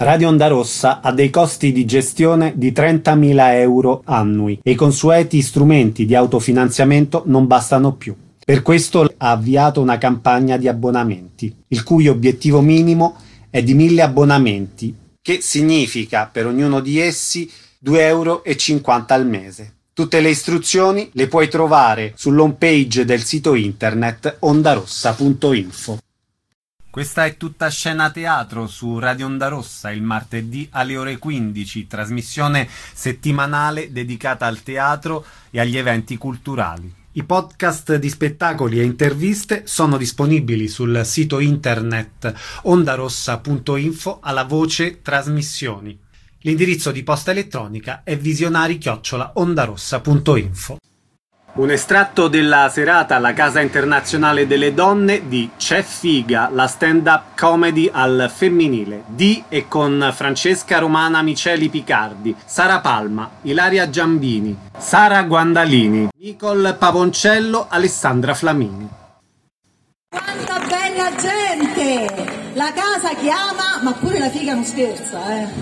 Radio Onda Rossa ha dei costi di gestione di 30.000 euro annui e i consueti strumenti di autofinanziamento non bastano più. Per questo ha avviato una campagna di abbonamenti, il cui obiettivo minimo è di 1.000 abbonamenti, che significa per ognuno di essi 2,50 euro al mese. Tutte le istruzioni le puoi trovare sull'home page del sito internet ondarossa.info. Questa è tutta scena teatro su Radio Onda Rossa il martedì alle ore 15, trasmissione settimanale dedicata al teatro e agli eventi culturali. I podcast di spettacoli e interviste sono disponibili sul sito internet ondarossa.info alla voce trasmissioni. L'indirizzo di posta elettronica è visionari@ondarossa.info. Un estratto della serata alla Casa Internazionale delle Donne di C'è Figa, la stand-up comedy al femminile, di e con Francesca Romana Miceli Picardi, Sara Palma, Ilaria Giambini, Sara Guandalini, Nicole Pavoncello, Alessandra Flamini. Quanta bella gente! La casa chiama, ma pure la figa non scherza,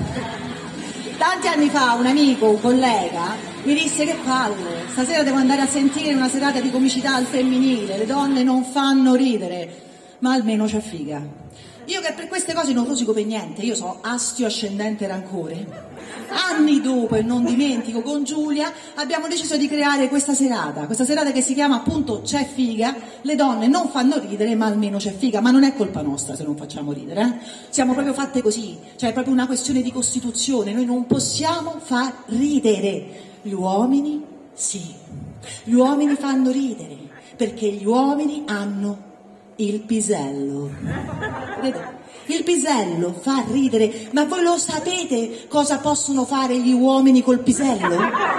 Tanti anni fa un amico, un collega, mi disse: che palle, stasera devo andare a sentire una serata di comicità al femminile, le donne non fanno ridere, ma almeno c'è figa. Io che per queste cose non rosico per niente, io so astio ascendente rancore. Anni dopo, e non dimentico, con Giulia abbiamo deciso di creare questa serata che si chiama appunto C'è Figa, le donne non fanno ridere ma almeno c'è figa, ma non è colpa nostra se non facciamo ridere, Siamo proprio fatte così, cioè è proprio una questione di costituzione, noi non possiamo far ridere, gli uomini sì, gli uomini fanno ridere, perché gli uomini hanno il pisello. Vedete? Il pisello fa ridere, ma voi lo sapete cosa possono fare gli uomini col pisello?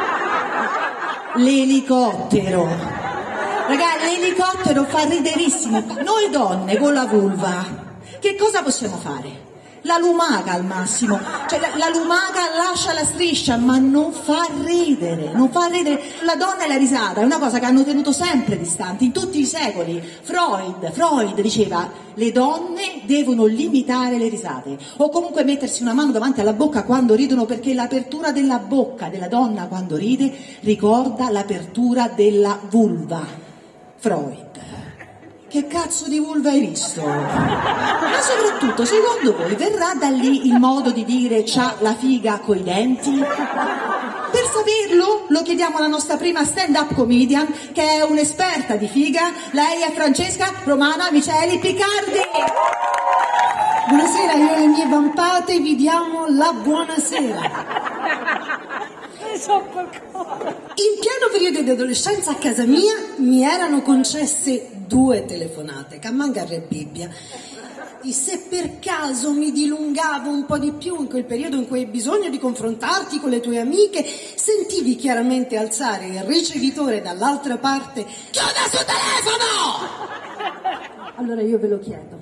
L'elicottero. Ragazzi, l'elicottero fa riderissimo. Noi donne con la vulva, che cosa possiamo fare? La lumaca al massimo, cioè la lumaca lascia la striscia, ma non fa ridere, non fa ridere. La donna e la risata è una cosa che hanno tenuto sempre distanti in tutti i secoli. Freud diceva: le donne devono limitare le risate o comunque mettersi una mano davanti alla bocca quando ridono, perché l'apertura della bocca della donna quando ride ricorda l'apertura della vulva. Freud. Che cazzo di vulva hai visto? Ma soprattutto, secondo voi, verrà da lì il modo di dire c'ha la figa coi denti? Per saperlo, lo chiediamo alla nostra prima stand-up comedian, che è un'esperta di figa. Lei è Francesca Romana Miceli Picardi. Buonasera, io e le mie vampate vi diamo la buonasera. In pieno periodo di adolescenza a casa mia mi erano concesse 2 telefonate, Cammangarra e Bibbia. E se per caso mi dilungavo un po' di più in quel periodo in cui hai bisogno di confrontarti con le tue amiche, sentivi chiaramente alzare il ricevitore dall'altra parte: chiuda sul telefono! Allora io ve lo chiedo,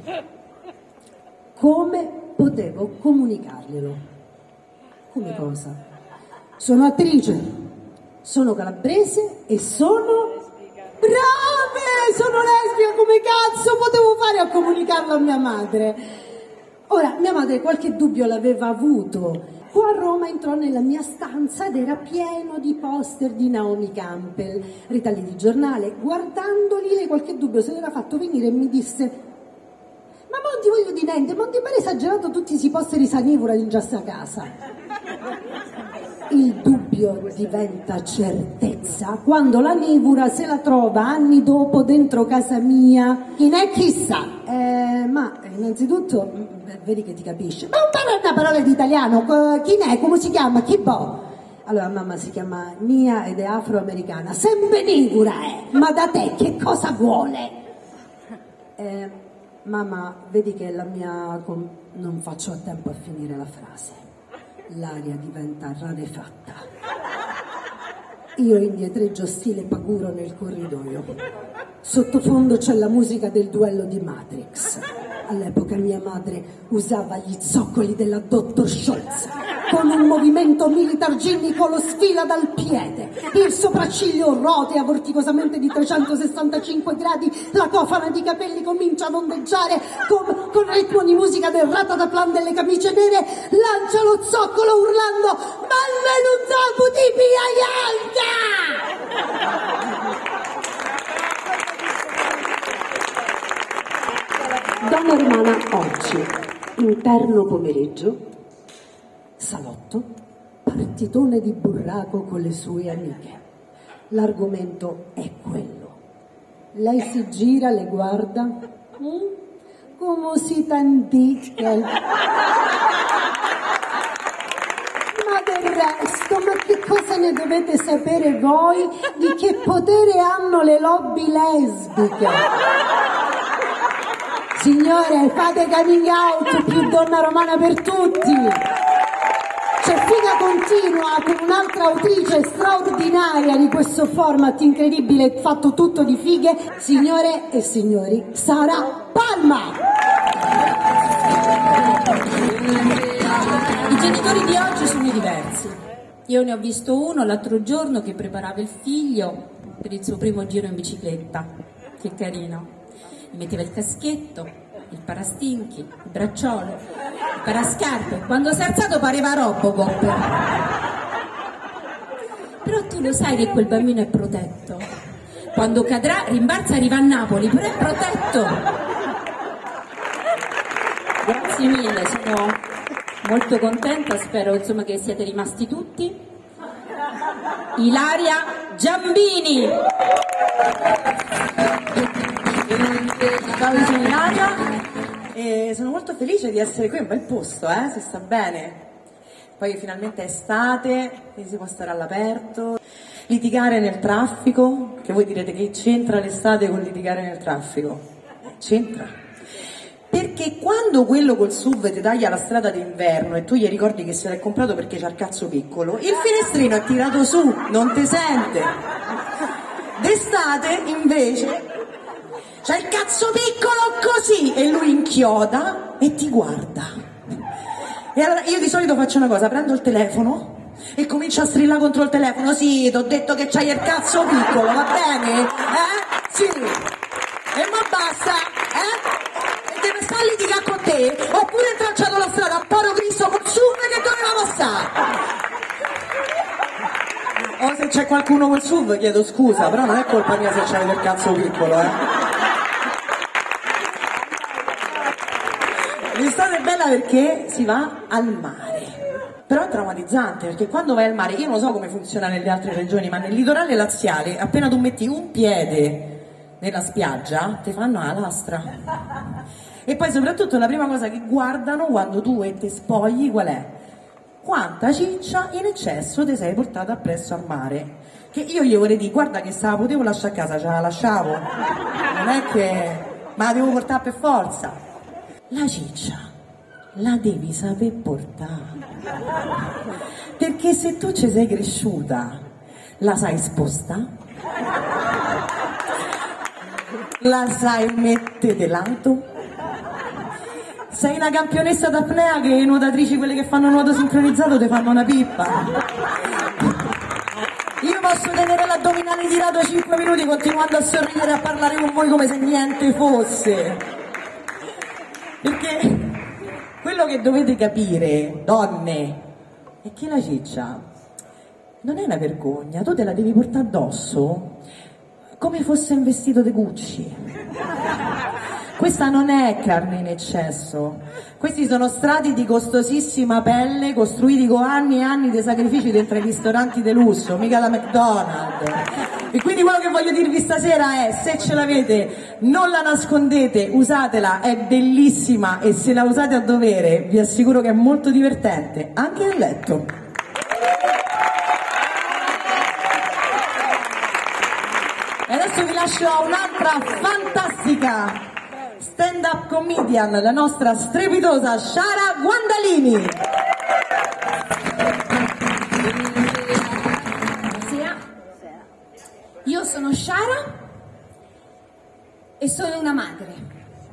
come potevo comunicarglielo? Come cosa? Sono attrice, sono calabrese e sono... Brave! Sono lesbica, come cazzo potevo fare a comunicarlo a mia madre? Ora, mia madre qualche dubbio l'aveva avuto. Qua a Roma entrò nella mia stanza ed era pieno di poster di Naomi Campbell, ritagli di giornale. Guardandoli, lei qualche dubbio se l'era fatto venire e mi disse: ma non ti voglio di niente, ma non ti pare esagerato tutti questi poster di Sanivora in già sta casa? Il dubbio diventa certezza quando la nevura se la trova anni dopo dentro casa mia. Chi n'è chissà. Ma innanzitutto, vedi che ti capisce. Ma non parla una parola di italiano. Chi n'è? Come si chiama? Chi boh? Allora, mamma si chiama Nia ed è afroamericana. Sempre nevura è. Ma da te che cosa vuole? Mamma, vedi che la mia... Non faccio a tempo a finire la frase. L'aria diventa rarefatta. Io indietreggio stile Paguro nel corridoio. Sottofondo c'è la musica del duello di Matrix. All'epoca mia madre usava gli zoccoli della Dottor Scholz. con un movimento militar ginnicolo sfila dal piede, il sopracciglio rotea vorticosamente di 365 gradi, la cofana di capelli comincia a ondeggiare con ritmo di musica del ratataplan delle camicie nere, lancia lo zoccolo urlando "Malvenuto di Bianca!" Donna Romana oggi, interno pomeriggio, salotto, partitone di burraco con le sue amiche. L'argomento è quello. Lei si gira, le guarda, come si t'andica. Ma del resto, ma che cosa ne dovete sapere voi di che potere hanno le lobby lesbiche? Signore, fate coming out, più Donna Romana per tutti. C'è Figa Continua con un'altra autrice straordinaria di questo format incredibile, fatto tutto di fighe, signore e signori, Sara Palma. I genitori di oggi sono diversi. Io ne ho visto uno l'altro giorno che preparava il figlio per il suo primo giro in bicicletta. Che carino. Gli metteva il caschetto, il parastinchi, il bracciolo, il parascarpe. Quando si è alzato pareva Robocop. Però tu lo sai che quel bambino è protetto. Quando cadrà rimbalza e arriva a Napoli, però è protetto. Grazie mille, sono molto contenta, spero insomma che siete rimasti tutti. Ilaria Giambini. Ciao, sono Ilaria e sono molto felice di essere qui, è un bel posto, si sta bene. Poi finalmente è estate, quindi si può stare all'aperto. Litigare nel traffico, che voi direte che c'entra l'estate con litigare nel traffico? C'entra. Perché quando quello col SUV ti taglia la strada d'inverno e tu gli ricordi che se l'hai comprato perché c'ha il cazzo piccolo, il finestrino è tirato su, non ti sente. D'estate invece c'ha il cazzo piccolo così e lui inchioda e ti guarda. E allora io di solito faccio una cosa, prendo il telefono e comincio a strillare contro il telefono. Sì, t'ho detto che c'hai il cazzo piccolo, va bene? Sì. E ma basta, E deve stare a litigare con te, oppure hai tracciato la strada a Poro Cristo col SUV che doveva passare. O se c'è qualcuno col SUV chiedo scusa, però non è colpa mia se c'hai del cazzo piccolo, L'estate è bella perché si va al mare, però è traumatizzante perché quando vai al mare, io non so come funziona nelle altre regioni, ma nel litorale laziale appena tu metti un piede nella spiaggia ti fanno la lastra. E poi soprattutto la prima cosa che guardano quando tu te spogli qual è? Quanta ciccia in eccesso ti sei portata appresso al mare. Che io gli vorrei dire, guarda che se la potevo lasciare a casa, ce la lasciavo, non è che ma la devo portare per forza. La ciccia la devi saper portare, perché se tu ci sei cresciuta la sai spostare, la sai mettere de lato, sei una campionessa d'apnea che le nuotatrici, quelle che fanno nuoto sincronizzato, ti fanno una pippa. Io posso tenere l'addominale tirato 5 minuti continuando a sorridere e a parlare con voi come se niente fosse. Perché quello che dovete capire, donne, è che la ciccia non è una vergogna, tu te la devi portare addosso come fosse un vestito di Gucci. Questa non è carne in eccesso, questi sono strati di costosissima pelle costruiti con anni e anni di sacrifici dentro ai ristoranti di lusso, mica da McDonald's. E quindi quello che voglio dirvi stasera è, se ce l'avete, non la nascondete, usatela, è bellissima e se la usate a dovere vi assicuro che è molto divertente, anche nel letto. E adesso vi lascio a un'altra fantastica stand-up comedian, la nostra strepitosa Sciara Guandalini. Io sono Sciara e sono una madre.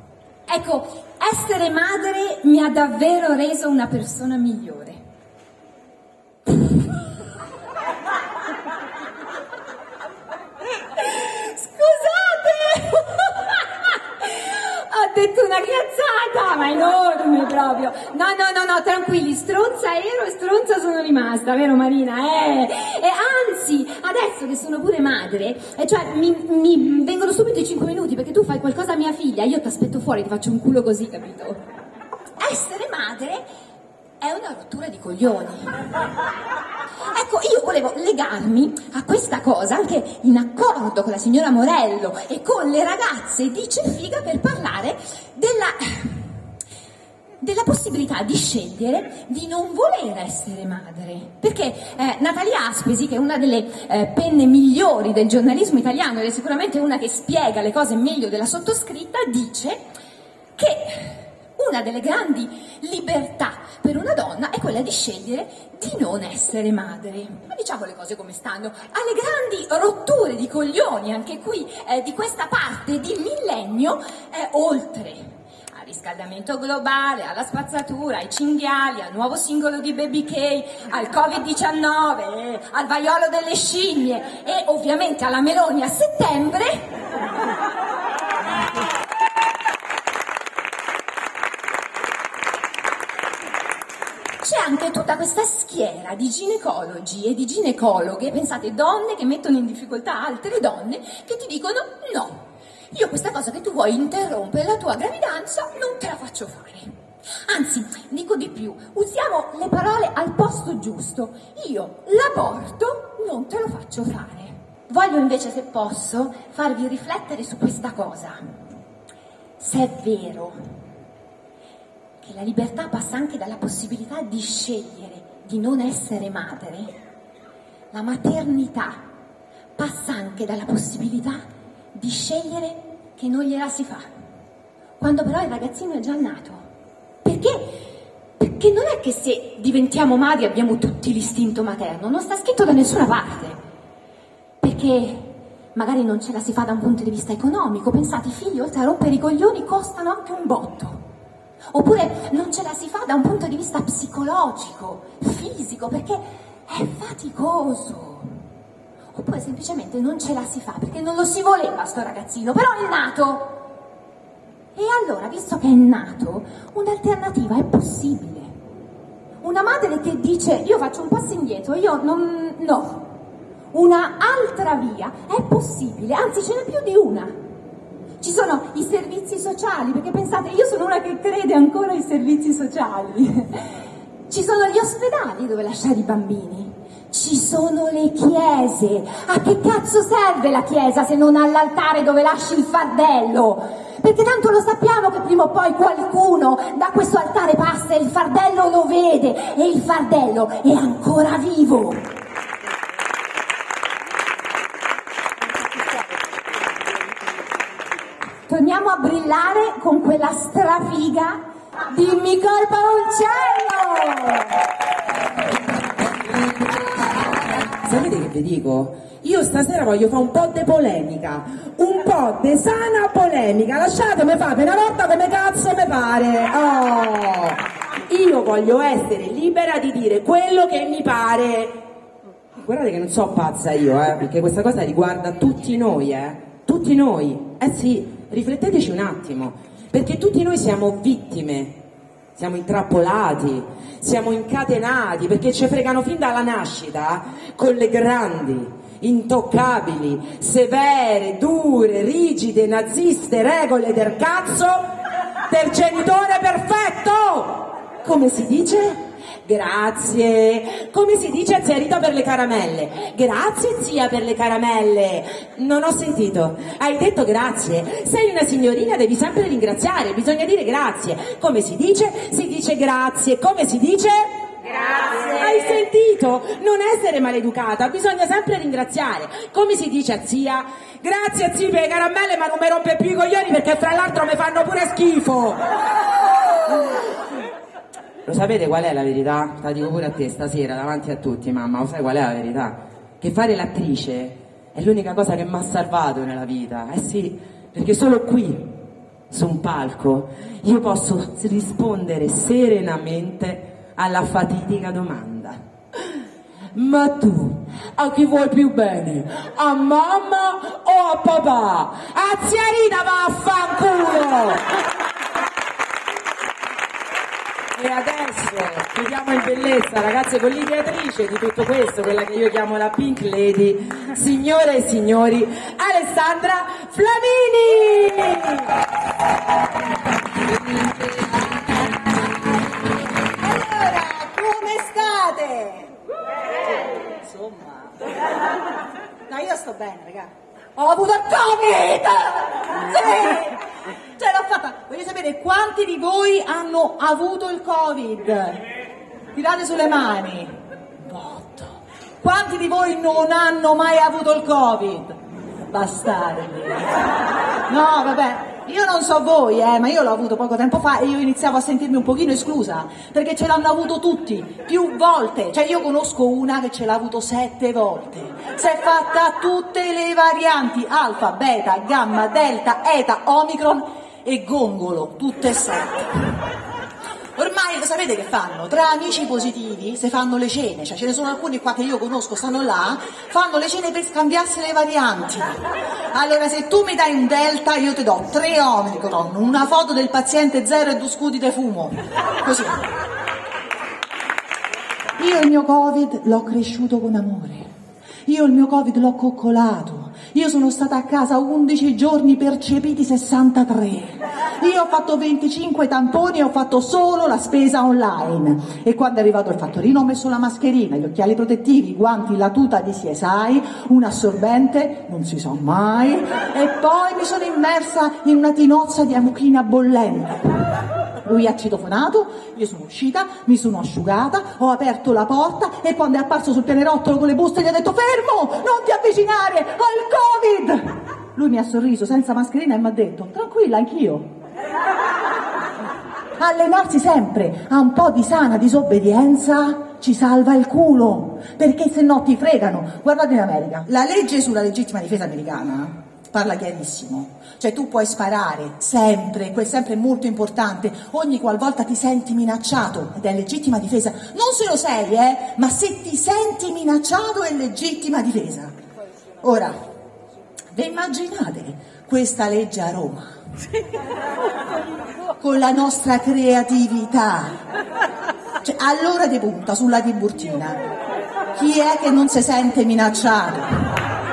Ecco, essere madre mi ha davvero reso una persona migliore. Ho detto una cazzata, ma enorme proprio. No, tranquilli, stronza ero e stronza sono rimasta, vero Marina? E anzi, adesso che sono pure madre, cioè mi vengono subito i 5 minuti perché tu fai qualcosa a mia figlia, io ti aspetto fuori, ti faccio un culo così, capito? Essere madre è una rottura di coglioni. Ecco, io volevo legarmi a questa cosa anche in accordo con la signora Morello e con le ragazze di Ceffiga per parlare della possibilità di scegliere di non voler essere madre. Perché Natalia Aspesi, che è una delle penne migliori del giornalismo italiano ed è sicuramente una che spiega le cose meglio della sottoscritta, dice che una delle grandi libertà per una donna è quella di scegliere di non essere madre. Ma diciamo le cose come stanno. Alle grandi rotture di coglioni, anche qui, di questa parte di millennio, oltre al riscaldamento globale, alla spazzatura, ai cinghiali, al nuovo singolo di Baby K, al Covid-19, al vaiolo delle scimmie e ovviamente alla Meloni a settembre, c'è anche tutta questa schiera di ginecologi e di ginecologhe, pensate, donne che mettono in difficoltà altre donne, che ti dicono no, io questa cosa che tu vuoi interrompere la tua gravidanza non te la faccio fare. Anzi, dico di più, usiamo le parole al posto giusto, io l'aborto non te lo faccio fare. Voglio invece, se posso, farvi riflettere su questa cosa. Se è vero che la libertà passa anche dalla possibilità di scegliere di non essere madre, la maternità passa anche dalla possibilità di scegliere che non gliela si fa, quando però il ragazzino è già nato. Perché non è che se diventiamo madri abbiamo tutti l'istinto materno, non sta scritto da nessuna parte. Perché magari non ce la si fa da un punto di vista economico, pensate, i figli oltre a rompere i coglioni costano anche un botto. Oppure non ce la si fa da un punto di vista psicologico, fisico, perché è faticoso. Oppure semplicemente non ce la si fa perché non lo si voleva sto ragazzino, però è nato. E allora, visto che è nato, un'alternativa è possibile. Una madre che dice io faccio un passo indietro, no. Una altra via è possibile, anzi ce n'è più di una. Ci sono i servizi sociali, perché pensate, io sono una che crede ancora ai servizi sociali. Ci sono gli ospedali dove lasciare i bambini. Ci sono le chiese. A che cazzo serve la chiesa se non all'altare dove lasci il fardello? Perché tanto lo sappiamo che prima o poi qualcuno da questo altare passa e il fardello lo vede e il fardello è ancora vivo. Torniamo a brillare con quella strafiga Dimmi colpa uccello! Sapete che vi dico? Io stasera voglio fare un po' di polemica, un po' di sana polemica, lasciatemi fare una volta come cazzo mi pare. Oh. Io voglio essere libera di dire quello che mi pare. Guardate che non so pazza io, perché questa cosa riguarda tutti noi, tutti noi. Sì, rifletteteci un attimo, perché tutti noi siamo vittime, siamo intrappolati, siamo incatenati, perché ci fregano fin dalla nascita con le grandi, intoccabili, severe, dure, rigide, naziste regole del cazzo del genitore perfetto. Come si dice? Grazie. Come si dice zia Rita per le caramelle? Grazie zia per le caramelle. Non ho sentito. Hai detto grazie. Sei una signorina, devi sempre ringraziare, bisogna dire grazie. Come si dice? Si dice grazie. Come si dice? Grazie. Hai sentito? Non essere maleducata, bisogna sempre ringraziare. Come si dice a zia? Grazie zia per le caramelle, ma non mi rompe più i coglioni perché fra l'altro mi fanno pure schifo. Lo sapete qual è la verità? La dico pure a te stasera davanti a tutti, mamma, lo sai qual è la verità? Che fare l'attrice è l'unica cosa che mi ha salvato nella vita. Sì, perché solo qui, su un palco, io posso rispondere serenamente alla fatidica domanda: Ma tu, a chi vuoi più bene? A mamma o a papà? A zia Rita vaffanculo! E adesso chiudiamo in bellezza, ragazze, con l'ideatrice di tutto questo, quella che io chiamo la Pink Lady, signore e signori, Alessandra Flamini! Allora, come state? Insomma. No, io sto bene, raga. Ho avuto il Covid! Sì! Ce l'ho fatta! Voglio sapere quanti di voi hanno avuto il Covid? Tirate sulle mani. Botto. Quanti di voi non hanno mai avuto il Covid? Bastardi. No, vabbè. Io non so voi, ma io l'ho avuto poco tempo fa e io iniziavo a sentirmi un pochino esclusa, perché ce l'hanno avuto tutti, più volte. Cioè io conosco una che ce l'ha avuto 7 volte. Si è fatta tutte le varianti, alfa, beta, gamma, delta, eta, omicron e gongolo, tutte e 7. Ormai lo sapete che fanno? Tra amici positivi si fanno le cene, cioè ce ne sono alcuni qua che io conosco, stanno là, fanno le cene per scambiarsi le varianti. Allora se tu mi dai un delta io ti do 3 omicron, una foto del paziente 0 e 2 scuti di fumo, così. Io il mio Covid l'ho cresciuto con amore, io il mio Covid l'ho coccolato. Io sono stata a casa 11 giorni, percepiti 63. Io ho fatto 25 tamponi e ho fatto solo la spesa online. E quando è arrivato il fattorino ho messo la mascherina, gli occhiali protettivi, i guanti, la tuta di CSI, un assorbente, non si sa mai, e poi mi sono immersa in una tinozza di amuchina bollente. Lui ha citofonato, io sono uscita, mi sono asciugata, ho aperto la porta e quando è apparso sul pianerottolo con le buste gli ho detto fermo, non ti avvicinare, ho il Covid! Lui mi ha sorriso senza mascherina e mi ha detto tranquilla, anch'io. Allenarsi sempre a un po' di sana disobbedienza ci salva il culo, perché se no ti fregano. Guardate in America, la legge sulla legittima difesa americana parla chiarissimo, cioè tu puoi sparare sempre, quel sempre è molto importante, ogni qualvolta ti senti minacciato, ed è legittima difesa, non se lo sei, ma se ti senti minacciato è legittima difesa. Ora, vi immaginate questa legge a Roma? Con la nostra creatività, cioè, all'ora di punta sulla Tiburtina, chi è che non si sente minacciato?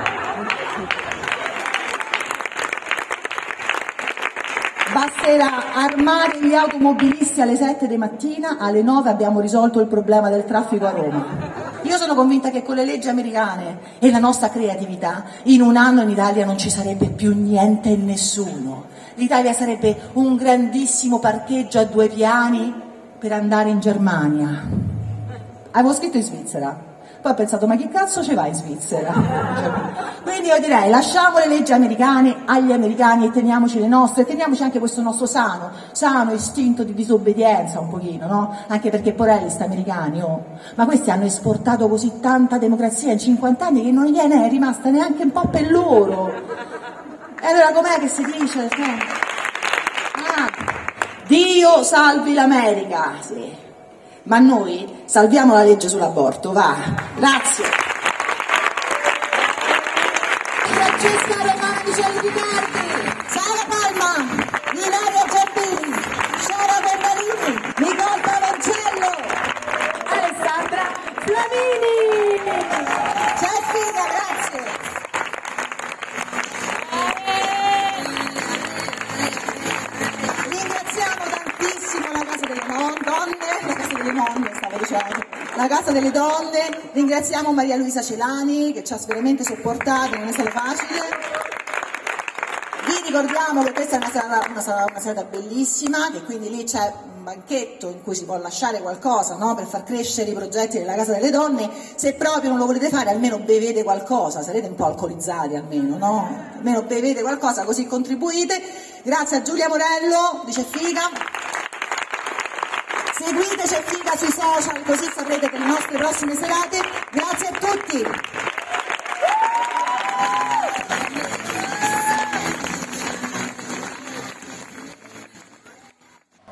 Basterà armare gli automobilisti alle 7 di mattina, alle 9 abbiamo risolto il problema del traffico a Roma. Io sono convinta che con le leggi americane e la nostra creatività in un anno in Italia non ci sarebbe più niente e nessuno. L'Italia sarebbe un grandissimo parcheggio a 2 piani per andare in Germania. Avevo scritto in Svizzera. Poi ho pensato, ma che cazzo ci va in Svizzera? Quindi io direi, lasciamo le leggi americane agli americani e teniamoci le nostre, e teniamoci anche questo nostro sano istinto di disobbedienza un pochino, no? Anche perché porelli sti americani, oh. Ma questi hanno esportato così tanta democrazia in 50 anni che non gliene è rimasta neanche un po' per loro. E allora com'è che si dice? Dio salvi l'America, sì. Ma noi salviamo la legge sull'aborto, va, grazie. Francesca Romano di Cellicardi, Sara Palma, Ilaria Giardini, Sara Bernalini, Nicole Pavancello, Alessandra Flamini. C'è figa, grazie. Ringraziamo tantissimo la Casa delle la Casa delle Donne, ringraziamo Maria Luisa Celani che ci ha veramente sopportato, non è stato facile. Vi ricordiamo che questa è una serata bellissima, che quindi lì c'è un banchetto in cui si può lasciare qualcosa, no? Per far crescere i progetti della Casa delle Donne. Se proprio non lo volete fare, almeno bevete qualcosa, sarete un po' alcolizzati almeno, no? Almeno bevete qualcosa così contribuite. Grazie a Giulia Morello di Ceffiga. Seguite Ceffiga sui social così saprete per le nostre prossime serate. Grazie a tutti.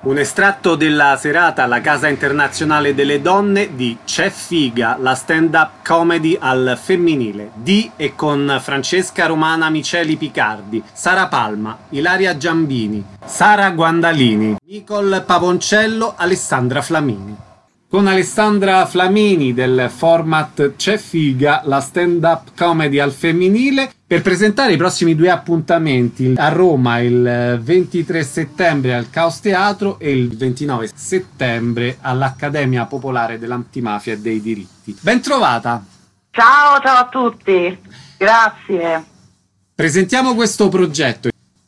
Un estratto della serata alla Casa Internazionale delle Donne di C'è Figa, la stand-up comedy al femminile, di e con Francesca Romana Miceli Picardi, Sara Palma, Ilaria Giambini, Sara Guandalini, Nicole Pavoncello, Alessandra Flamini. Con Alessandra Flamini del format C'è Figa, la stand-up comedy al femminile, per presentare i prossimi 2 appuntamenti a Roma il 23 settembre al Caos Teatro e il 29 settembre all'Accademia Popolare dell'Antimafia e dei Diritti. Ben trovata! Ciao a tutti, grazie. Presentiamo questo progetto.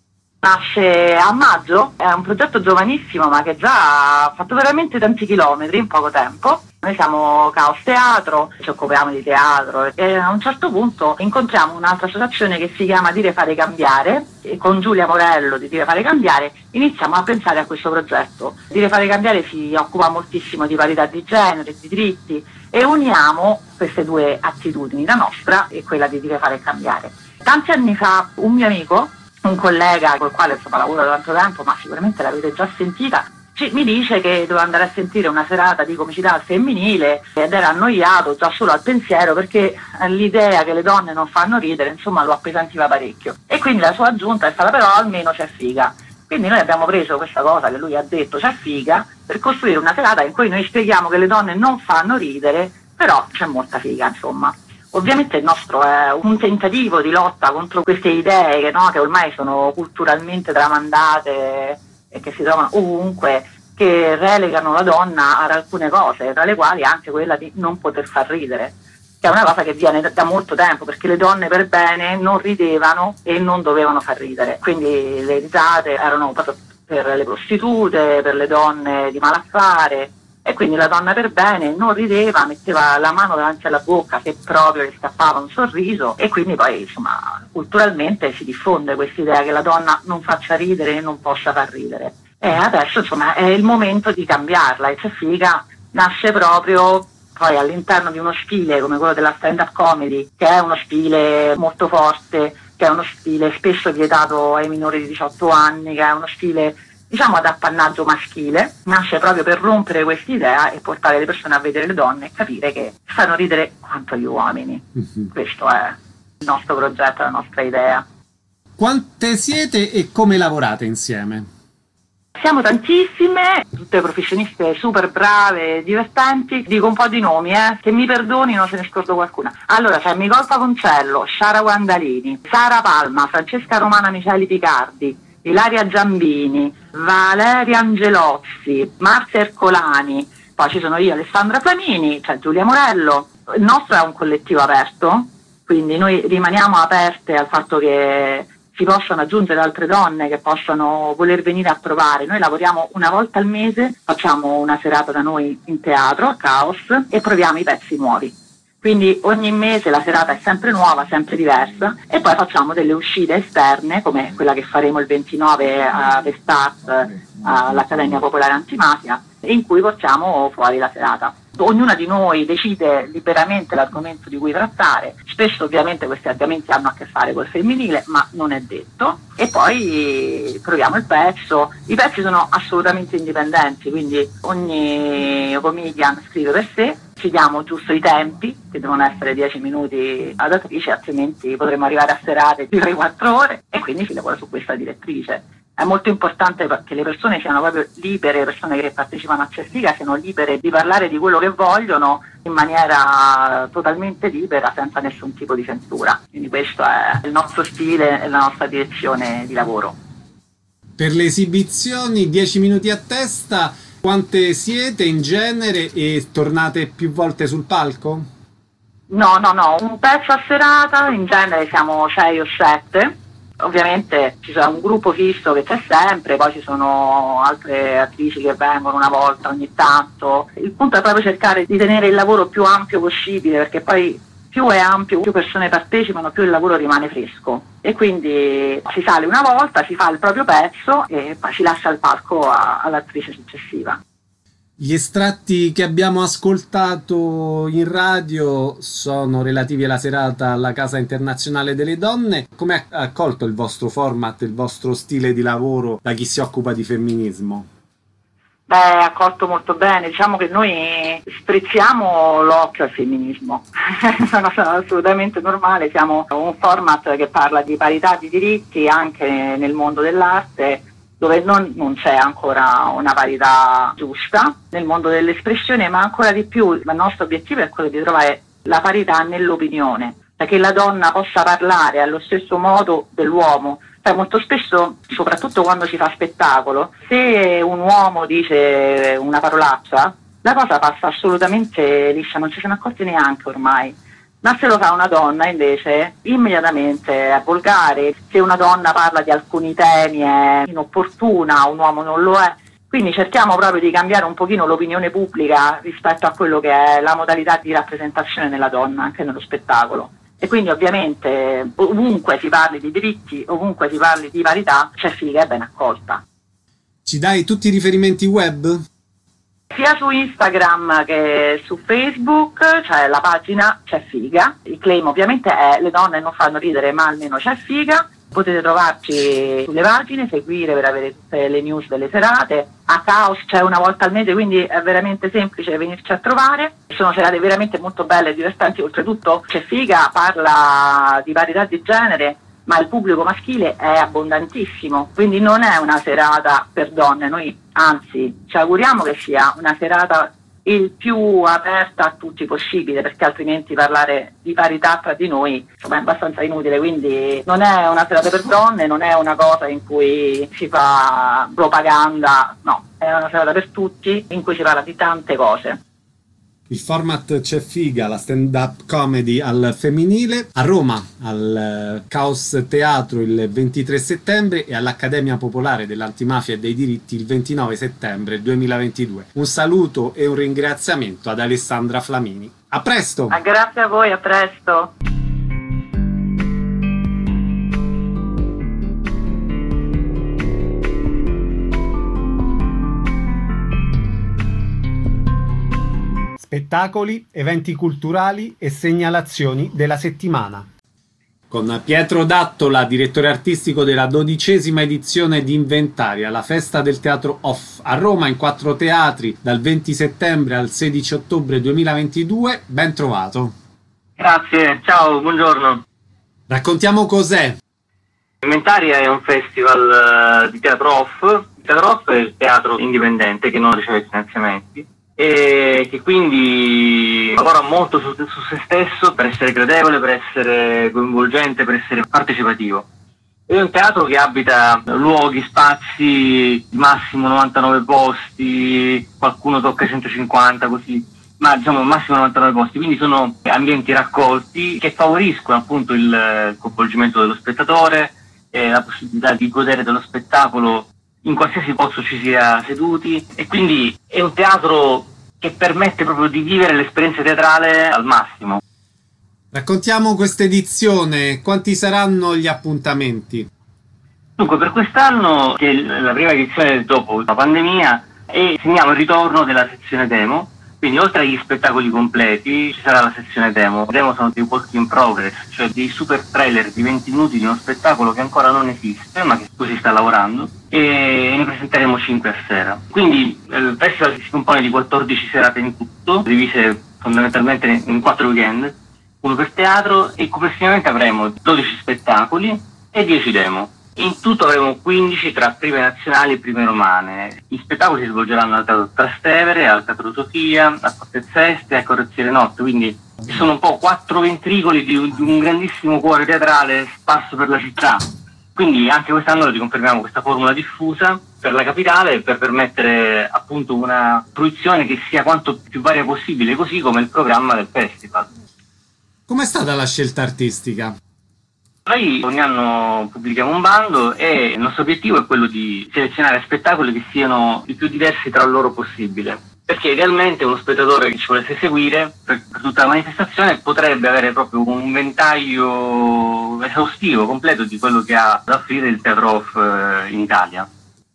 Nasce a maggio, è un progetto giovanissimo ma che già ha fatto veramente tanti chilometri in poco tempo. Noi siamo Caos Teatro, ci occupiamo di teatro e a un certo punto incontriamo un'altra associazione che si chiama Dire Fare Cambiare e con Giulia Morello di Dire Fare Cambiare iniziamo a pensare a questo progetto. Dire Fare Cambiare si occupa moltissimo di parità di genere, di diritti e uniamo queste 2 attitudini, la nostra e quella di Dire Fare Cambiare. Tanti anni fa un mio amico, un collega col quale lavoro da tanto tempo, ma sicuramente l'avete già sentita, mi dice che doveva andare a sentire una serata di comicità al femminile ed era annoiato già solo al pensiero perché l'idea che le donne non fanno ridere, insomma, lo appesantiva parecchio. E quindi la sua aggiunta è stata però almeno C'è Figa. Quindi noi abbiamo preso questa cosa che lui ha detto, C'è Figa, per costruire una serata in cui noi spieghiamo che le donne non fanno ridere, però c'è molta figa, insomma. Ovviamente il nostro è un tentativo di lotta contro queste idee che ormai sono culturalmente tramandate e che si trovano ovunque, che relegano la donna ad alcune cose, tra le quali anche quella di non poter far ridere, che è una cosa che viene da molto tempo, perché le donne per bene non ridevano e non dovevano far ridere. Quindi le risate erano proprio per le prostitute, per le donne di malaffare. E quindi la donna per bene non rideva, metteva la mano davanti alla bocca se proprio le scappava un sorriso e quindi poi insomma culturalmente si diffonde questa idea che la donna non faccia ridere e non possa far ridere. E adesso insomma è il momento di cambiarla e C'è Figa nasce proprio poi all'interno di uno stile come quello della stand-up comedy, che è uno stile molto forte, che è uno stile spesso vietato ai minori di 18 anni, che è uno stile diciamo ad appannaggio maschile, nasce proprio per rompere quest'idea e portare le persone a vedere le donne e capire che fanno ridere quanto gli uomini. Questo è il nostro progetto, la nostra idea. Quante siete e come lavorate insieme? Siamo tantissime, tutte professioniste super brave, divertenti. Dico un po' di nomi, che mi perdonino se ne scordo qualcuna. Allora c'è Nicole Pavoncello, Sara Guandalini, Sara Palma, Francesca Romana Miceli Picardi, Ilaria Giambini, Valeria Angelozzi, Marzia Ercolani, poi ci sono io, Alessandra Flamini, c'è Giulia Morello. Il nostro è un collettivo aperto, quindi noi rimaniamo aperte al fatto che si possano aggiungere altre donne che possano voler venire a provare. Noi lavoriamo una volta al mese, facciamo una serata da noi in teatro, a Caos, e proviamo i pezzi nuovi. Quindi ogni mese la serata è sempre nuova, sempre diversa e poi facciamo delle uscite esterne come quella che faremo il 29 a Vestat all'Accademia Popolare Antimafia in cui portiamo fuori la serata. Ognuna di noi decide liberamente l'argomento di cui trattare, spesso ovviamente questi argomenti hanno a che fare col femminile ma non è detto e poi proviamo il pezzo. I pezzi sono assolutamente indipendenti, quindi ogni comedian scrive per sé, ci diamo giusto i tempi che devono essere 10 minuti ad attrice, altrimenti potremmo arrivare a serate di 3-4 ore e quindi si lavora su questa direttrice. È molto importante che le persone siano proprio libere, le persone che partecipano a C'è Figa siano libere di parlare di quello che vogliono in maniera totalmente libera, senza nessun tipo di censura. Quindi questo è il nostro stile e la nostra direzione di lavoro. Per le esibizioni 10 minuti a testa, quante siete in genere e tornate più volte sul palco? No, un pezzo a serata, in genere siamo 6 o 7. Ovviamente ci sarà un gruppo fisso che c'è sempre, poi ci sono altre attrici che vengono una volta ogni tanto. Il punto è proprio cercare di tenere il lavoro più ampio possibile, perché poi più è ampio, più persone partecipano, più il lavoro rimane fresco. E quindi si sale una volta, si fa il proprio pezzo e poi si lascia il palco all'attrice successiva. Gli estratti che abbiamo ascoltato in radio sono relativi alla serata alla Casa Internazionale delle Donne. Come ha accolto il vostro format, il vostro stile di lavoro da chi si occupa di femminismo? Accolto molto bene, diciamo che noi sprizziamo l'occhio al femminismo, sono assolutamente normale, siamo un format che parla di parità di diritti anche nel mondo dell'arte, dove non c'è ancora una parità giusta, nel mondo dell'espressione, ma ancora di più il nostro obiettivo è quello di trovare la parità nell'opinione, che la donna possa parlare allo stesso modo dell'uomo. Molto spesso, soprattutto quando si fa spettacolo, se un uomo dice una parolaccia, la cosa passa assolutamente liscia, non ci se ne accorge neanche ormai. Ma se lo fa una donna invece, immediatamente è volgare. Se una donna parla di alcuni temi è inopportuna, un uomo non lo è. Quindi cerchiamo proprio di cambiare un pochino l'opinione pubblica rispetto a quello che è la modalità di rappresentazione della donna anche nello spettacolo. E quindi ovviamente ovunque si parli di diritti, ovunque si parli di parità, C'è Figa è ben accolta. Ci dai tutti i riferimenti web? Sia su Instagram che su Facebook c'è la pagina C'è Figa. Il claim ovviamente è Le donne non fanno ridere ma almeno c'è figa. Potete trovarci sulle pagine, seguire per avere tutte le news delle serate. A Caos c'è una volta al mese, quindi è veramente semplice venirci a trovare. Sono serate veramente molto belle e divertenti, oltretutto C'è Figa parla di parità di genere, ma il pubblico maschile è abbondantissimo, quindi non è una serata per donne. Noi anzi ci auguriamo che sia una serata il più aperta a tutti possibile, perché altrimenti parlare di parità tra di noi insomma, è abbastanza inutile. Quindi non è una serata per donne, non è una cosa in cui si fa propaganda, no, è una serata per tutti in cui si parla di tante cose. Il format C'è Figa, la stand-up comedy al femminile, a Roma, al Caos Teatro il 23 settembre e all'Accademia Popolare dell'Antimafia e dei Diritti il 29 settembre 2022. Un saluto e un ringraziamento ad Alessandra Flamini. A presto! Grazie a voi, a presto! Spettacoli, eventi culturali e segnalazioni della settimana. Con Pietro Dattola, direttore artistico della 12ª edizione di Inventaria, la festa del teatro Off a Roma in 4 teatri dal 20 settembre al 16 ottobre 2022. Ben trovato. Grazie, ciao, buongiorno. Raccontiamo cos'è. Inventaria è un festival di teatro off. Il teatro off è il teatro indipendente che non riceve finanziamenti e che quindi lavora molto su se stesso per essere gradevole, per essere coinvolgente, per essere partecipativo. È un teatro che abita luoghi, spazi di massimo 99 posti, qualcuno tocca 150 così, ma diciamo massimo 99 posti, quindi sono ambienti raccolti che favoriscono appunto il coinvolgimento dello spettatore, la possibilità di godere dello spettacolo in qualsiasi posto ci sia seduti, e quindi è un teatro che permette proprio di vivere l'esperienza teatrale al massimo. Raccontiamo questa edizione, quanti saranno gli appuntamenti? Dunque, per quest'anno, che è la prima edizione dopo la pandemia, segniamo il ritorno della sezione demo. Quindi oltre agli spettacoli completi ci sarà la sezione demo. Demo sono dei work in progress, cioè dei super trailer di 20 minuti di uno spettacolo che ancora non esiste, ma che così sta lavorando, e ne presenteremo 5 a sera. Quindi il festival si compone di 14 serate in tutto, divise fondamentalmente in 4 weekend, uno per teatro, e complessivamente avremo 12 spettacoli e 10 demo. In tutto avremo 15 tra prime nazionali e prime romane. Gli spettacoli si svolgeranno al Teatro Trastevere, al Teatro Sofia, a Forte Seste e a Correziere Notte, quindi sono un po' 4 ventricoli di un grandissimo cuore teatrale sparso per la città. Quindi anche quest'anno riconfermiamo questa formula diffusa per la capitale per permettere appunto una fruizione che sia quanto più varia possibile, così come il programma del festival. Com'è stata la scelta artistica? Noi ogni anno pubblichiamo un bando e il nostro obiettivo è quello di selezionare spettacoli che siano il più diversi tra loro possibile, perché idealmente uno spettatore che ci volesse seguire per tutta la manifestazione potrebbe avere proprio un ventaglio esaustivo, completo di quello che ha da offrire il teatro off in Italia.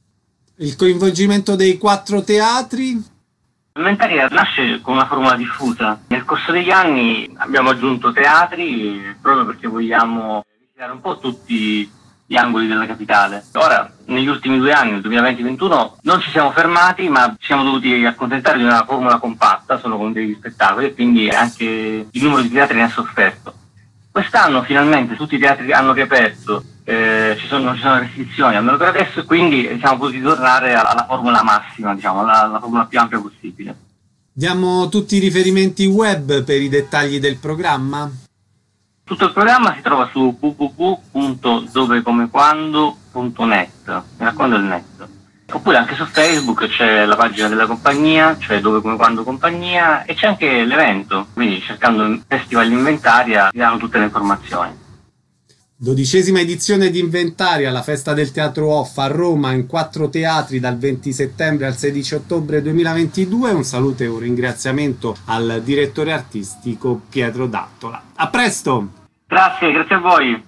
Il coinvolgimento dei 4 teatri? Inventaria nasce con una formula diffusa. Nel corso degli anni abbiamo aggiunto teatri proprio perché vogliamo un po' tutti gli angoli della capitale. Ora, negli ultimi 2 anni, nel 2020-2021, non ci siamo fermati, ma ci siamo dovuti accontentare di una formula compatta, solo con degli spettacoli, e quindi anche il numero di teatri ne ha sofferto. Quest'anno finalmente tutti i teatri hanno riaperto, non ci sono restrizioni, almeno per adesso, e quindi siamo potuti tornare alla formula massima, diciamo, la formula più ampia possibile. Diamo tutti i riferimenti web per i dettagli del programma? Tutto il programma si trova su www.dovecomequando.net, mi raccomando il net. Oppure anche su Facebook c'è la pagina della compagnia, cioè Dove Come Quando Compagnia, e c'è anche l'evento, quindi cercando il Festival Inventaria ti danno tutte le informazioni. 12ª edizione di Inventaria, la festa del teatro off a Roma in 4 teatri dal 20 settembre al 16 ottobre 2022. Un saluto e un ringraziamento al direttore artistico Pietro D'Attola. A presto! Grazie a voi!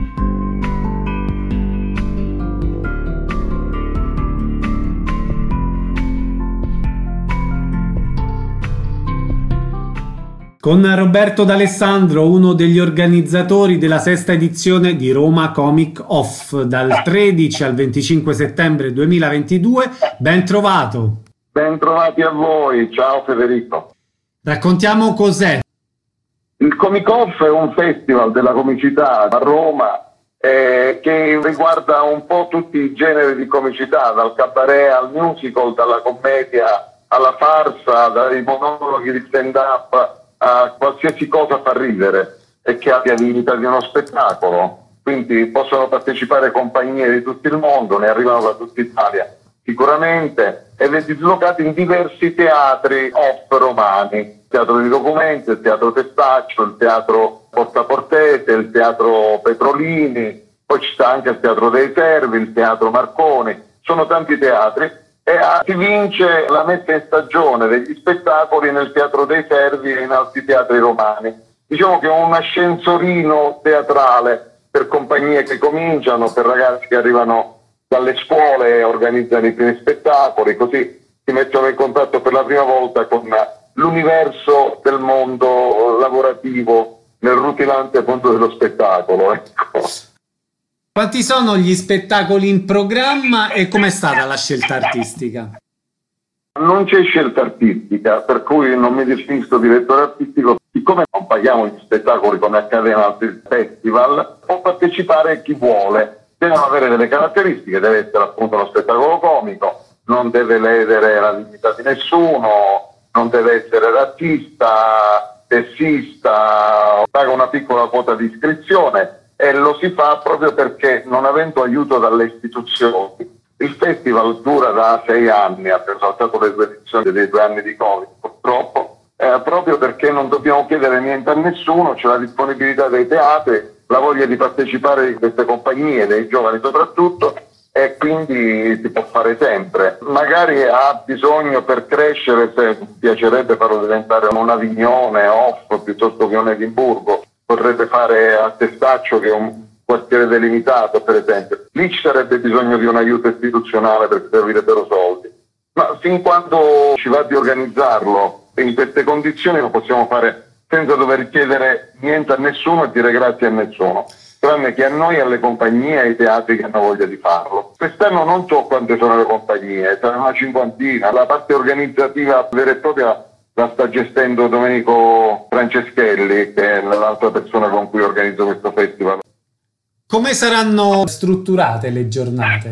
Con Roberto D'Alessandro, uno degli organizzatori della 6ª edizione di Roma Comic Off, dal 13 al 25 settembre 2022. Ben trovato! Ben trovati a voi, ciao Federico. Raccontiamo cos'è. Il Comic Off è un festival della comicità a Roma che riguarda un po' tutti i generi di comicità, dal cabaret al musical, dalla commedia alla farsa, dai monologhi di stand-up a qualsiasi cosa fa ridere e che abbia dignità di uno spettacolo. Quindi possono partecipare compagnie di tutto il mondo, ne arrivano da tutta Italia sicuramente, ed è dislocato in diversi teatri off romani: il teatro di Documenti, il teatro Testaccio, il teatro Porta Portete, il teatro Petrolini, poi ci sta anche il teatro dei Servi, il teatro Marconi. Sono tanti teatri e si vince la messa in stagione degli spettacoli nel Teatro dei Servi e in altri teatri romani. Diciamo che è un ascensorino teatrale per compagnie che cominciano, per ragazzi che arrivano dalle scuole e organizzano i primi spettacoli, così si mettono in contatto per la prima volta con l'universo del mondo lavorativo nel rutilante mondo dello spettacolo. Ecco. Quanti sono gli spettacoli in programma e com'è stata la scelta artistica? Non c'è scelta artistica, per cui non mi definisco direttore artistico. Siccome non paghiamo gli spettacoli come accade in altri festival, può partecipare chi vuole. Devono avere delle caratteristiche, deve essere appunto uno spettacolo comico, non deve ledere la dignità di nessuno, non deve essere razzista, sessista, paga una piccola quota di iscrizione. E lo si fa proprio perché, non avendo aiuto dalle istituzioni, il festival dura da 6 anni, abbiamo saltato le 2 edizioni dei 2 anni di Covid purtroppo, proprio perché non dobbiamo chiedere niente a nessuno, c'è la disponibilità dei teatri, la voglia di partecipare di queste compagnie, dei giovani soprattutto, e quindi si può fare sempre. Magari ha bisogno per crescere, se piacerebbe farlo diventare un Avignone off piuttosto che un Edimburgo, potrebbe fare a Testaccio, che è un quartiere delimitato per esempio. Lì ci sarebbe bisogno di un aiuto istituzionale perché servirebbero soldi. Ma fin quando ci va di organizzarlo in queste condizioni lo possiamo fare senza dover chiedere niente a nessuno e dire grazie a nessuno, tranne che a noi e alle compagnie e ai teatri che hanno voglia di farlo. Quest'anno non so quante sono le compagnie, saranno una 50. La parte organizzativa vera e propria la sta gestendo Domenico Franceschelli, che è l'altra persona con cui organizzo questo festival. Come saranno strutturate le giornate?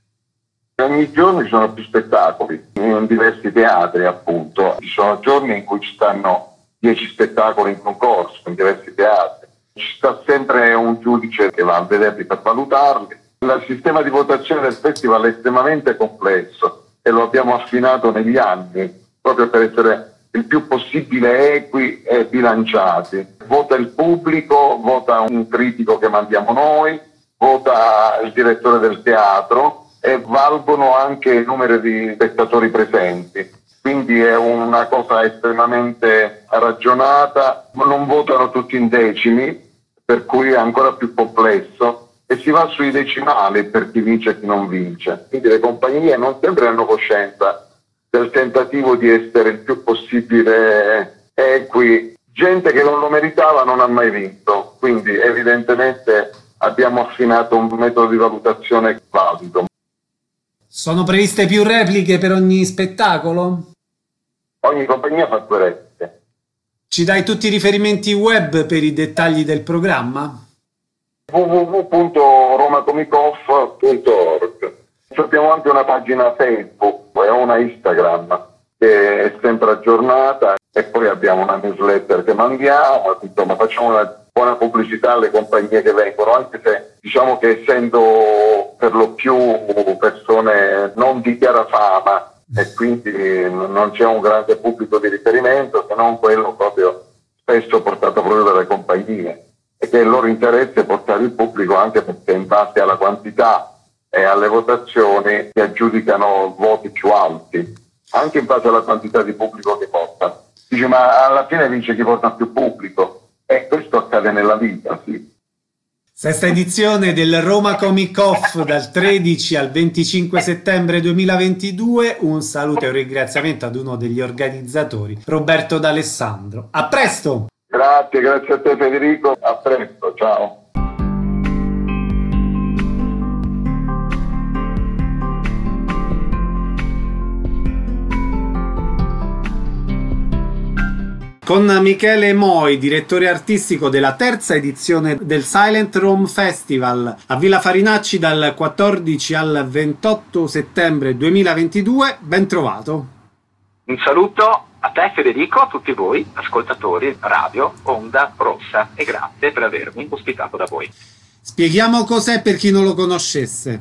Ogni giorno ci sono più spettacoli, in diversi teatri appunto. Ci sono giorni in cui ci stanno 10 spettacoli in concorso, in diversi teatri. Ci sta sempre un giudice che va a vederli per valutarli. Il sistema di votazione del festival è estremamente complesso e lo abbiamo affinato negli anni, proprio per essere il più possibile equi e bilanciati. Vota il pubblico, vota un critico che mandiamo noi, vota il direttore del teatro e valgono anche il numero di spettatori presenti. Quindi è una cosa estremamente ragionata, non votano tutti in decimi, per cui è ancora più complesso, e si va sui decimali per chi vince e chi non vince. Quindi le compagnie non sempre hanno coscienza del tentativo di essere il più possibile equi. Gente che non lo meritava non ha mai vinto, quindi evidentemente abbiamo affinato un metodo di valutazione valido. Sono previste più repliche per ogni spettacolo? Ogni compagnia fa 2 repliche. Ci dai tutti i riferimenti web per i dettagli del programma? www.romacomicoff.org. Abbiamo anche una pagina Facebook e una Instagram che è sempre aggiornata, e poi abbiamo una newsletter che mandiamo, insomma facciamo una buona pubblicità alle compagnie che vengono, anche se diciamo che essendo per lo più persone non di chiara fama e quindi non c'è un grande pubblico di riferimento, se non quello proprio spesso portato proprio dalle compagnie, e che il loro interesse è portare il pubblico, anche perché in base alla quantità e alle votazioni si aggiudicano voti più alti, anche in base alla quantità di pubblico che porta. Dice, ma alla fine vince chi porta più pubblico, e questo accade nella vita, sì. Sesta edizione del Roma Comic Off dal 13 al 25 settembre 2022. Un saluto e un ringraziamento ad uno degli organizzatori, Roberto D'Alessandro. A presto! Grazie a te Federico, a presto, ciao. Con Michele Moi, direttore artistico della terza edizione del Silent Rome Festival a Villa Farinacci dal 14 al 28 settembre 2022, ben trovato. Un saluto a te Federico, a tutti voi ascoltatori Radio Onda Rossa, e grazie per avermi ospitato da voi. Spieghiamo cos'è per chi non lo conoscesse.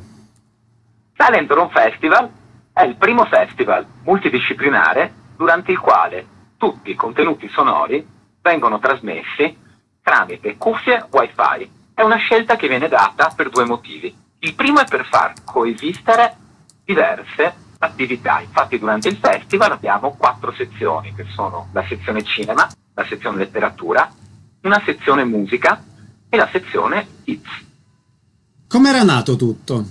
Silent Rome Festival è il primo festival multidisciplinare durante il quale tutti i contenuti sonori vengono trasmessi tramite cuffie Wi-Fi. È una scelta che viene data per 2 motivi. Il primo è per far coesistere diverse attività. Infatti durante il festival abbiamo 4 sezioni, che sono la sezione cinema, la sezione letteratura, una sezione musica e la sezione kids. Com'era nato tutto?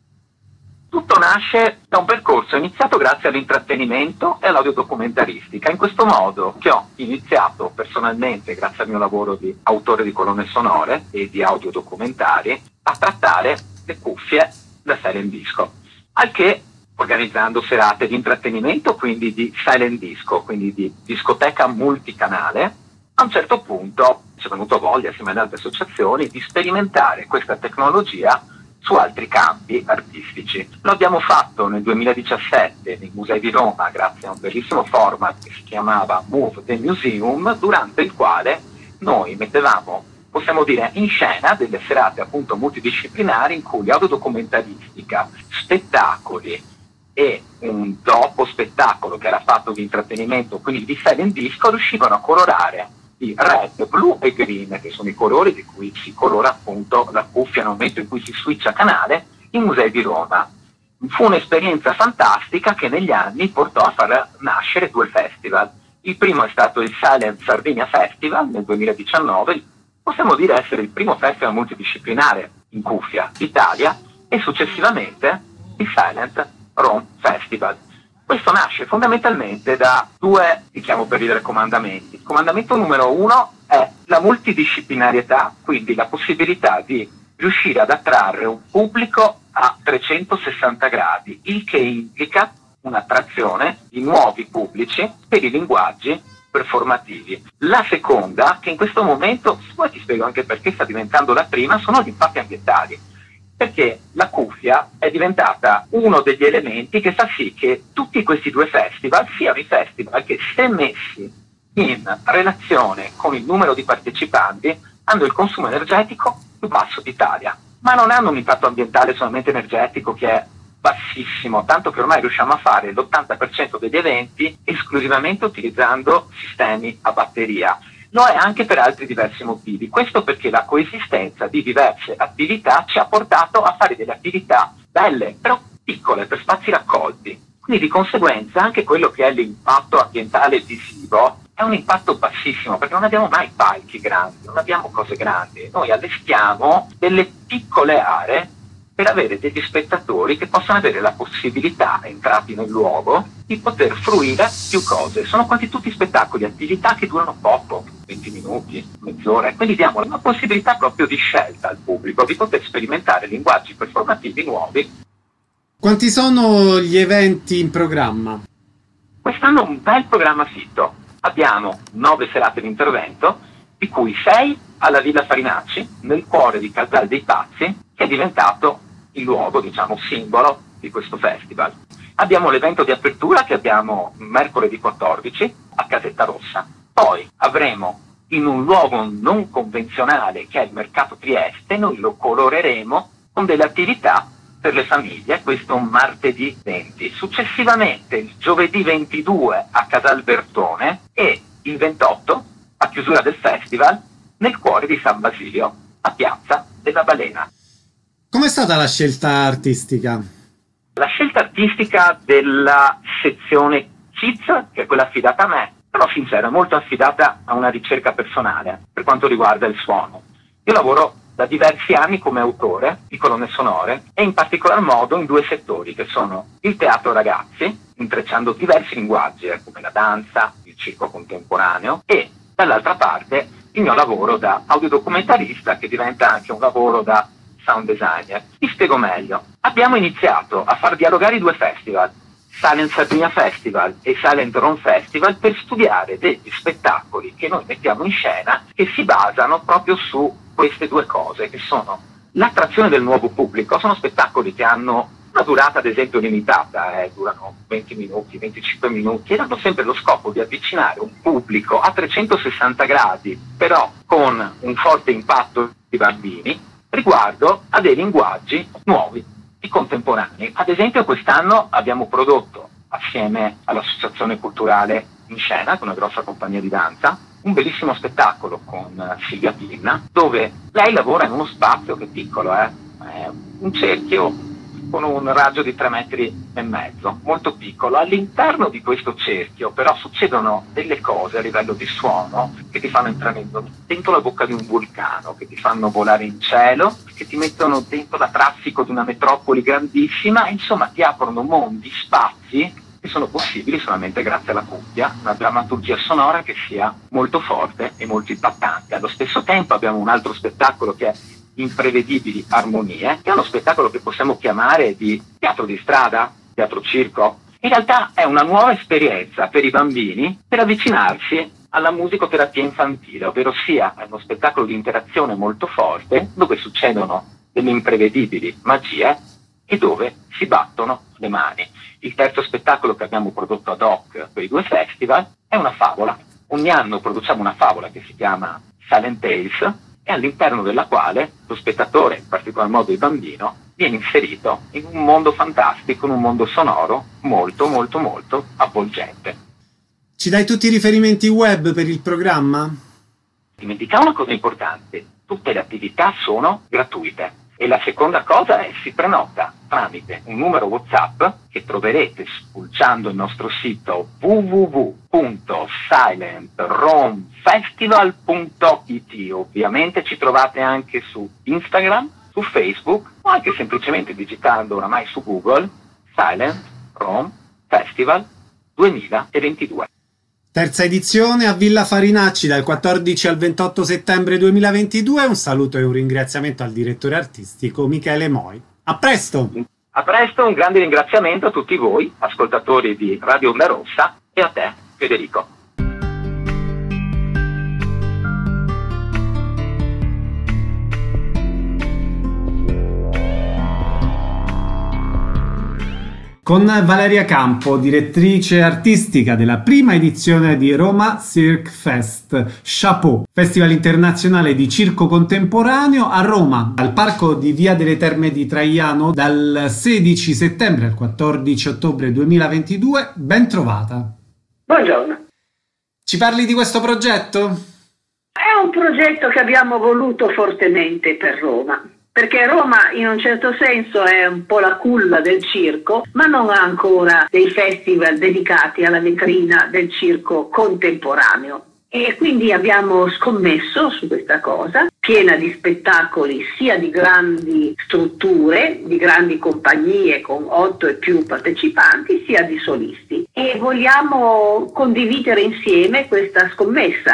Tutto nasce da un percorso iniziato grazie all'intrattenimento e all'audiodocumentaristica. In questo modo che ho iniziato personalmente, grazie al mio lavoro di autore di colonne sonore e di audiodocumentari, a trattare le cuffie da silent disco. Al che, organizzando serate di intrattenimento, quindi di silent disco, quindi di discoteca multicanale, a un certo punto ci è venuto voglia, assieme ad altre associazioni, di sperimentare questa tecnologia su altri campi artistici. Lo abbiamo fatto nel 2017 nei Musei di Roma grazie a un bellissimo format che si chiamava Move the Museum, durante il quale noi mettevamo, possiamo dire, in scena delle serate appunto multidisciplinari in cui audiodocumentaristica, spettacoli e un dopo spettacolo che era fatto di intrattenimento, quindi di silent disco, riuscivano a colorare di red, blu e green, che sono i colori di cui si colora appunto la cuffia nel momento in cui si switcha canale, in Musei di Roma. Fu un'esperienza fantastica che negli anni portò a far nascere 2 festival. Il primo è stato il Silent Sardinia Festival nel 2019, possiamo dire essere il primo festival multidisciplinare in cuffia d'Italia, e successivamente il Silent Rome Festival. Questo nasce fondamentalmente da 2, diciamo per ridere, comandamenti. Il comandamento numero 1 è la multidisciplinarietà, quindi la possibilità di riuscire ad attrarre un pubblico a 360 gradi, il che implica un'attrazione di nuovi pubblici per i linguaggi performativi. La seconda, che in questo momento, poi ti spiego anche perché sta diventando la prima, sono gli impatti ambientali. Perché la cuffia è diventata uno degli elementi che fa sì che tutti questi 2 festival siano i festival che, se messi in relazione con il numero di partecipanti, hanno il consumo energetico più basso d'Italia. Ma non hanno un impatto ambientale solamente energetico, che è bassissimo, tanto che ormai riusciamo a fare l'80% degli eventi esclusivamente utilizzando sistemi a batteria. Lo è anche per altri diversi motivi. Questo perché la coesistenza di diverse attività ci ha portato a fare delle attività belle, però piccole, per spazi raccolti. Quindi di conseguenza anche quello che è l'impatto ambientale visivo è un impatto bassissimo, perché non abbiamo mai palchi grandi, non abbiamo cose grandi. Noi allestiamo delle piccole aree per avere degli spettatori che possano avere la possibilità, entrati nel luogo, di poter fruire più cose. Sono quasi tutti spettacoli, attività che durano poco, 20 minuti, mezz'ora, e quindi diamo una possibilità proprio di scelta al pubblico, di poter sperimentare linguaggi performativi nuovi. Quanti sono gli eventi in programma? Quest'anno un bel programma fitto. Abbiamo 9 serate di intervento, di cui 6 alla Villa Farinacci, nel cuore di Casal dei Pazzi, che è diventato il luogo, diciamo, simbolo di questo festival. Abbiamo l'evento di apertura che abbiamo mercoledì 14 a Casetta Rossa. Poi avremo in un luogo non convenzionale che è il Mercato Trieste, noi lo coloreremo con delle attività per le famiglie, questo martedì 20. Successivamente il giovedì 22 a Casalbertone e il 28 a chiusura del festival nel cuore di San Basilio, a Piazza della Balena. Com'è stata la scelta artistica? La scelta artistica della sezione Kids, che è quella affidata a me, però sincera, molto affidata a una ricerca personale per quanto riguarda il suono. Io lavoro da diversi anni come autore di colonne sonore e in particolar modo in 2 settori che sono il teatro ragazzi, intrecciando diversi linguaggi come la danza, il circo contemporaneo, e dall'altra parte il mio lavoro da audiodocumentarista, che diventa anche un lavoro da sound designer. Mi spiego meglio. Abbiamo iniziato a far dialogare i 2 festival, Silent Sardinia Festival e Silent Rome Festival, per studiare degli spettacoli che noi mettiamo in scena che si basano proprio su queste 2 cose, che sono l'attrazione del nuovo pubblico. Sono spettacoli che hanno una durata ad esempio limitata, durano 20 minuti, 25 minuti, ed hanno sempre lo scopo di avvicinare un pubblico a 360 gradi, però con un forte impatto di bambini, riguardo a dei linguaggi nuovi e contemporanei. Ad esempio quest'anno abbiamo prodotto, assieme all'Associazione Culturale in Scena, con una grossa compagnia di danza, un bellissimo spettacolo con Silvia Pinna, dove lei lavora in uno spazio che è piccolo, è un cerchio con un raggio di 3,5 metri, molto piccolo. All'interno di questo cerchio però succedono delle cose a livello di suono che ti fanno entrare dentro la bocca di un vulcano, che ti fanno volare in cielo, che ti mettono dentro la traffico di una metropoli grandissima, e insomma ti aprono mondi, spazi che sono possibili solamente grazie alla cuffia, una drammaturgia sonora che sia molto forte e molto impattante. Allo stesso tempo abbiamo un altro spettacolo che è Imprevedibili Armonie, che è uno spettacolo che possiamo chiamare di teatro di strada, teatro circo. In realtà è una nuova esperienza per i bambini per avvicinarsi alla musicoterapia infantile, ovvero sia è uno spettacolo di interazione molto forte dove succedono delle imprevedibili magie e dove si battono le mani. Il terzo spettacolo che abbiamo prodotto ad hoc per i 2 festival è una favola. Ogni anno produciamo una favola che si chiama Silent Tales, e all'interno della quale lo spettatore, in particolar modo il bambino, viene inserito in un mondo fantastico, in un mondo sonoro molto molto molto avvolgente. Ci dai tutti i riferimenti web per il programma? Dimenticavo una cosa importante: tutte le attività sono gratuite. E la seconda cosa è si prenota tramite un numero WhatsApp che troverete spulciando il nostro sito www.silentromefestival.it. Ovviamente ci trovate anche su Instagram, su Facebook, o anche semplicemente digitando oramai su Google Silent Rome Festival 2022. Terza edizione a Villa Farinacci dal 14 al 28 settembre 2022. Un saluto e un ringraziamento al direttore artistico Michele Moi. A presto! A presto, un grande ringraziamento a tutti voi, ascoltatori di Radio Onda Rossa, e a te, Federico. Con Valeria Campo, direttrice artistica della prima edizione di Roma Cirque Fest, Chapeau, Festival internazionale di circo contemporaneo a Roma, al Parco di Via delle Terme di Traiano, dal 16 settembre al 14 ottobre 2022. Ben trovata. Buongiorno. Ci parli di questo progetto? È un progetto che abbiamo voluto fortemente per Roma, perché Roma in un certo senso è un po' la culla del circo, ma non ha ancora dei festival dedicati alla vetrina del circo contemporaneo. E quindi abbiamo scommesso su questa cosa, piena di spettacoli sia di grandi strutture, di grandi compagnie con 8 e più partecipanti, sia di solisti. E vogliamo condividere insieme questa scommessa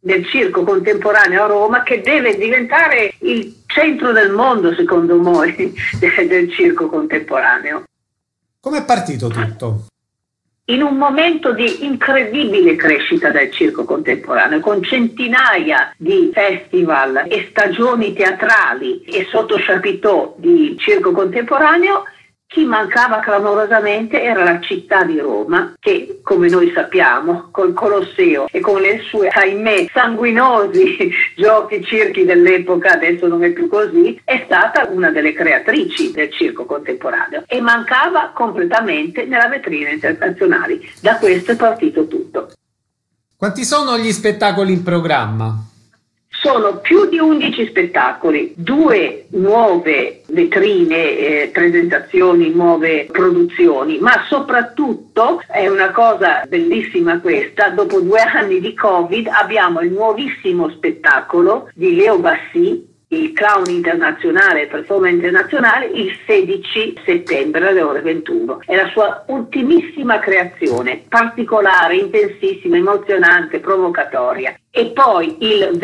del circo contemporaneo a Roma, che deve diventare il centro del mondo, secondo noi, del circo contemporaneo. Com'è partito tutto? In un momento di incredibile crescita del circo contemporaneo, con centinaia di festival e stagioni teatrali e sotto chapiteau di circo contemporaneo, chi mancava clamorosamente era la città di Roma, che, come noi sappiamo, col Colosseo e con le sue, ahimè, sanguinosi giochi circhi dell'epoca, adesso non è più così, è stata una delle creatrici del circo contemporaneo e mancava completamente nella vetrina internazionale. Da questo è partito tutto. Quanti sono gli spettacoli in programma? Sono più di 11 spettacoli, 2 nuove vetrine, presentazioni, nuove produzioni, ma soprattutto è una cosa bellissima questa, dopo 2 anni di Covid abbiamo il nuovissimo spettacolo di Leo Bassi, il clown internazionale, performer internazionale, il 16 settembre alle ore 21. È la sua ultimissima creazione, particolare, intensissima, emozionante, provocatoria. E poi il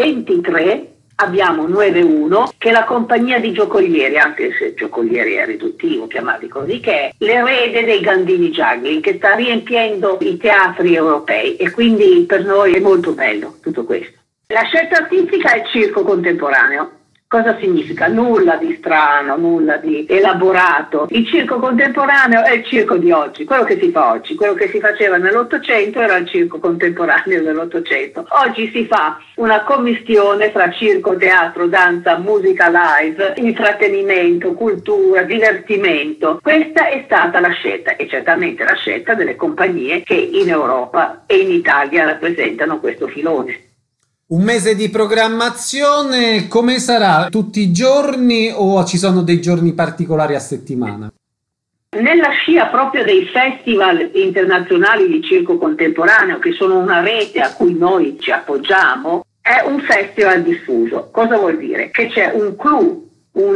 23 abbiamo 9-1, che è la compagnia di giocolieri, anche se giocolieri è riduttivo chiamarli così, che è l'erede dei Gandini Juggling, che sta riempiendo i teatri europei e quindi per noi è molto bello tutto questo. La scelta artistica è il circo contemporaneo. Cosa significa? Nulla di strano, nulla di elaborato. Il circo contemporaneo è il circo di oggi, quello che si fa oggi. Quello che si faceva nell'Ottocento era il circo contemporaneo dell'Ottocento. Oggi si fa una commistione fra circo, teatro, danza, musica live, intrattenimento, cultura, divertimento. Questa è stata la scelta e certamente la scelta delle compagnie che in Europa e in Italia rappresentano questo filone. Un mese di programmazione, come sarà? Tutti i giorni o ci sono dei giorni particolari a settimana? Nella scia proprio dei festival internazionali di circo contemporaneo, che sono una rete a cui noi ci appoggiamo, è un festival diffuso. Cosa vuol dire? Che c'è un clou,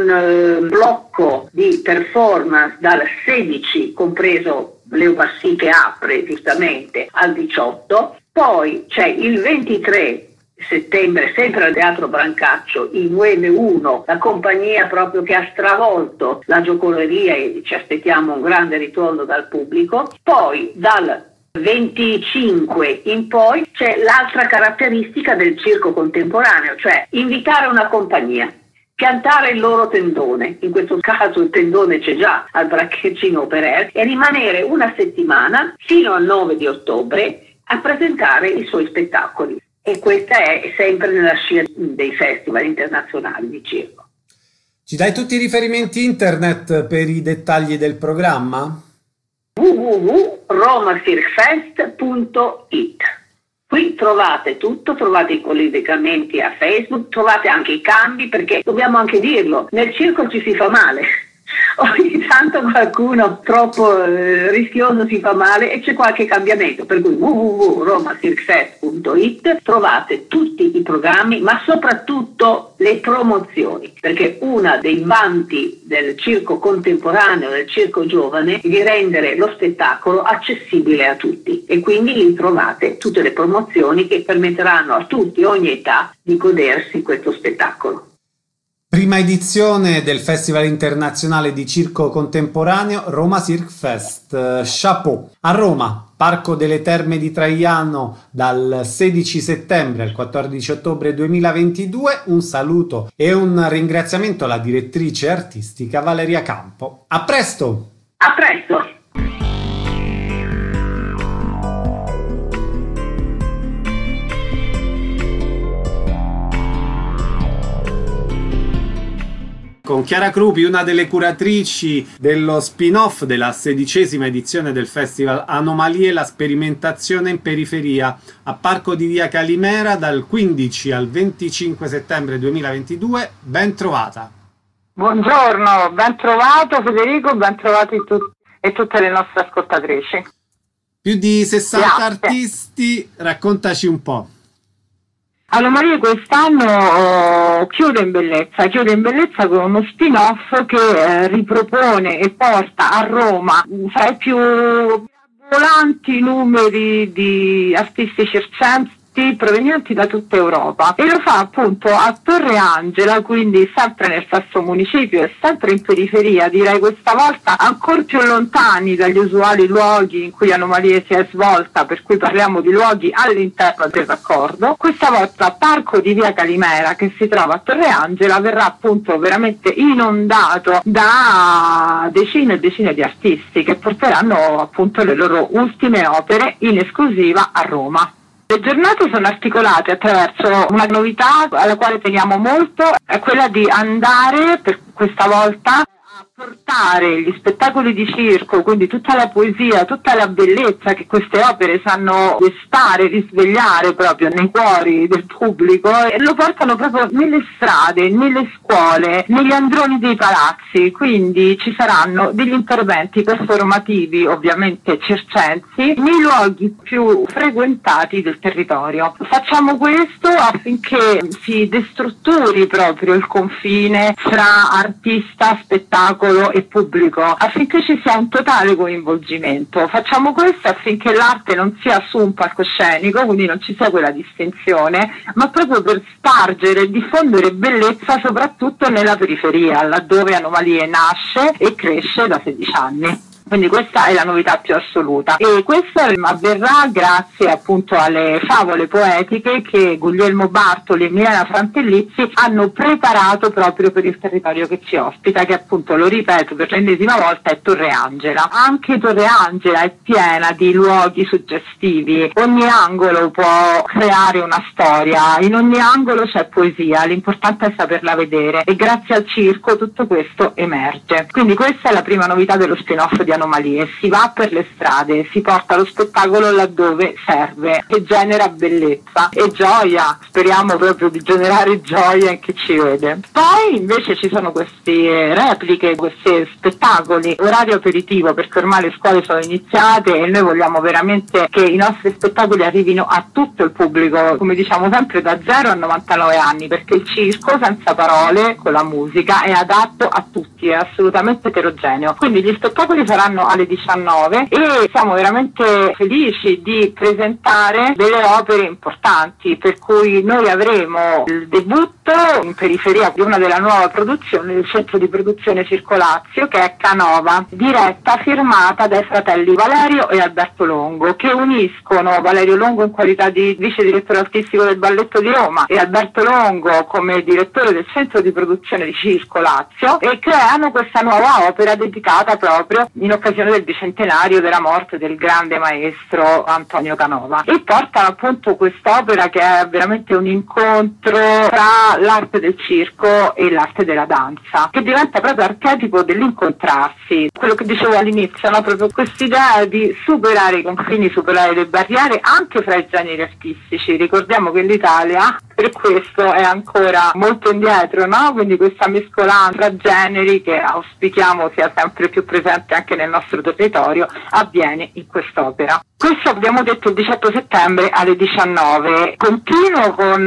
un blocco di performance dal 16, compreso Leo Bassi che apre giustamente, al 18, poi c'è il 23 settembre, sempre al Teatro Brancaccio, il 9-1, la compagnia proprio che ha stravolto la giocoleria e ci aspettiamo un grande ritorno dal pubblico. Poi dal 25 in poi c'è l'altra caratteristica del circo contemporaneo, cioè invitare una compagnia, piantare il loro tendone, in questo caso il tendone c'è già al Braccacino Open Air, e rimanere una settimana fino al 9 di ottobre a presentare i suoi spettacoli. E questa è sempre nella scia dei festival internazionali di circo. Ci dai tutti i riferimenti internet per i dettagli del programma? www.romacircfest.it. Qui trovate tutto, trovate i collegamenti a Facebook, trovate anche i cambi, perché dobbiamo anche dirlo, nel circo ci si fa male. Ogni tanto qualcuno troppo rischioso si fa male e c'è qualche cambiamento, per cui www.romacircfest.it trovate tutti i programmi, ma soprattutto le promozioni, perché una dei vanti del circo contemporaneo, del circo giovane, è di rendere lo spettacolo accessibile a tutti, e quindi lì trovate tutte le promozioni che permetteranno a tutti, ogni età, di godersi questo spettacolo. Prima edizione del Festival Internazionale di Circo Contemporaneo Roma Cirque Fest. Chapeau! A Roma, Parco delle Terme di Traiano, dal 16 settembre al 14 ottobre 2022. Un saluto e un ringraziamento alla direttrice artistica Valeria Campo. A presto! A presto! Con Chiara Crupi, una delle curatrici dello spin-off della 16ª edizione del Festival Anomalie, la sperimentazione in periferia, a Parco di Via Calimera, dal 15 al 25 settembre 2022. Ben trovata! Buongiorno, ben trovato Federico, ben trovati tutti e tutte le nostre ascoltatrici. Più di 60 Grazie. artisti, raccontaci un po'. Anomalie quest'anno chiude in bellezza con uno spin-off che ripropone e porta a Roma fra i più volanti numeri di artisti circensi artisti provenienti da tutta Europa, e lo fa appunto a Torre Angela, quindi sempre nel stesso municipio e sempre in periferia, direi questa volta ancora più lontani dagli usuali luoghi in cui Anomalie si è svolta, per cui parliamo di luoghi all'interno del raccordo. Questa volta Parco di Via Calimera, che si trova a Torre Angela, verrà appunto veramente inondato da decine e decine di artisti che porteranno appunto le loro ultime opere in esclusiva a Roma. Le giornate sono articolate attraverso una novità alla quale teniamo molto, è quella di andare per questa volta a portare gli spettacoli di circo, quindi tutta la poesia, tutta la bellezza che queste opere sanno destare, risvegliare proprio nei cuori del pubblico, e lo portano proprio nelle strade, nelle scuole, negli androni dei palazzi. Quindi ci saranno degli interventi performativi, ovviamente circensi, nei luoghi più frequentati del territorio. Facciamo questo affinché si destrutturi proprio il confine fra artista, spettacolo e pubblico, affinché ci sia un totale coinvolgimento. Facciamo questo affinché l'arte non sia su un palcoscenico, quindi non ci sia quella distinzione, ma proprio per spargere e diffondere bellezza soprattutto nella periferia, laddove Anomalie nasce e cresce da 16 anni. Quindi questa è la novità più assoluta, e questo avverrà grazie appunto alle favole poetiche che Guglielmo Bartoli e Milena Frantellizzi hanno preparato proprio per il territorio che ci ospita, che appunto, lo ripeto per l'ennesima volta, è Torre Angela. Anche Torre Angela è piena di luoghi suggestivi, ogni angolo può creare una storia, in ogni angolo c'è poesia, l'importante è saperla vedere, e grazie al circo tutto questo emerge. Quindi questa è la prima novità dello spin-off di Anomalie: si va per le strade, si porta lo spettacolo laddove serve, che genera bellezza e gioia, speriamo proprio di generare gioia in chi ci vede. Poi invece ci sono queste repliche, questi spettacoli, orario aperitivo, perché ormai le scuole sono iniziate e noi vogliamo veramente che i nostri spettacoli arrivino a tutto il pubblico, come diciamo sempre, da 0 a 99 anni, perché il circo senza parole con la musica è adatto a tutti, è assolutamente eterogeneo. Quindi gli spettacoli saranno alle 19 e siamo veramente felici di presentare delle opere importanti, per cui noi avremo il debutto in periferia di una della nuova produzione del centro di produzione Circolazio, che è Canova, diretta, firmata dai fratelli Valerio e Alberto Longo, che uniscono Valerio Longo in qualità di vice direttore artistico del Balletto di Roma e Alberto Longo come direttore del centro di produzione di Circolazio, e creano questa nuova opera dedicata proprio in occasione del bicentenario della morte del grande maestro Antonio Canova, e portano appunto quest'opera che è veramente un incontro tra l'arte del circo e l'arte della danza, che diventa proprio archetipo dell'incontrarsi. Quello che dicevo all'inizio, no? Proprio quest'idea di superare i confini, superare le barriere anche fra i generi artistici. Ricordiamo che l'Italia per questo è ancora molto indietro, no? Quindi questa mescolanza tra generi, che auspichiamo sia sempre più presente anche nel nostro territorio, avviene in quest'opera. Questo abbiamo detto il 18 settembre alle 19. Continuo con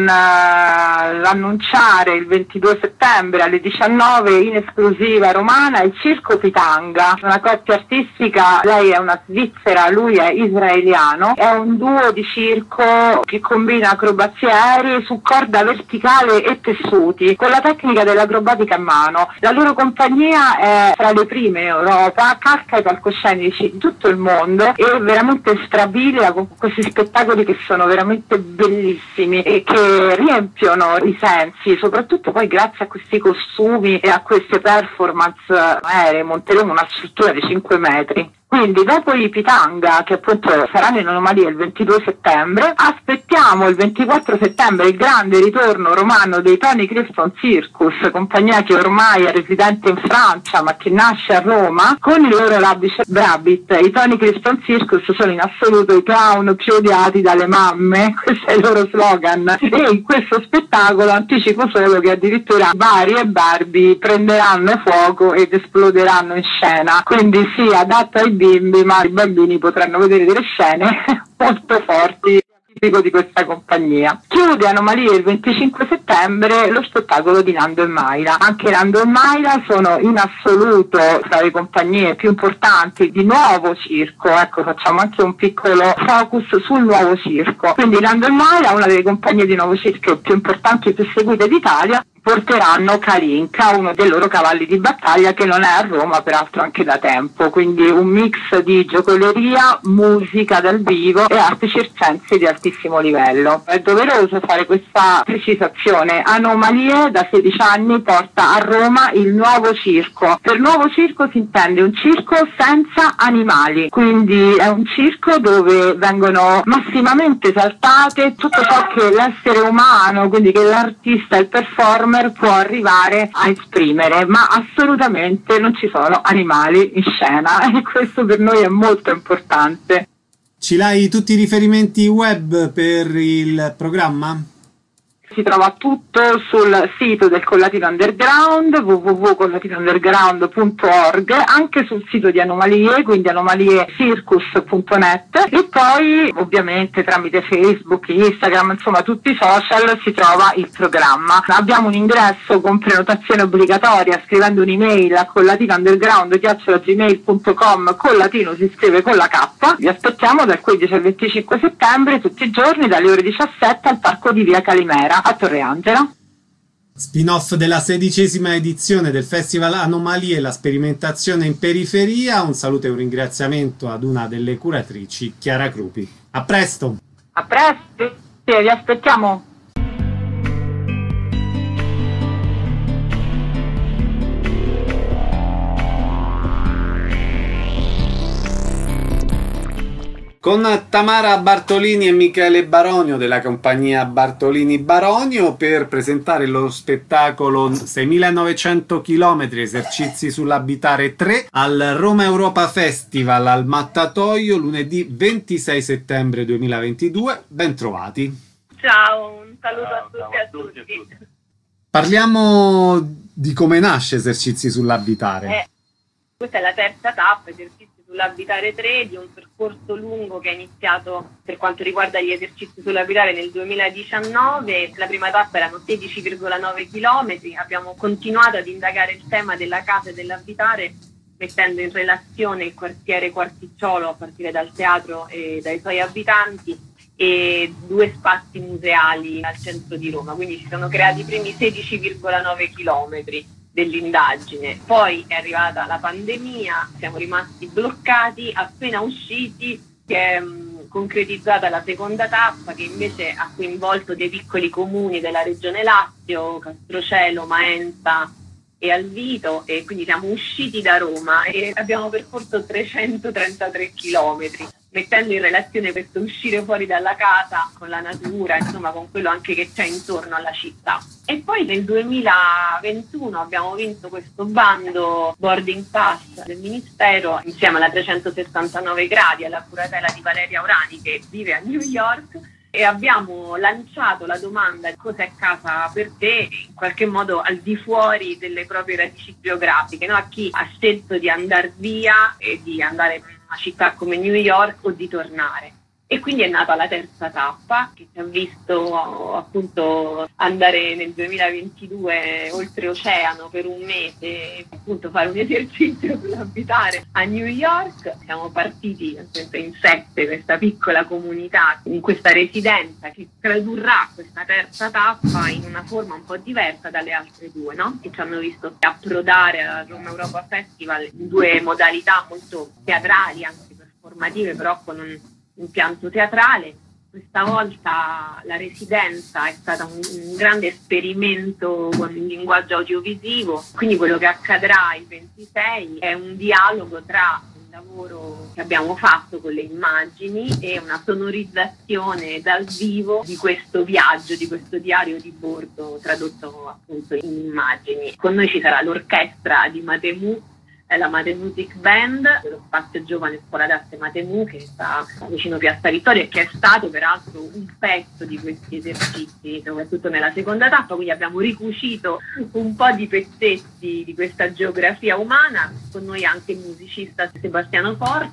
l'annunciare il 22 settembre alle 19 in esclusiva romana il Circo Pitanga, una coppia artistica, lei è una svizzera, lui è israeliano, è un duo di circo che combina acrobazie aeree su corda verticale e tessuti, con la tecnica dell'acrobatica a mano. La loro compagnia è tra le prime in Europa, calca i palcoscenici di tutto il mondo e veramente strabilia con questi spettacoli che sono veramente bellissimi e che riempiono i sensi, soprattutto poi grazie a questi costumi e a queste performance aeree. Monteremo una struttura di 5 metri. Quindi dopo i Pitanga, che appunto saranno in Anomalie il 22 settembre, aspettiamo il 24 settembre il grande ritorno romano dei Tony Clifton Circus, compagnia che ormai è residente in Francia ma che nasce a Roma, con il loro Labish Rabbit. I Tony Clifton Circus sono in assoluto i clown più odiati dalle mamme, questo è il loro slogan, e in questo spettacolo anticipo solo che addirittura Bari e Barbie prenderanno fuoco ed esploderanno in scena, quindi sì, adatto ai bimbi, ma i bambini potranno vedere delle scene molto forti. di questa compagnia. Chiude Anomalie il 25 settembre lo spettacolo di Nando e Mayra. Anche Nando e Mayra sono in assoluto tra le compagnie più importanti di Nuovo Circo. Ecco, facciamo anche un piccolo focus sul Nuovo Circo. Quindi Nando e Mayra, una delle compagnie di Nuovo Circo più importanti e più seguite d'Italia, porteranno Kalinka, uno dei loro cavalli di battaglia, che non è a Roma peraltro anche da tempo, quindi un mix di giocoleria, musica dal vivo e arti circensi di altissimo livello. È doveroso fare questa precisazione. Anomalie da 16 anni porta a Roma il Nuovo Circo. Per Nuovo Circo si intende un circo senza animali, quindi è un circo dove vengono massimamente esaltate tutto ciò che l'essere umano, quindi che l'artista, il performer può arrivare a esprimere, ma assolutamente non ci sono animali in scena e questo per noi è molto importante. Ci dai tutti i riferimenti web per il programma? Si trova tutto sul sito del Collatino Underground, www.collatinounderground.org, anche sul sito di Anomalie, quindi anomaliecircus.net, e poi ovviamente tramite Facebook, Instagram, insomma tutti i social si trova il programma. Abbiamo un ingresso con prenotazione obbligatoria scrivendo un'email a collatinounderground@gmail.com, Collatino si scrive con la K. Vi aspettiamo dal 15 al 25 settembre tutti i giorni dalle ore 17 al Parco di Via Calimera a Torre Angela. Spin-off della 16ª edizione del Festival Anomalie, la sperimentazione in periferia. Un saluto e un ringraziamento ad una delle curatrici, Chiara Crupi. A presto! A presto, sì, vi aspettiamo. Con Tamara Bartolini e Michele Baronio della compagnia Bartolini Baronio per presentare lo spettacolo 6.900 km esercizi sull'abitare 3 al Roma Europa Festival al Mattatoio lunedì 26 settembre 2022. Bentrovati. Ciao, un saluto a tutti. Parliamo di come nasce Esercizi sull'abitare. Questa è la terza tappa, Esercizi sull'abitare 3, di un percorso lungo che è iniziato per quanto riguarda gli esercizi sull'abitare nel 2019. La prima tappa erano 16,9 km, abbiamo continuato ad indagare il tema della casa e dell'abitare mettendo in relazione il quartiere Quarticciolo a partire dal teatro e dai suoi abitanti e 2 spazi museali al centro di Roma, quindi si sono creati i primi 16,9 chilometri dell'indagine. Poi è arrivata la pandemia, siamo rimasti bloccati, appena usciti si è concretizzata la seconda tappa che invece ha coinvolto dei piccoli comuni della regione Lazio, Castrocelo, Maenza e Alvito, e quindi siamo usciti da Roma e abbiamo percorso 333 chilometri, mettendo in relazione questo uscire fuori dalla casa con la natura, insomma con quello anche che c'è intorno alla città. E poi nel 2021 abbiamo vinto questo bando Boarding Pass del Ministero insieme alla 369 gradi alla curatela di Valeria Urani che vive a New York, e abbiamo lanciato la domanda cos'è casa per te, in qualche modo al di fuori delle proprie radici geografiche, no? A chi ha scelto di andare via e di andare in una città come New York o di tornare. E quindi è nata la terza tappa che ci ha visto appunto andare nel 2022 oltreoceano per un mese e appunto fare un esercizio sull'abitare a New York. Siamo partiti in 7, questa piccola comunità, in questa residenza che tradurrà questa terza tappa in una forma un po' diversa dalle altre 2, no? Che ci hanno visto approdare al Roma Europa Festival in 2 modalità molto teatrali, anche performative, però con un impianto teatrale. Questa volta la residenza è stata un grande esperimento con il linguaggio audiovisivo, quindi quello che accadrà il 26 è un dialogo tra il lavoro che abbiamo fatto con le immagini e una sonorizzazione dal vivo di questo viaggio, di questo diario di bordo tradotto appunto in immagini. Con noi ci sarà l'orchestra di Matemu, la Mate Music Band dello Spazio Giovane Scuola d'Arte Matemu che sta vicino Piazza Vittoria e che è stato peraltro un pezzo di questi esercizi, soprattutto nella seconda tappa, quindi abbiamo ricucito un po' di pezzetti di questa geografia umana. Con noi anche il musicista Sebastiano Forte,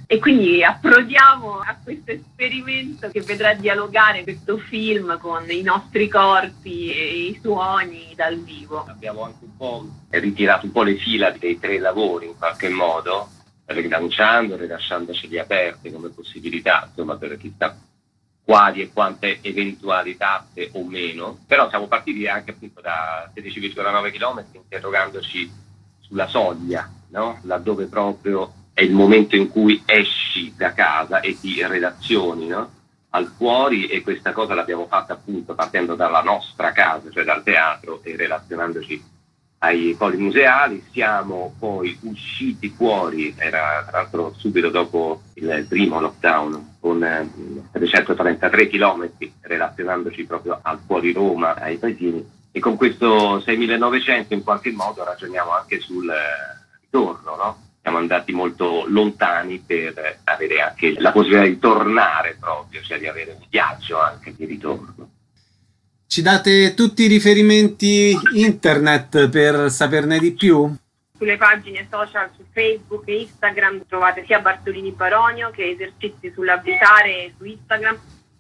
E quindi approdiamo a questo esperimento che vedrà dialogare questo film con i nostri corpi e i suoni dal vivo. Abbiamo anche un po' ritirato un po' le fila dei 3 lavori in qualche modo, rilasciandoceli aperte come possibilità, insomma, per chissà quali e quante eventuali tappe o meno. Però siamo partiti anche appunto da 16,9 km interrogandoci sulla soglia, no? Laddove proprio è il momento in cui esci da casa e ti relazioni, no? Al fuori, e questa cosa l'abbiamo fatta appunto partendo dalla nostra casa, cioè dal teatro, e relazionandoci ai poli museali. Siamo poi usciti fuori, era tra l'altro subito dopo il primo lockdown, con 333 chilometri, relazionandoci proprio al fuori Roma, ai paesini, e con questo 6.900 in qualche modo ragioniamo anche sul ritorno, no? Siamo andati molto lontani per avere anche la possibilità di tornare proprio, cioè di avere un viaggio anche di ritorno. Ci date tutti i riferimenti internet per saperne di più? Sulle pagine social, su Facebook e Instagram, trovate sia Bartolini Baronio che Esercizi sull'abitare su Instagram,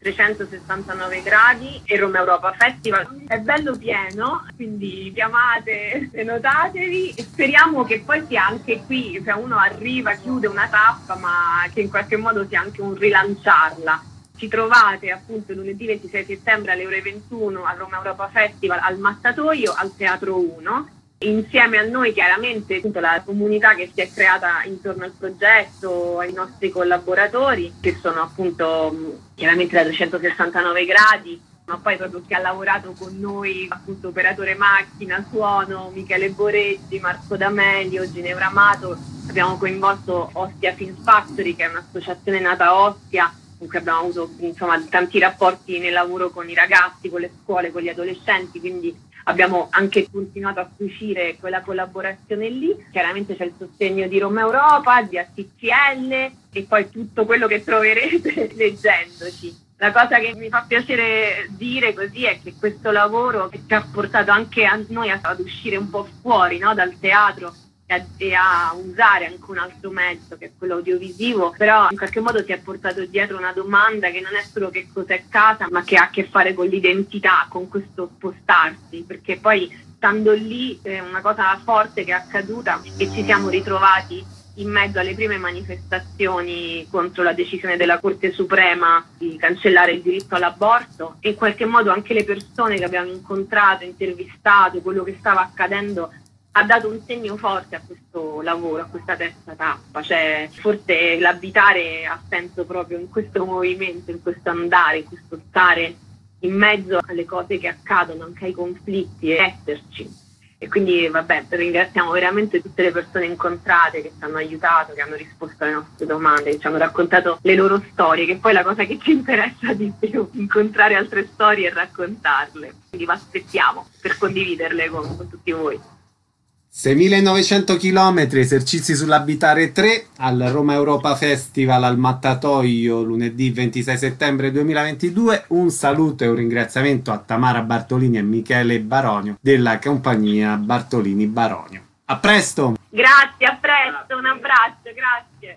369 gradi e Roma Europa Festival. È bello pieno, quindi chiamate, prenotatevi e speriamo che poi sia anche qui, cioè uno arriva, chiude una tappa, ma che in qualche modo sia anche un rilanciarla. Ci trovate appunto lunedì 26 settembre alle ore 21 al Roma Europa Festival al Mattatoio, al Teatro 1. Insieme a noi chiaramente appunto la comunità che si è creata intorno al progetto, ai nostri collaboratori che sono appunto chiaramente da 369 gradi, ma poi proprio chi ha lavorato con noi, appunto operatore macchina, suono, Michele Boretti, Marco D'Amelio, Ginevra Amato. Abbiamo coinvolto Ostia Film Factory, che è un'associazione nata a Ostia, con cui abbiamo avuto insomma tanti rapporti nel lavoro con i ragazzi, con le scuole, con gli adolescenti, quindi abbiamo anche continuato a cucire quella collaborazione lì. Chiaramente c'è il sostegno di Roma Europa, di ATCL e poi tutto quello che troverete leggendoci. La cosa che mi fa piacere dire così è che questo lavoro ci ha portato anche a noi ad uscire un po' fuori, no, dal teatro e a usare anche un altro mezzo che è quello audiovisivo, però in qualche modo si è portato dietro una domanda che non è solo che cos'è casa, ma che ha a che fare con l'identità, con questo spostarsi, perché poi stando lì una cosa forte che è accaduta è che ci siamo ritrovati in mezzo alle prime manifestazioni contro la decisione della Corte Suprema di cancellare il diritto all'aborto, e in qualche modo anche le persone che abbiamo incontrato, intervistato, quello che stava accadendo ha dato un segno forte a questo lavoro, a questa terza tappa. Cioè forse l'abitare ha senso proprio in questo movimento, in questo andare, in questo stare in mezzo alle cose che accadono, anche ai conflitti, e esserci. E quindi vabbè, ringraziamo veramente tutte le persone incontrate che ci hanno aiutato, che hanno risposto alle nostre domande, che ci hanno raccontato le loro storie, che poi è la cosa che ci interessa di più, incontrare altre storie e raccontarle. Quindi vi aspettiamo per condividerle con tutti voi. 6.900 km, esercizi sull'abitare 3 al Roma Europa Festival al Mattatoio lunedì 26 settembre 2022. Un saluto e un ringraziamento a Tamara Bartolini e Michele Baronio della compagnia Bartolini Baronio. A presto! Grazie, a presto, un abbraccio, grazie.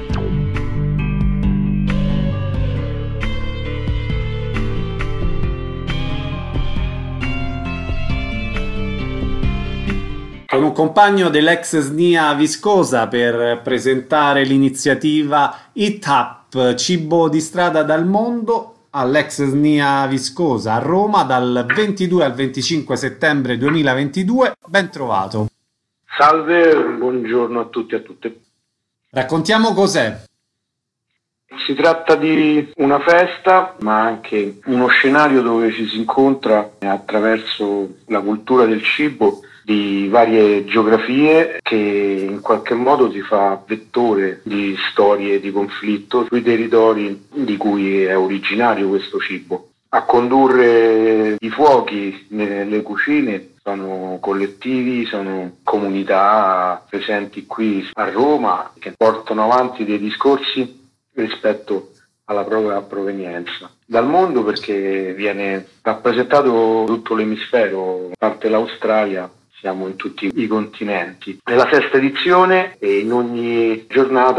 Con un compagno dell'ex SNIA Viscosa per presentare l'iniziativa Eat Up, cibo di strada dal mondo, all'ex SNIA Viscosa a Roma dal 22 al 25 settembre 2022. Ben trovato. Salve, buongiorno a tutti e a tutte. Raccontiamo cos'è. Si tratta di una festa, ma anche uno scenario dove ci si incontra attraverso la cultura del cibo di varie geografie, che in qualche modo si fa vettore di storie di conflitto sui territori di cui è originario questo cibo. A condurre i fuochi nelle cucine sono collettivi, sono comunità presenti qui a Roma che portano avanti dei discorsi rispetto alla propria provenienza dal mondo, perché viene rappresentato tutto l'emisfero, a parte l'Australia. Siamo in tutti i continenti. Nella sesta edizione e in ogni giornata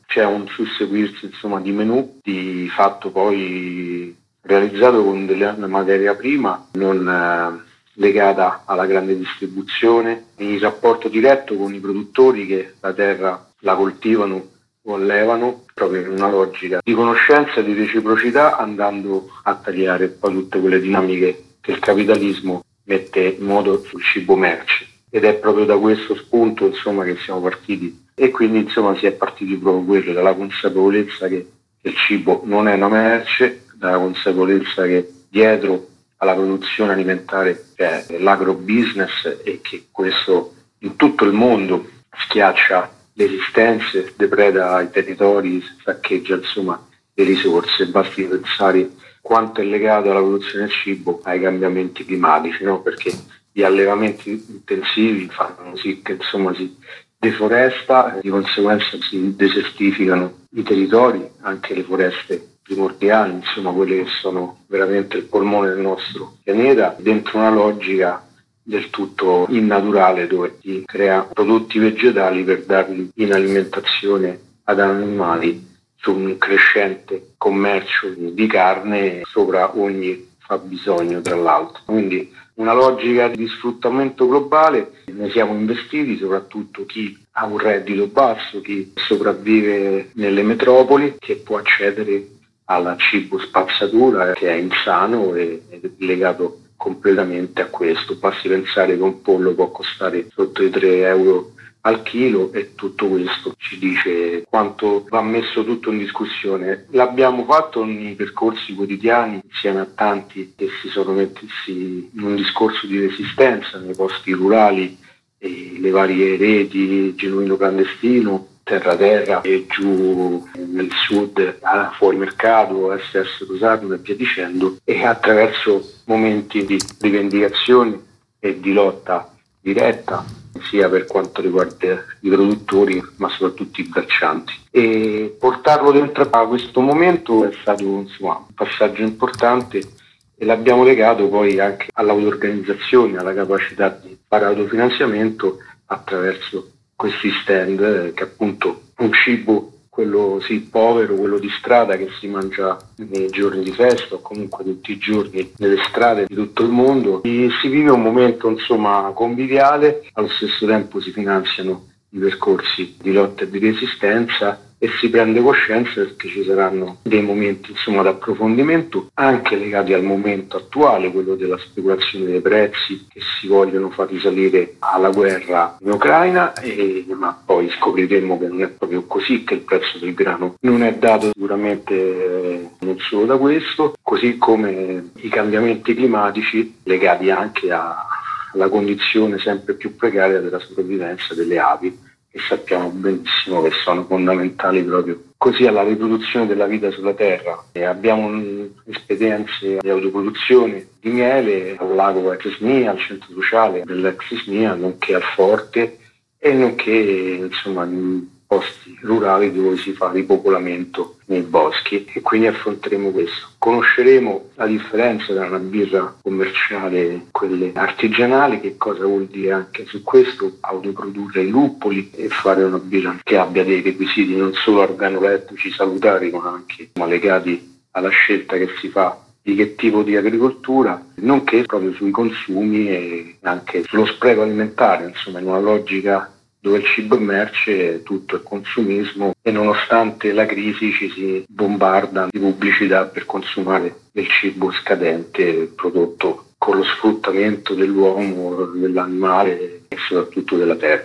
c'è un susseguirsi insomma di menù, di fatto poi realizzato con della materia prima non legata alla grande distribuzione, in rapporto diretto con i produttori che la terra la coltivano o allevano, proprio in una logica di conoscenza e di reciprocità, andando a tagliare poi tutte quelle dinamiche che il capitalismo mette in moto sul cibo merce. Ed è proprio da questo spunto insomma che siamo partiti, e quindi insomma si è partiti proprio quello, dalla consapevolezza che il cibo non è una merce, dalla consapevolezza che dietro alla produzione alimentare c'è l'agrobusiness e che questo in tutto il mondo schiaccia le esistenze, depreda i territori, saccheggia insomma le risorse. Basti pensare quanto è legato alla produzione del cibo ai cambiamenti climatici, no? Perché gli allevamenti intensivi fanno sì che insomma si deforesta, di conseguenza si desertificano i territori, anche le foreste primordiali, insomma quelle che sono veramente il polmone del nostro pianeta, dentro una logica del tutto innaturale dove si crea prodotti vegetali per darli in alimentazione ad animali su un crescente commercio di carne sopra ogni fabbisogno, tra l'altro. Quindi una logica di sfruttamento globale, ne siamo investiti, soprattutto chi ha un reddito basso, chi sopravvive nelle metropoli, che può accedere alla cibo spazzatura, che è insano ed è legato completamente a questo. Basti pensare che un pollo può costare sotto i 3 euro al chilo, e tutto questo ci dice quanto va messo tutto in discussione. L'abbiamo fatto nei percorsi quotidiani insieme a tanti che si sono messi in un discorso di resistenza nei posti rurali, e le varie reti, Genuino Clandestino, Terra e giù nel sud, fuori mercato, SS Rosarno e via dicendo, e attraverso momenti di rivendicazione e di lotta diretta, sia per quanto riguarda i produttori ma soprattutto i braccianti. E portarlo dentro a questo momento è stato insomma un passaggio importante, e l'abbiamo legato poi anche all'auto-organizzazione, alla capacità di fare autofinanziamento attraverso questi stand, che appunto un cibo, quello sì povero, quello di strada, che si mangia nei giorni di festa o comunque tutti i giorni nelle strade di tutto il mondo. E si vive un momento insomma conviviale, allo stesso tempo si finanziano i percorsi di lotta e di resistenza, e si prende coscienza perché ci saranno dei momenti insomma d'approfondimento anche legati al momento attuale, quello della speculazione dei prezzi che si vogliono far risalire alla guerra in Ucraina, ma poi scopriremo che non è proprio così, che il prezzo del grano non è dato sicuramente non solo da questo, così come i cambiamenti climatici legati anche alla condizione sempre più precaria della sopravvivenza delle api, che sappiamo benissimo che sono fondamentali proprio così alla riproduzione della vita sulla Terra. E abbiamo esperienze di autoproduzione di miele al lago ex SNIA, al centro sociale dell'ex SNIA, nonché al forte, e nonché insomma in posti rurali dove si fa ripopolamento nei boschi, e quindi affronteremo questo. Conosceremo la differenza tra una birra commerciale e quelle artigianali, che cosa vuol dire anche su questo autoprodurre i luppoli e fare una birra che abbia dei requisiti non solo organolettici salutari, ma anche legati alla scelta che si fa di che tipo di agricoltura, nonché proprio sui consumi e anche sullo spreco alimentare, insomma in una logica dove il cibo è merce, tutto è consumismo, e nonostante la crisi ci si bombarda di pubblicità per consumare del cibo scadente, prodotto con lo sfruttamento dell'uomo, dell'animale e soprattutto della terra.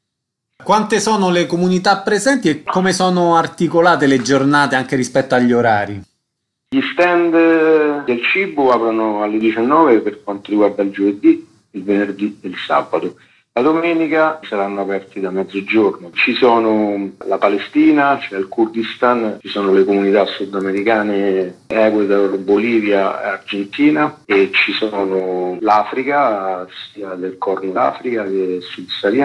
Quante sono le comunità presenti e come sono articolate le giornate anche rispetto agli orari? Gli stand del cibo aprono alle 19 per quanto riguarda il giovedì, il venerdì e il sabato. La domenica saranno aperti da mezzogiorno. Ci sono la Palestina, c'è il Kurdistan, ci sono le comunità sudamericane, Ecuador, Bolivia e Argentina, e ci sono l'Africa, sia del Corno d'Africa che subsahariana,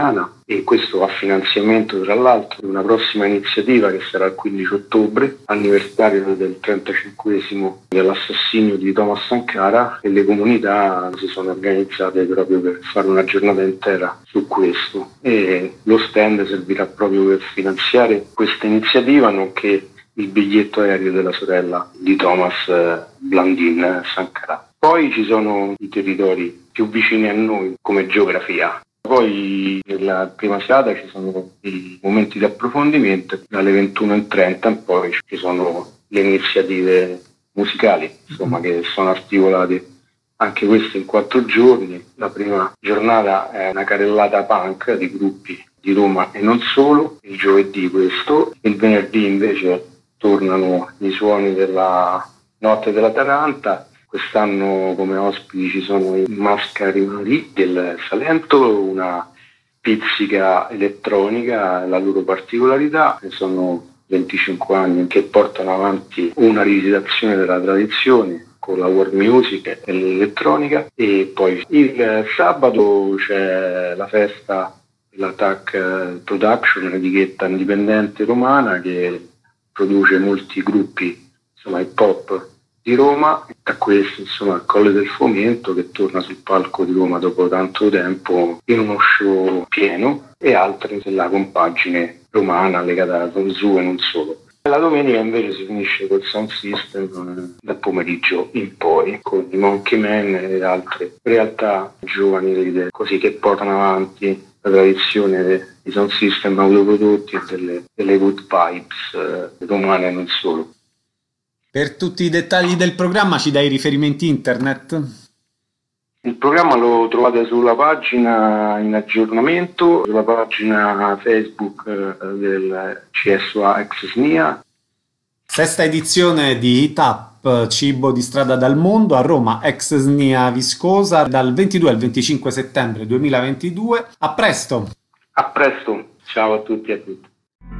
e questo a finanziamento tra l'altro di una prossima iniziativa che sarà il 15 ottobre, anniversario del 35esimo dell'assassinio di Thomas Sankara, e le comunità si sono organizzate proprio per fare una giornata intera su questo, e lo stand servirà proprio per finanziare questa iniziativa, nonché il biglietto aereo della sorella di Thomas Blandin Sankara. Poi ci sono i territori più vicini a noi come geografia. Poi nella prima serata ci sono i momenti di approfondimento, dalle 21:30 in poi ci sono le iniziative musicali, insomma, che sono articolate anche queste in 4 giorni. La prima giornata è una carrellata punk di gruppi di Roma e non solo, il giovedì questo, il venerdì invece tornano i suoni della Notte della Taranta. Quest'anno come ospiti ci sono i Mascarinari del Salento, una pizzica elettronica, la loro particolarità, che sono 25 anni che portano avanti una rivisitazione della tradizione con la world music e l'elettronica. E poi il sabato c'è la festa dell'Attack Production, un'etichetta indipendente romana che produce molti gruppi, insomma, hip hop di Roma. Da questo, insomma, il Colle del Fomento che torna sul palco di Roma dopo tanto tempo in uno show pieno, e altre della compagine romana legata a Zonzu e non solo. La domenica invece si finisce col sound system dal pomeriggio in poi, con i Monkey Man e altre realtà giovanili così che portano avanti la tradizione di sound system autoprodotti e delle good vibes romane e non solo. Per tutti i dettagli del programma ci dai riferimenti internet? Il programma lo trovate sulla pagina in aggiornamento, sulla pagina Facebook del CSA ex SNIA. 6ª edizione di ITAP, Cibo di Strada dal Mondo, a Roma ex SNIA Viscosa, dal 22 al 25 settembre 2022. A presto! A presto, ciao a tutti e a tutte.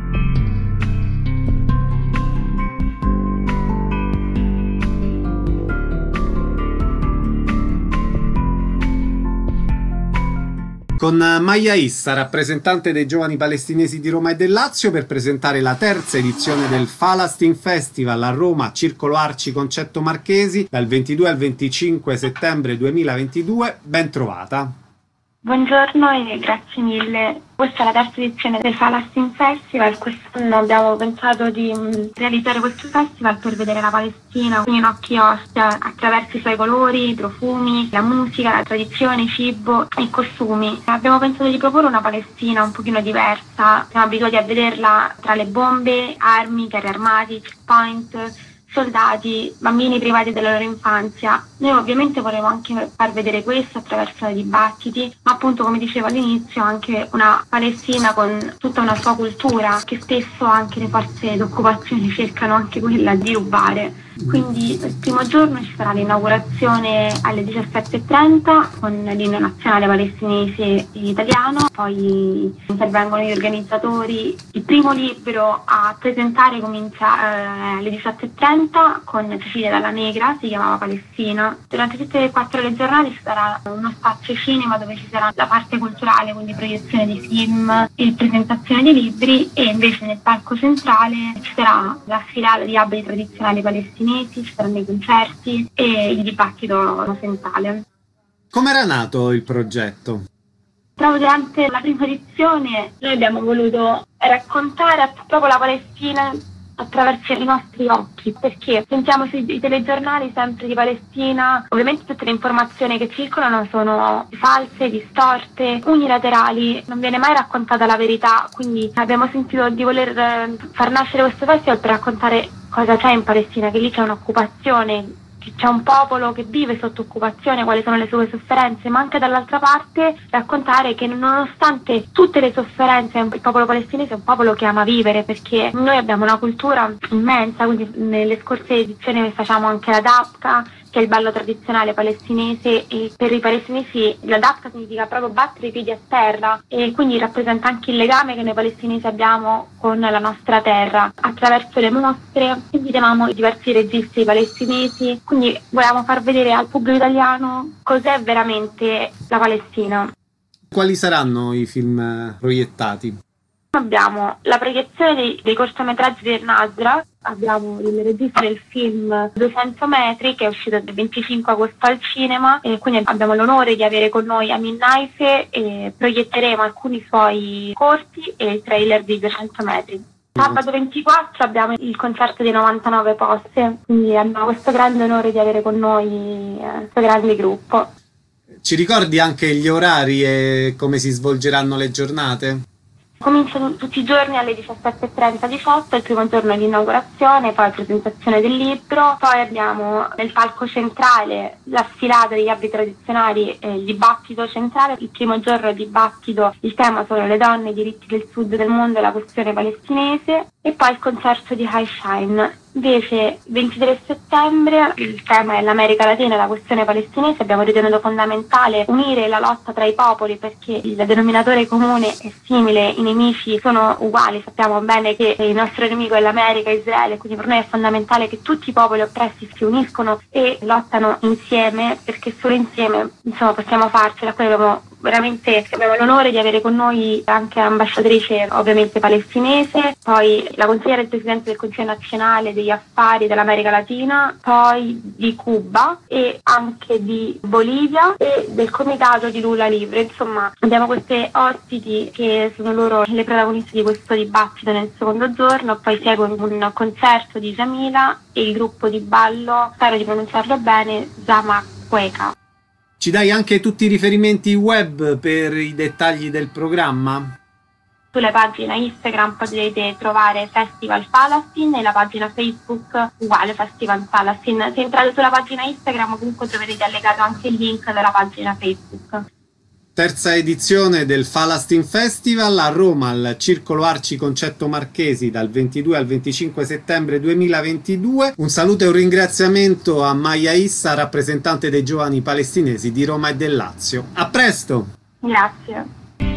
Con Maya Issa, rappresentante dei giovani palestinesi di Roma e del Lazio, per presentare la 3ª edizione del Falastin Festival a Roma, Circolo Arci Concetto Marchesi, dal 22 al 25 settembre 2022. Ben trovata. Buongiorno e grazie mille. Questa è la 3ª edizione del Falastin Festival. Quest'anno abbiamo pensato di realizzare questo festival per vedere la Palestina in occhi osti attraverso i suoi colori, i profumi, la musica, la tradizione, il cibo e i costumi. Abbiamo pensato di proporre una Palestina un pochino diversa. Siamo abituati a vederla tra le bombe, armi, carri armati, checkpoint, soldati, bambini privati della loro infanzia. Noi ovviamente vorremmo anche far vedere questo attraverso i dibattiti, ma appunto, come dicevo all'inizio, anche una Palestina con tutta una sua cultura che spesso anche le forze d'occupazione cercano anche quella di rubare. Quindi il primo giorno ci sarà l'inaugurazione alle 17:30 con l'inno nazionale palestinese e italiano, poi intervengono gli organizzatori. Il primo libro a presentare comincia alle 17:30 con Cecilia Dalla Negra, si chiamava Palestina. Durante tutte e 4 le giornate ci sarà uno spazio cinema dove ci sarà la parte culturale, quindi proiezione di film e presentazione di libri, e invece nel palco centrale ci sarà la sfilata di abiti tradizionali palestinesi, ci saranno i concerti e il dibattito centrale. Com'era nato il progetto? Proprio durante la prima edizione noi abbiamo voluto raccontare proprio la Palestina attraverso i nostri occhi, perché sentiamo sui telegiornali sempre di Palestina, ovviamente tutte le informazioni che circolano sono false, distorte, unilaterali, non viene mai raccontata la verità, quindi abbiamo sentito di voler far nascere questo festival per raccontare cosa c'è in Palestina, che lì c'è un'occupazione, che c'è un popolo che vive sotto occupazione, quali sono le sue sofferenze, ma anche dall'altra parte raccontare che nonostante tutte le sofferenze il popolo palestinese è un popolo che ama vivere, perché noi abbiamo una cultura immensa, quindi nelle scorse edizioni facciamo anche la Dabka, che è il ballo tradizionale palestinese, e per i palestinesi la Dabka significa proprio battere i piedi a terra, e quindi rappresenta anche il legame che noi palestinesi abbiamo con la nostra terra. Attraverso le mostre invitavamo diversi registi palestinesi, quindi volevamo far vedere al pubblico italiano cos'è veramente la Palestina. Quali saranno i film proiettati? Abbiamo la proiezione dei cortometraggi del Nasra, abbiamo il regista del film 200 metri che è uscito il 25 agosto al cinema, e quindi abbiamo l'onore di avere con noi Amin Naife e proietteremo alcuni suoi corti e il trailer di 200 metri. Sabato 24 abbiamo il concerto di 99 poste, quindi abbiamo questo grande onore di avere con noi questo grande gruppo. Ci ricordi anche gli orari e come si svolgeranno le giornate? Cominciano tutti i giorni alle 17:30-18, il primo giorno di inaugurazione, poi presentazione del libro, poi abbiamo nel palco centrale la sfilata degli abiti tradizionali e il dibattito centrale. Il primo giorno dibattito, il tema sono le donne, i diritti del sud del mondo e la questione palestinese, e poi il concerto di High Shine. Invece 23 settembre il tema è l'America Latina e la questione palestinese. Abbiamo ritenuto fondamentale unire la lotta tra i popoli perché il denominatore comune è simile, i nemici sono uguali, sappiamo bene che il nostro nemico è l'America, Israele, quindi per noi è fondamentale che tutti i popoli oppressi si uniscono e lottano insieme, perché solo insieme possiamo farcela. Poi abbiamo l'onore di avere con noi anche ambasciatrice ovviamente palestinese, poi la consigliera del Presidente del Consiglio nazionale degli affari dell'America Latina, poi di Cuba e anche di Bolivia e del comitato di Lula Libre. Insomma, abbiamo queste ospiti che sono loro le protagoniste di questo dibattito nel secondo giorno. Poi segue un concerto di Jamila e il gruppo di ballo, spero di pronunciarlo bene, Zamaqueca. Ci dai anche tutti i riferimenti web per i dettagli del programma? Sulla pagina Instagram potete trovare Festival Palestine e la pagina Facebook uguale Festival Palestine. Se entrate sulla pagina Instagram comunque troverete allegato anche il link della pagina Facebook. Terza edizione del Falastin Festival a Roma al Circolo Arci Concetto Marchesi dal 22 al 25 settembre 2022. Un saluto e un ringraziamento a Maya Issa, rappresentante dei giovani palestinesi di Roma e del Lazio. A presto! Grazie.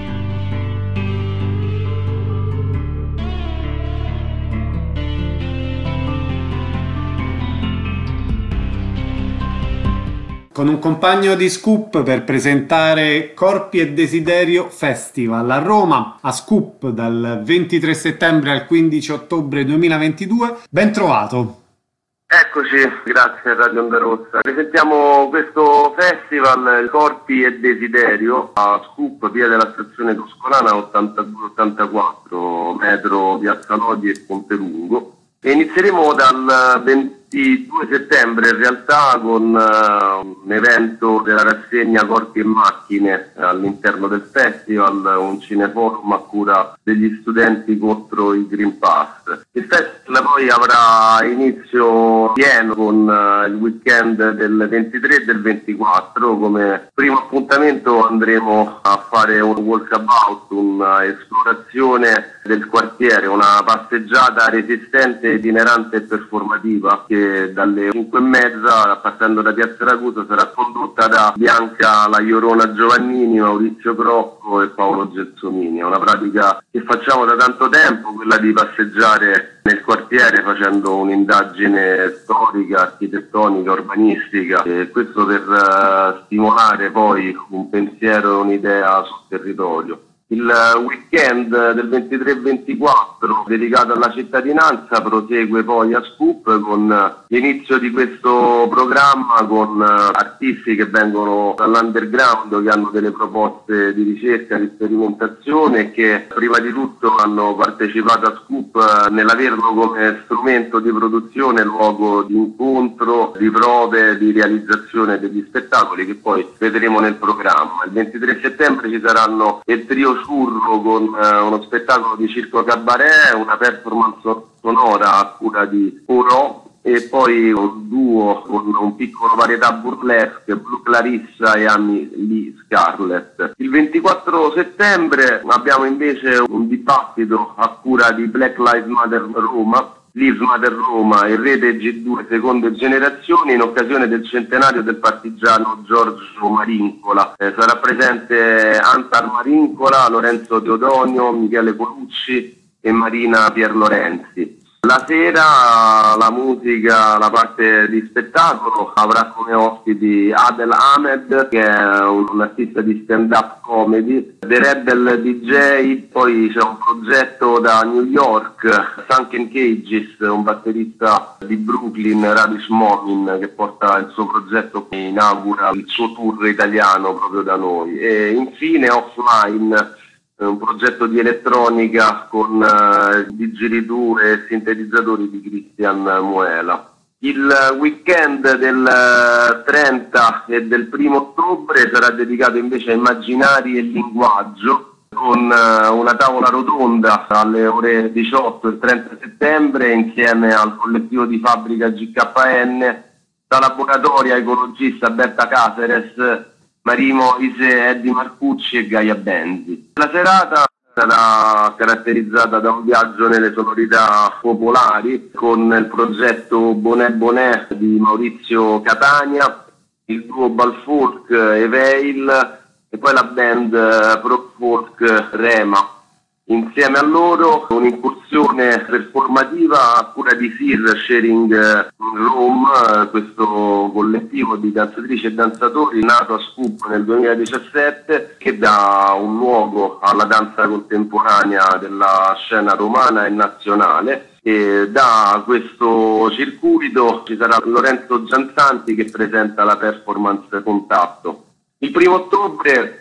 Con un compagno di Scoop per presentare Corpi e Desiderio Festival a Roma, a Scoop dal 23 settembre al 15 ottobre 2022. Ben trovato! Eccoci, grazie a Radio Onda Rossa. Presentiamo questo festival Corpi e Desiderio a Scoop, via della stazione Tuscolana 82-84, metro Piazza Lodi e Ponte Lungo. E inizieremo dal 22 settembre in realtà con un evento della rassegna Corpi e Macchine all'interno del festival, un cineforum a cura degli studenti contro il Green Pass. Il festival poi avrà inizio pieno con il weekend del 23 e del 24. Come primo appuntamento andremo a fare un walkabout, un'esplorazione del quartiere, una passeggiata resistente, itinerante e performativa che dalle 5:30 partendo da Piazza Ragusa sarà condotta da Bianca La Iorona Giovannini, Maurizio Crocco e Paolo Gelsomini. È una pratica che facciamo da tanto tempo, quella di passeggiare nel quartiere facendo un'indagine storica, architettonica, urbanistica, e questo per stimolare poi un pensiero e un'idea sul territorio. Il weekend del 23-24 dedicato alla cittadinanza prosegue poi a Scoop con l'inizio di questo programma con artisti che vengono dall'underground, che hanno delle proposte di ricerca, di sperimentazione e che prima di tutto hanno partecipato a Scoop nell'averlo come strumento di produzione, luogo di incontro, di prove, di realizzazione degli spettacoli che poi vedremo nel programma. Il 23 settembre ci saranno il trio Surro con uno spettacolo di circo cabaret, una performance sonora a cura di Oro e poi un duo con un piccolo varietà burlesque, Blu Clarissa e Annie Lee Scarlett. Il 24 settembre abbiamo invece un dibattito a cura di Black Lives Matter Roma, Lives Matter Roma e Rete G2 seconde generazioni in occasione del centenario del partigiano Giorgio Marincola. Sarà presente Antar Marincola, Lorenzo Teodonio, Michele Colucci e Marina Pierlorenzi. La sera la musica, la parte di spettacolo avrà come ospiti Adel Ahmed, che è un artista di stand-up comedy, The Rebel DJ, poi c'è un progetto da New York, Sunken Cages, un batterista di Brooklyn, Radish Momin, che porta il suo progetto e inaugura il suo tour italiano proprio da noi. E infine Offline, un progetto di elettronica con didgeridoo e sintetizzatori di Christian Muela. Il weekend del 30 e del 1 ottobre sarà dedicato invece a immaginari e linguaggio, con una tavola rotonda alle ore 18 il 30 settembre insieme al collettivo di fabbrica GKN, da laboratoria ecologista Berta Caceres, Marie Moise, Eddie Marcucci e Gaia Benzi. La serata sarà caratterizzata da un viaggio nelle sonorità popolari con il progetto Bonè Bonè di Maurizio Catania, il duo Balfolk e Veil e poi la band Pro Folk Rema. Insieme a loro un'incursione performativa a cura di Sir Sharing Room, questo collettivo di danzatrici e danzatori nato a Scoop nel 2017, che dà un luogo alla danza contemporanea della scena romana e nazionale. E da questo circuito ci sarà Lorenzo Gianzanti che presenta la performance Contatto. Il 1 ottobre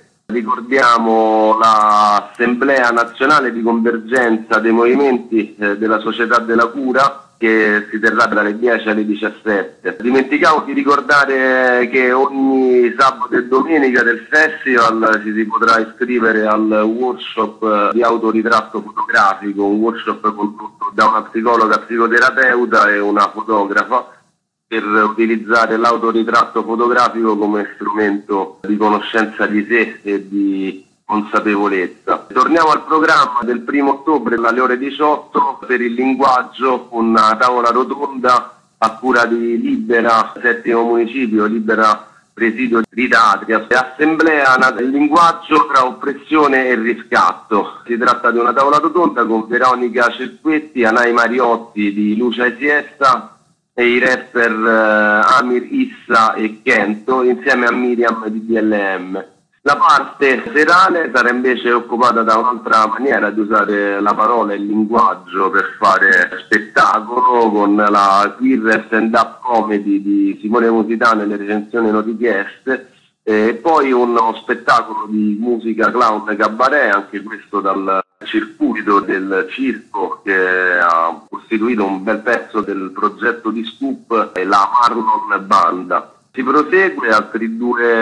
ricordiamo l'Assemblea Nazionale di Convergenza dei Movimenti della Società della Cura, che si terrà dalle 10 alle 17. Dimenticavo di ricordare che ogni sabato e domenica del festival ci si potrà iscrivere al workshop di autoritratto fotografico, un workshop condotto da una psicologa psicoterapeuta e una fotografa, per utilizzare l'autoritratto fotografico come strumento di conoscenza di sé e di consapevolezza. Torniamo al programma del 1 ottobre alle ore 18 per il linguaggio, una tavola rotonda a cura di Libera, settimo municipio, Libera Presidio Ritatria, Assemblea del linguaggio tra oppressione e riscatto. Si tratta di una tavola rotonda con Veronica Cerquetti, Anai Mariotti di Lucia e Siesta e i rapper Amir Issa e Kento insieme a Miriam di DLM. La parte serale sarà invece occupata da un'altra maniera di usare la parola e il linguaggio per fare spettacolo, con la queer stand-up comedy di Simone Musitano e le recensioni non richieste, e poi uno spettacolo di musica clown cabaret, anche questo dal circuito del circo, che ha costituito un bel pezzo del progetto di Scoop, la Marlon Banda. Si prosegue altri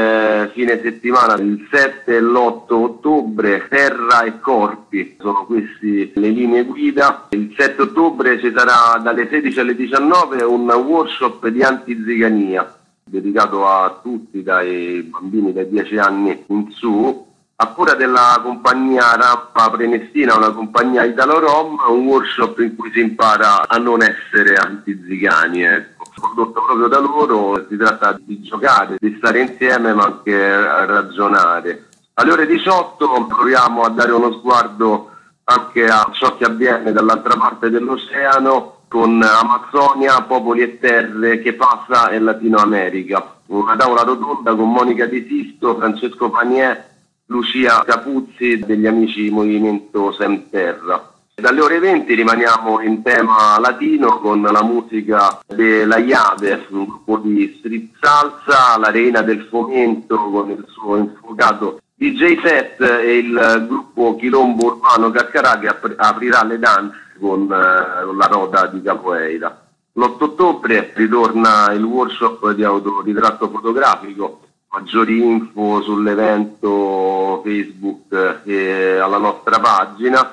2 fine settimana, il 7 e l'8 ottobre, Terra e Corpi, sono questi le linee guida. Il 7 ottobre ci sarà dalle 16 alle 19 un workshop di antizigania, dedicato a tutti, dai bambini dai 10 anni in su, a cura della compagnia Rampa Prenestina, una compagnia Italo-Rom, un workshop in cui si impara a non essere antizigani, ecco. Condotto proprio da loro, si tratta di giocare, di stare insieme ma anche a ragionare. Alle ore 18 proviamo a dare uno sguardo anche a ciò che avviene dall'altra parte dell'oceano, con Amazzonia, Popoli e Terre, Che Passa e Latino America. Una tavola rotonda con Monica Di Sisto, Francesco Panier, Lucia Capuzzi degli amici Movimento Sem Terra. Dalle ore 20 rimaniamo in tema latino con la musica della Iave, un gruppo di street salsa, la Reina del Fomento con il suo infuocato DJ set e il gruppo Quilombo Urbano Caccarà che aprirà le danze con la nota di capoeira. L'8 ottobre ritorna il workshop di autoritratto fotografico. Maggiori info sull'evento Facebook e alla nostra pagina.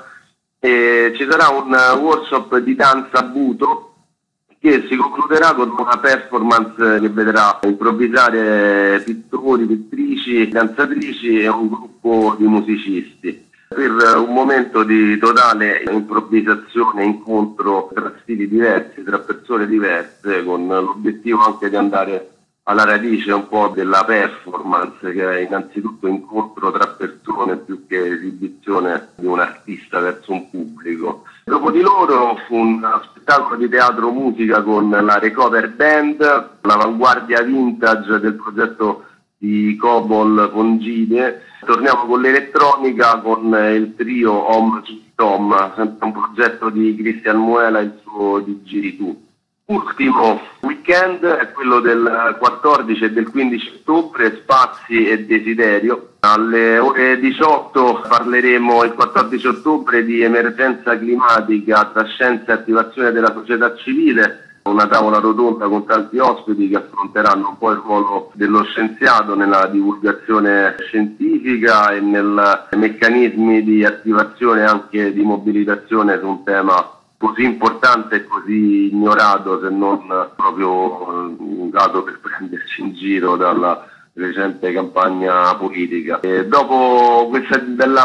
E ci sarà un workshop di danza buto che si concluderà con una performance che vedrà improvvisare pittori, pittrici, danzatrici e un gruppo di musicisti, per un momento di totale improvvisazione, incontro tra stili diversi, tra persone diverse, con l'obiettivo anche di andare alla radice un po' della performance, che è innanzitutto incontro tra persone più che esibizione di un artista verso un pubblico. Dopo di loro fu un spettacolo di teatro musica con la Recover Band, l'avanguardia vintage del progetto di Cobol Pongide. Torniamo con l'elettronica con il trio Home Sweet Home, sempre un progetto di Cristian Muela e il suo Didgeridoo. Ultimo weekend è quello del 14 e del 15 ottobre, Spazi e Desiderio. Alle ore 18 parleremo il 14 ottobre di emergenza climatica tra scienza e attivazione della società civile, una tavola rotonda con tanti ospiti che affronteranno un po' il ruolo dello scienziato nella divulgazione scientifica e nei meccanismi di attivazione e anche di mobilitazione su un tema così importante e così ignorato, se non proprio dato per prenderci in giro dalla recente campagna politica. E dopo questa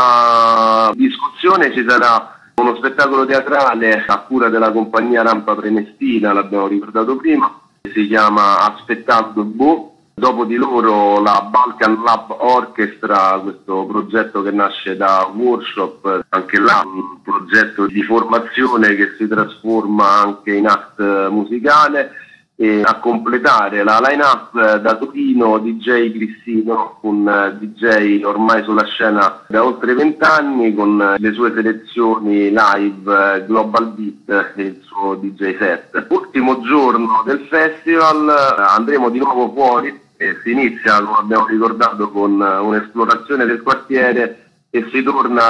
bella discussione ci sarà uno spettacolo teatrale a cura della compagnia Rampa Prenestina, l'abbiamo ricordato prima, si chiama Aspettando Bo. Dopo di loro la Balkan Lab Orchestra, questo progetto che nasce da workshop, anche là un progetto di formazione che si trasforma anche in act musicale. E a completare la line-up da Torino DJ Cristino, un DJ ormai sulla scena da oltre 20 anni, con le sue selezioni live Global Beat e il suo DJ set. Ultimo giorno del festival andremo di nuovo fuori e si inizia, come abbiamo ricordato, con un'esplorazione del quartiere e si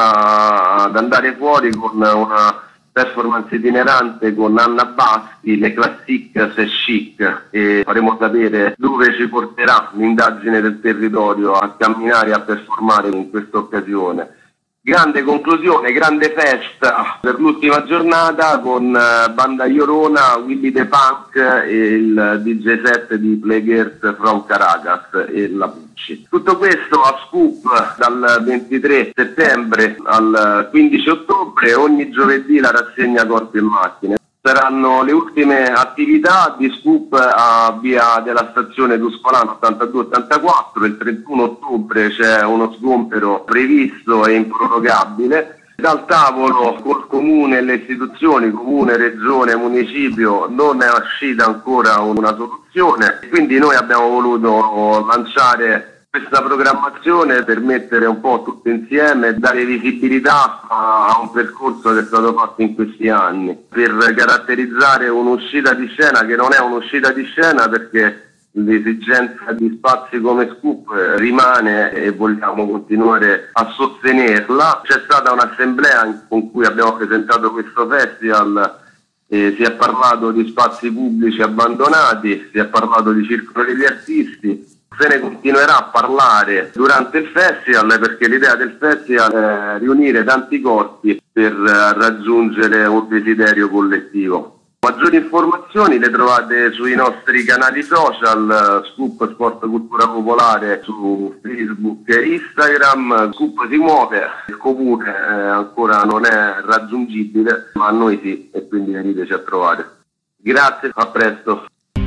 torna ad andare fuori con una performance itinerante con Anna Basti, le Classic Se Chic, e faremo sapere dove ci porterà l'indagine del territorio a camminare e a performare in questa occasione. Grande conclusione, grande festa per l'ultima giornata con Banda Llorona, Willy the Punk e il DJ set di Playgirls from Caracas e la Pucci. Tutto questo a Scoop dal 23 settembre al 15 ottobre, ogni giovedì la rassegna Corpi e Macchine. Saranno le ultime attività di Scoop a via della stazione Tuscolano 82-84, il 31 ottobre c'è uno sgombero previsto e improrogabile. Dal tavolo col comune e le istituzioni, comune, regione, municipio, non è uscita ancora una soluzione, quindi noi abbiamo voluto lanciare questa programmazione per mettere un po' tutto insieme, dare visibilità a un percorso che è stato fatto in questi anni, per caratterizzare un'uscita di scena che non è un'uscita di scena, perché l'esigenza di spazi come Scoop rimane e vogliamo continuare a sostenerla. C'è stata un'assemblea con cui abbiamo presentato questo festival. Si è parlato di spazi pubblici abbandonati, si è parlato di circolo degli artisti. Se ne continuerà a parlare durante il festival, perché l'idea del festival è riunire tanti corpi per raggiungere un desiderio collettivo. Maggiori informazioni le trovate sui nostri canali social, Scoop Sport Cultura Popolare su Facebook e Instagram. Scoop si muove, il comune ancora non è raggiungibile, ma a noi sì, e quindi veniteci a trovare. Grazie, a presto.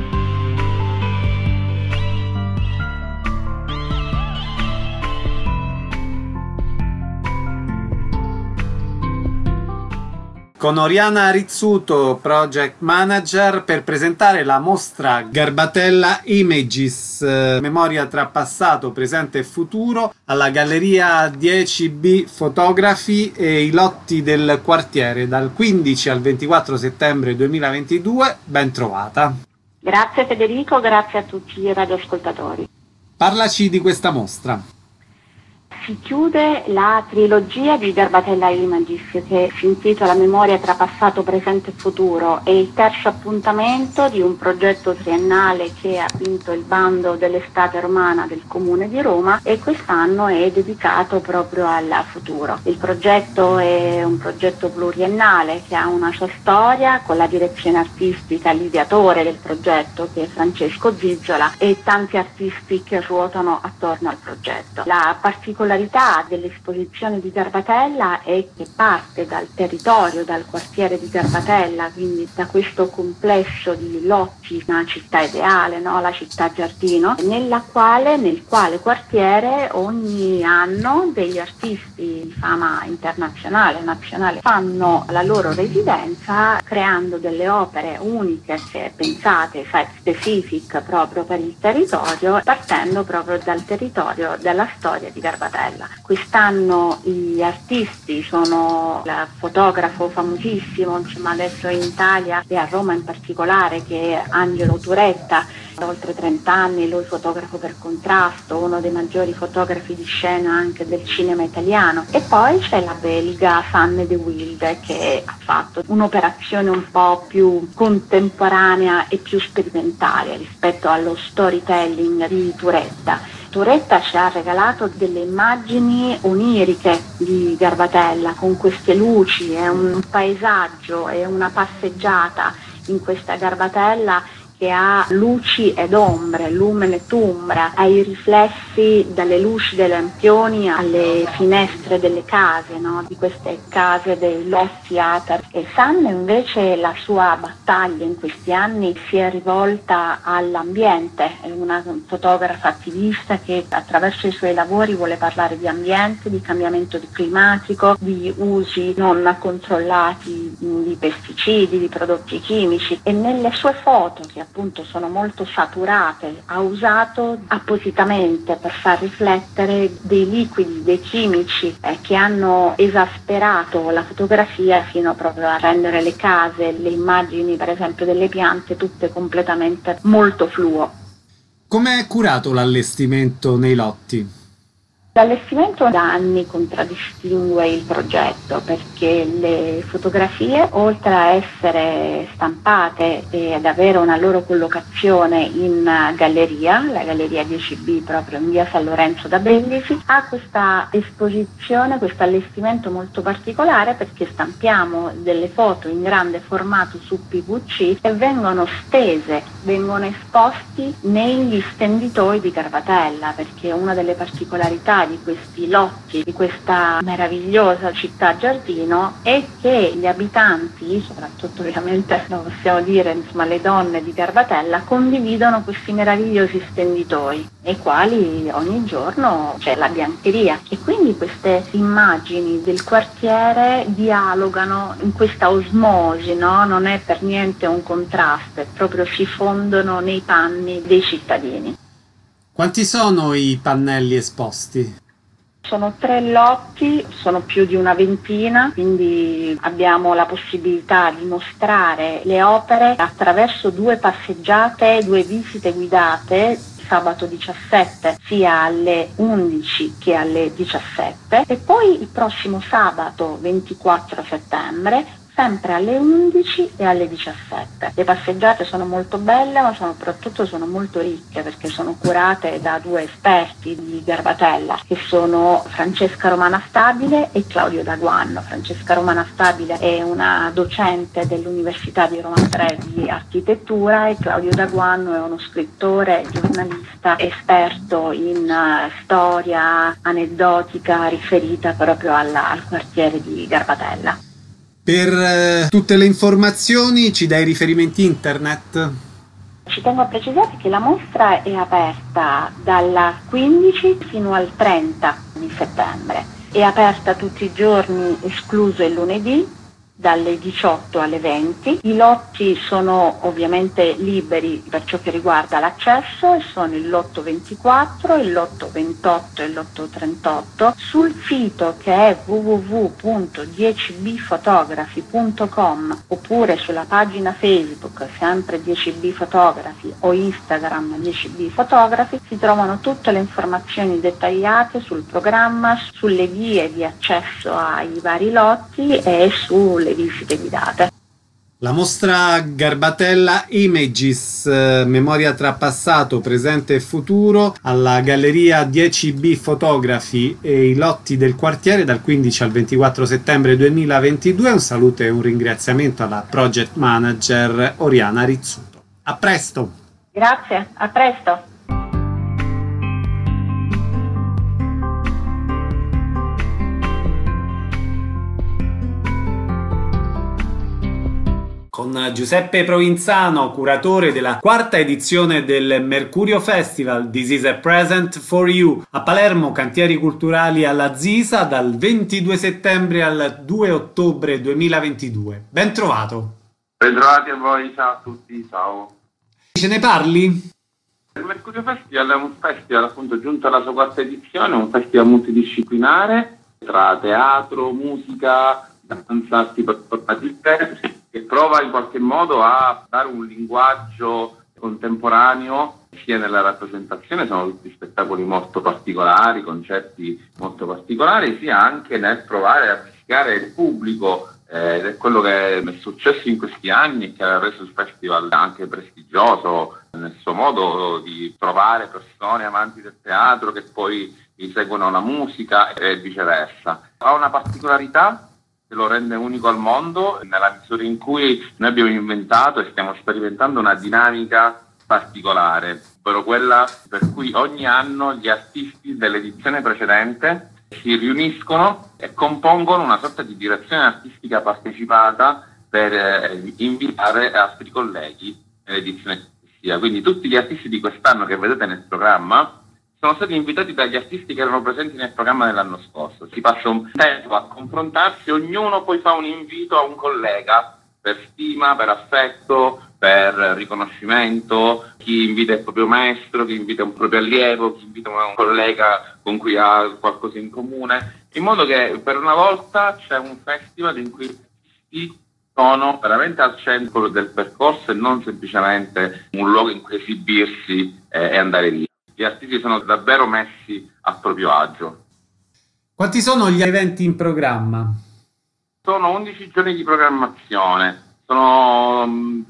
Con Oriana Rizzuto, Project Manager, per presentare la mostra Garbatella Images, memoria tra passato, presente e futuro, alla Galleria 10B Fotografi e i lotti del quartiere, dal 15 al 24 settembre 2022. Ben trovata. Grazie Federico, grazie a tutti i radioascoltatori. Parlaci di questa mostra. Si chiude la trilogia di Garbatella Images, che si intitola Memoria tra passato, presente e futuro. È il terzo appuntamento di un progetto triennale che ha vinto il bando dell'estate romana del Comune di Roma e quest'anno è dedicato proprio al futuro. Il progetto è un progetto pluriennale che ha una sua storia, con la direzione artistica, l'ideatore del progetto che è Francesco Zizziola, e tanti artisti che ruotano attorno al progetto. La particolarità particolarità dell'esposizione di Garbatella è che parte dal territorio, dal quartiere di Garbatella, quindi da questo complesso di lotti, una città ideale, no? La città giardino, nel quale quartiere ogni anno degli artisti di fama internazionale, nazionale, fanno la loro residenza creando delle opere uniche, pensate, site specific proprio per il territorio, partendo proprio dal territorio della storia di Garbatella. Quest'anno gli artisti sono il fotografo famosissimo, insomma adesso in Italia e a Roma in particolare, che è Angelo Turetta, da oltre 30 anni, lui fotografo per contrasto, uno dei maggiori fotografi di scena anche del cinema italiano. E poi c'è la belga Sanne de Wilde, che ha fatto un'operazione un po' più contemporanea e più sperimentale rispetto allo storytelling di Turetta. Turetta ci ha regalato delle immagini oniriche di Garbatella, con queste luci, è un paesaggio, è una passeggiata in questa Garbatella che ha luci ed ombre, lumen et umbra, ai riflessi dalle luci dei lampioni alle finestre delle case, no? Di queste case dei loft theater. E Sanne invece la sua battaglia in questi anni si è rivolta all'ambiente, è una fotografa attivista che attraverso i suoi lavori vuole parlare di ambiente, di cambiamento climatico, di usi non controllati di pesticidi, di prodotti chimici, e nelle sue foto, che appunto sono molto saturate, ha usato appositamente per far riflettere dei liquidi, dei chimici che hanno esasperato la fotografia fino proprio a rendere le case, le immagini per esempio delle piante tutte completamente molto fluo. Come è curato l'allestimento nei lotti? L'allestimento da anni contraddistingue il progetto, perché le fotografie, oltre a essere stampate e ad avere una loro collocazione in galleria, la galleria 10B proprio in via San Lorenzo da Brindisi, ha questa esposizione, questo allestimento molto particolare, perché stampiamo delle foto in grande formato su PVC e vengono stese, vengono esposti negli stenditoi di Garbatella, perché una delle particolarità di questi lotti, di questa meravigliosa città giardino, è che gli abitanti, soprattutto ovviamente lo possiamo dire, insomma, le donne di Garbatella, condividono questi meravigliosi stenditoi, nei quali ogni giorno c'è la biancheria, e quindi queste immagini del quartiere dialogano in questa osmosi, no? Non è per niente un contrasto, proprio si fondono nei panni dei cittadini. Quanti sono i pannelli esposti? Sono 3 lotti, sono più di una ventina, quindi abbiamo la possibilità di mostrare le opere attraverso 2 passeggiate, 2 visite guidate, sabato 17 sia alle 11 che alle 17, e poi il prossimo sabato 24 settembre sempre alle 11 e alle 17. Le passeggiate sono molto belle, ma soprattutto sono molto ricche, perché sono curate da 2 esperti di Garbatella, che sono Francesca Romana Stabile e Claudio Daguanno. Francesca Romana Stabile è una docente dell'Università di Roma 3 di architettura, e Claudio Daguanno è uno scrittore, giornalista, esperto in storia aneddotica riferita proprio al quartiere di Garbatella. Per tutte le informazioni ci dai riferimenti internet? Ci tengo a precisare che la mostra è aperta dal 15 fino al 30 di settembre. È aperta tutti i giorni, escluso il lunedì, dalle 18 alle 20. I lotti sono ovviamente liberi per ciò che riguarda l'accesso, e sono il lotto 24, il lotto 28 e il lotto 38. Sul sito, che è www.10bfotografi.com, oppure sulla pagina Facebook sempre 10B Fotografi o Instagram 10B Fotografi, si trovano tutte le informazioni dettagliate sul programma, sulle vie di accesso ai vari lotti e sulle visite guidate. La mostra Garbatella Images, memoria tra passato, presente e futuro, alla Galleria 10B Fotografi e i lotti del quartiere dal 15 al 24 settembre 2022. Un saluto e un ringraziamento alla project manager Oriana Rizzuto. A presto! Grazie, a presto! con Giuseppe Provenzano, curatore della 4ª edizione del Mercurio Festival This is a Present for You a Palermo, Cantieri Culturali alla Zisa, dal 22 settembre al 2 ottobre 2022. Ben trovato. Ben trovati a voi, ciao a tutti, ciao. Ce ne parli? Il Mercurio Festival è un festival appunto giunto alla sua 4ª edizione, un festival multidisciplinare tra teatro, musica, danza, arti performative, che prova in qualche modo a dare un linguaggio contemporaneo sia nella rappresentazione, sono tutti spettacoli molto particolari, concerti molto particolari, sia anche nel provare a mischiare il pubblico, ed è quello che è successo in questi anni e che ha reso il festival anche prestigioso nel suo modo di trovare persone amanti del teatro che poi gli seguono la musica e viceversa. Ha una particolarità che lo rende unico al mondo nella misura in cui noi abbiamo inventato e stiamo sperimentando una dinamica particolare, ovvero quella per cui ogni anno gli artisti dell'edizione precedente si riuniscono e compongono una sorta di direzione artistica partecipata per invitare altri colleghi nell'edizione successiva. Quindi tutti gli artisti di quest'anno che vedete nel programma sono stati invitati dagli artisti che erano presenti nel programma dell'anno scorso. Si passa un tempo a confrontarsi, ognuno poi fa un invito a un collega per stima, per affetto, per riconoscimento, chi invita il proprio maestro, chi invita un proprio allievo, chi invita un collega con cui ha qualcosa in comune, in modo che per una volta c'è un festival in cui tutti sono veramente al centro del percorso e non semplicemente un luogo in cui esibirsi e andare via. Gli artisti sono davvero messi a proprio agio. Quanti sono gli eventi in programma? Sono 11 giorni di programmazione, sono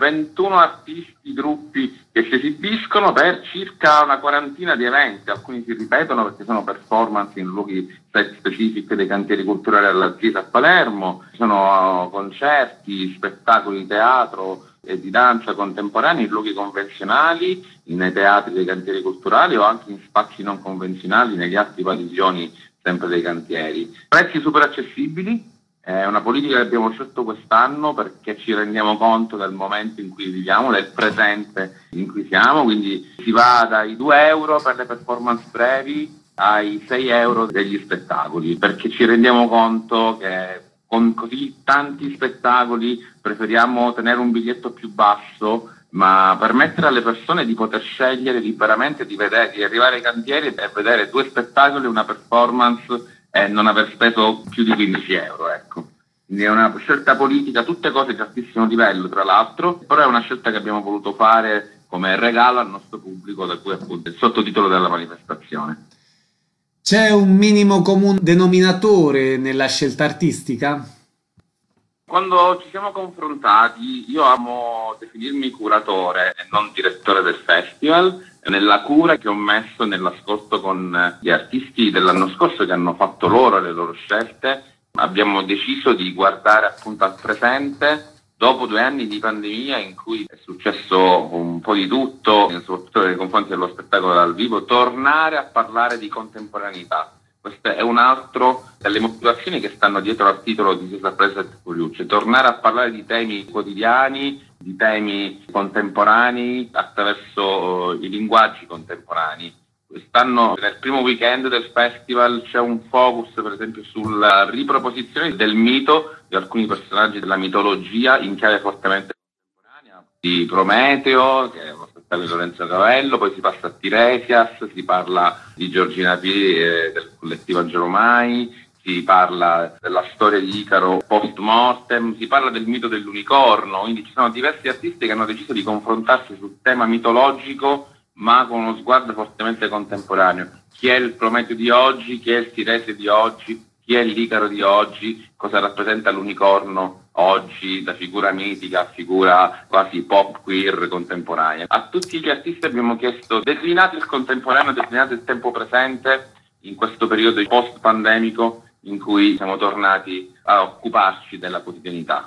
21 artisti, gruppi che si esibiscono per circa una 40ina di eventi, alcuni si ripetono perché sono performance in luoghi specifici dei cantieri culturali alla Zisa a Palermo, ci sono concerti, spettacoli di teatro e di danza contemporanei in luoghi convenzionali, nei teatri dei cantieri culturali o anche in spazi non convenzionali, negli altri padiglioni sempre dei cantieri. Prezzi super accessibili. È una politica che abbiamo scelto quest'anno perché ci rendiamo conto del momento in cui viviamo, del presente in cui siamo, quindi si va dai 2 euro per le performance brevi ai 6 euro degli spettacoli, perché ci rendiamo conto che con così tanti spettacoli preferiamo tenere un biglietto più basso, ma permettere alle persone di poter scegliere liberamente di arrivare ai cantieri e vedere 2 spettacoli, una performance e non aver speso più di 15 euro, ecco. Quindi è una scelta politica, tutte cose di altissimo livello tra l'altro, però è una scelta che abbiamo voluto fare come regalo al nostro pubblico, da cui appunto il sottotitolo della manifestazione. C'è un minimo comune denominatore nella scelta artistica? Quando ci siamo confrontati, io amo definirmi curatore e non direttore del festival, nella cura che ho messo nell'ascolto con gli artisti dell'anno scorso che hanno fatto loro le loro scelte, abbiamo deciso di guardare appunto al presente dopo 2 anni di pandemia in cui è successo un po' di tutto, soprattutto nei confronti dello spettacolo dal vivo, tornare a parlare di contemporaneità. Questo è un altro delle motivazioni che stanno dietro al titolo di This is a Present for You, cioè tornare a parlare di temi quotidiani, di temi contemporanei attraverso i linguaggi contemporanei. Quest'anno nel primo weekend del festival c'è un focus per esempio sulla riproposizione del mito di alcuni personaggi della mitologia in chiave fortemente contemporanea, di Prometeo, che è uno spettacolo di Lorenzo Cavello, poi si passa a Tiresias, si parla di Giorgina Pieri del collettivo Angelomai, si parla della storia di Icaro post mortem, si parla del mito dell'unicorno, quindi ci sono diversi artisti che hanno deciso di confrontarsi sul tema mitologico ma con uno sguardo fortemente contemporaneo. Chi è il Prometeo di oggi, chi è il Tirese di oggi, chi è l'Icaro di oggi, cosa rappresenta l'unicorno oggi, da figura mitica a figura quasi pop queer contemporanea. A tutti gli artisti abbiamo chiesto: declinate il contemporaneo, declinate il tempo presente in questo periodo post-pandemico in cui siamo tornati a occuparci della quotidianità.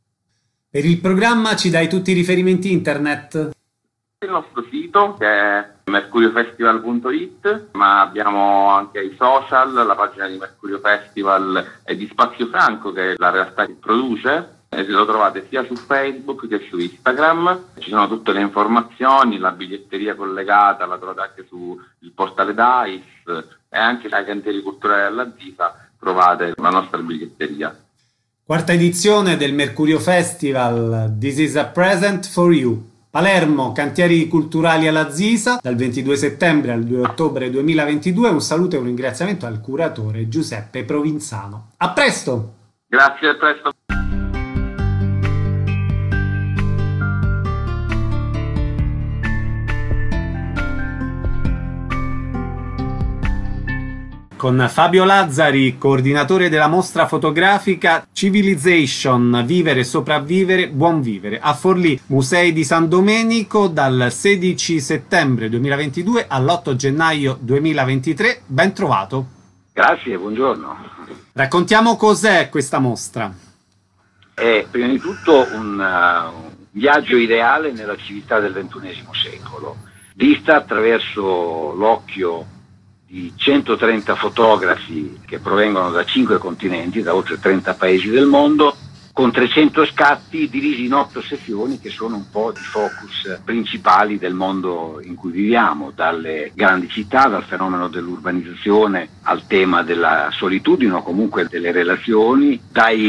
Per il programma ci dai tutti i riferimenti internet? Il nostro sito, che è mercuriofestival.it, ma abbiamo anche i social, la pagina di Mercurio Festival e di Spazio Franco, che è la realtà che produce, Lo trovate sia su Facebook che su Instagram, ci sono tutte le informazioni, la biglietteria collegata, la trovate anche sul portale DAIS e anche ai cantieri culturali alla Zisa trovate la nostra biglietteria. Quarta edizione del Mercurio Festival, This is a Present for You. Palermo, cantieri culturali alla Zisa, dal 22 settembre al 2 ottobre 2022. Un saluto e un ringraziamento al curatore Giuseppe Provenzano. A presto! Grazie, a presto! Con Fabio Lazzari, coordinatore della mostra fotografica Civilization, Vivere e Sopravvivere, Buon Vivere, a Forlì, Musei di San Domenico, dal 16 settembre 2022 all'8 gennaio 2023. Ben trovato. Grazie, buongiorno. Raccontiamo cos'è questa mostra. È prima di tutto un viaggio ideale nella civiltà del XXI secolo, vista attraverso l'occhio di 130 fotografi che provengono da 5 continenti, da oltre 30 paesi del mondo, con 300 scatti divisi in 8 sezioni che sono un po' i focus principali del mondo in cui viviamo, dalle grandi città, dal fenomeno dell'urbanizzazione al tema della solitudine o comunque delle relazioni,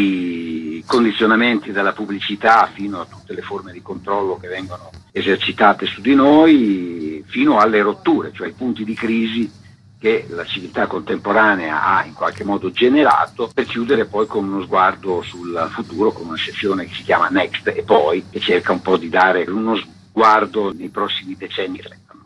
dai condizionamenti della pubblicità fino a tutte le forme di controllo che vengono esercitate su di noi, fino alle rotture, cioè i punti di crisi che la civiltà contemporanea ha in qualche modo generato, per chiudere poi con uno sguardo sul futuro, con una sezione che si chiama Next e poi, che cerca un po' di dare uno sguardo nei prossimi decenni.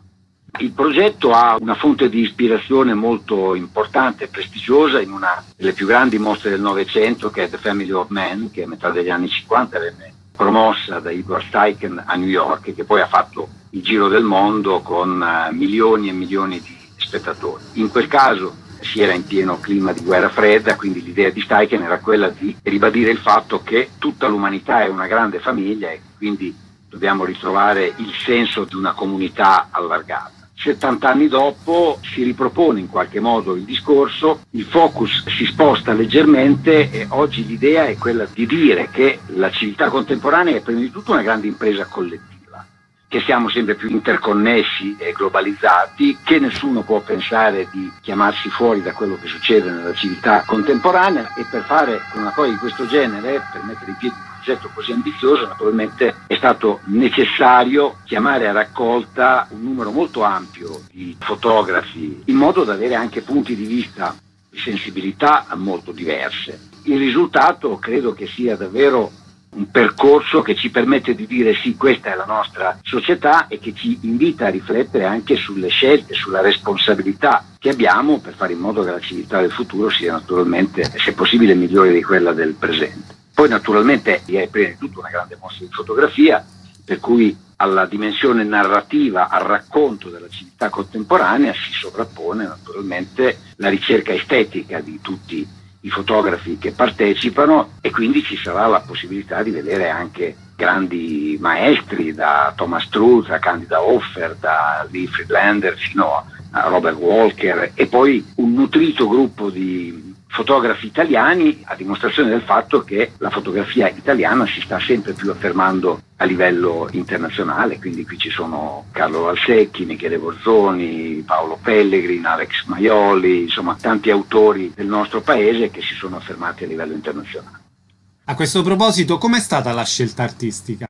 Il progetto ha una fonte di ispirazione molto importante e prestigiosa in una delle più grandi mostre del Novecento, che è The Family of Man, che a metà degli anni 50 venne promossa da Igor Steichen a New York e che poi ha fatto il giro del mondo con milioni e milioni di spettatori. In quel caso si era in pieno clima di guerra fredda, quindi l'idea di Steichen era quella di ribadire il fatto che tutta l'umanità è una grande famiglia e quindi dobbiamo ritrovare il senso di una comunità allargata. 70 anni dopo si ripropone in qualche modo il discorso, il focus si sposta leggermente e oggi l'idea è quella di dire che la civiltà contemporanea è prima di tutto una grande impresa collettiva, che siamo sempre più interconnessi e globalizzati, che nessuno può pensare di chiamarsi fuori da quello che succede nella civiltà contemporanea e per fare una cosa di questo genere, per mettere in piedi un progetto così ambizioso, naturalmente è stato necessario chiamare a raccolta un numero molto ampio di fotografi, in modo da avere anche punti di vista e sensibilità molto diverse. Il risultato credo che sia davvero un percorso che ci permette di dire sì, questa è la nostra società e che ci invita a riflettere anche sulle scelte, sulla responsabilità che abbiamo per fare in modo che la civiltà del futuro sia naturalmente, se possibile, migliore di quella del presente. Poi naturalmente è prima di tutto una grande mostra di fotografia, per cui alla dimensione narrativa, al racconto della civiltà contemporanea si sovrappone naturalmente la ricerca estetica di tutti i fotografi che partecipano e quindi ci sarà la possibilità di vedere anche grandi maestri, da Thomas Struth a Candida Hoffer, da Lee Friedlander fino a Robert Walker, e poi un nutrito gruppo di fotografi italiani, a dimostrazione del fatto che la fotografia italiana si sta sempre più affermando a livello internazionale. Quindi qui ci sono Carlo Valsecchi, Michele Borzoni, Paolo Pellegrin, Alex Maioli, insomma tanti autori del nostro paese che si sono affermati a livello internazionale. A questo proposito, com'è stata la scelta artistica?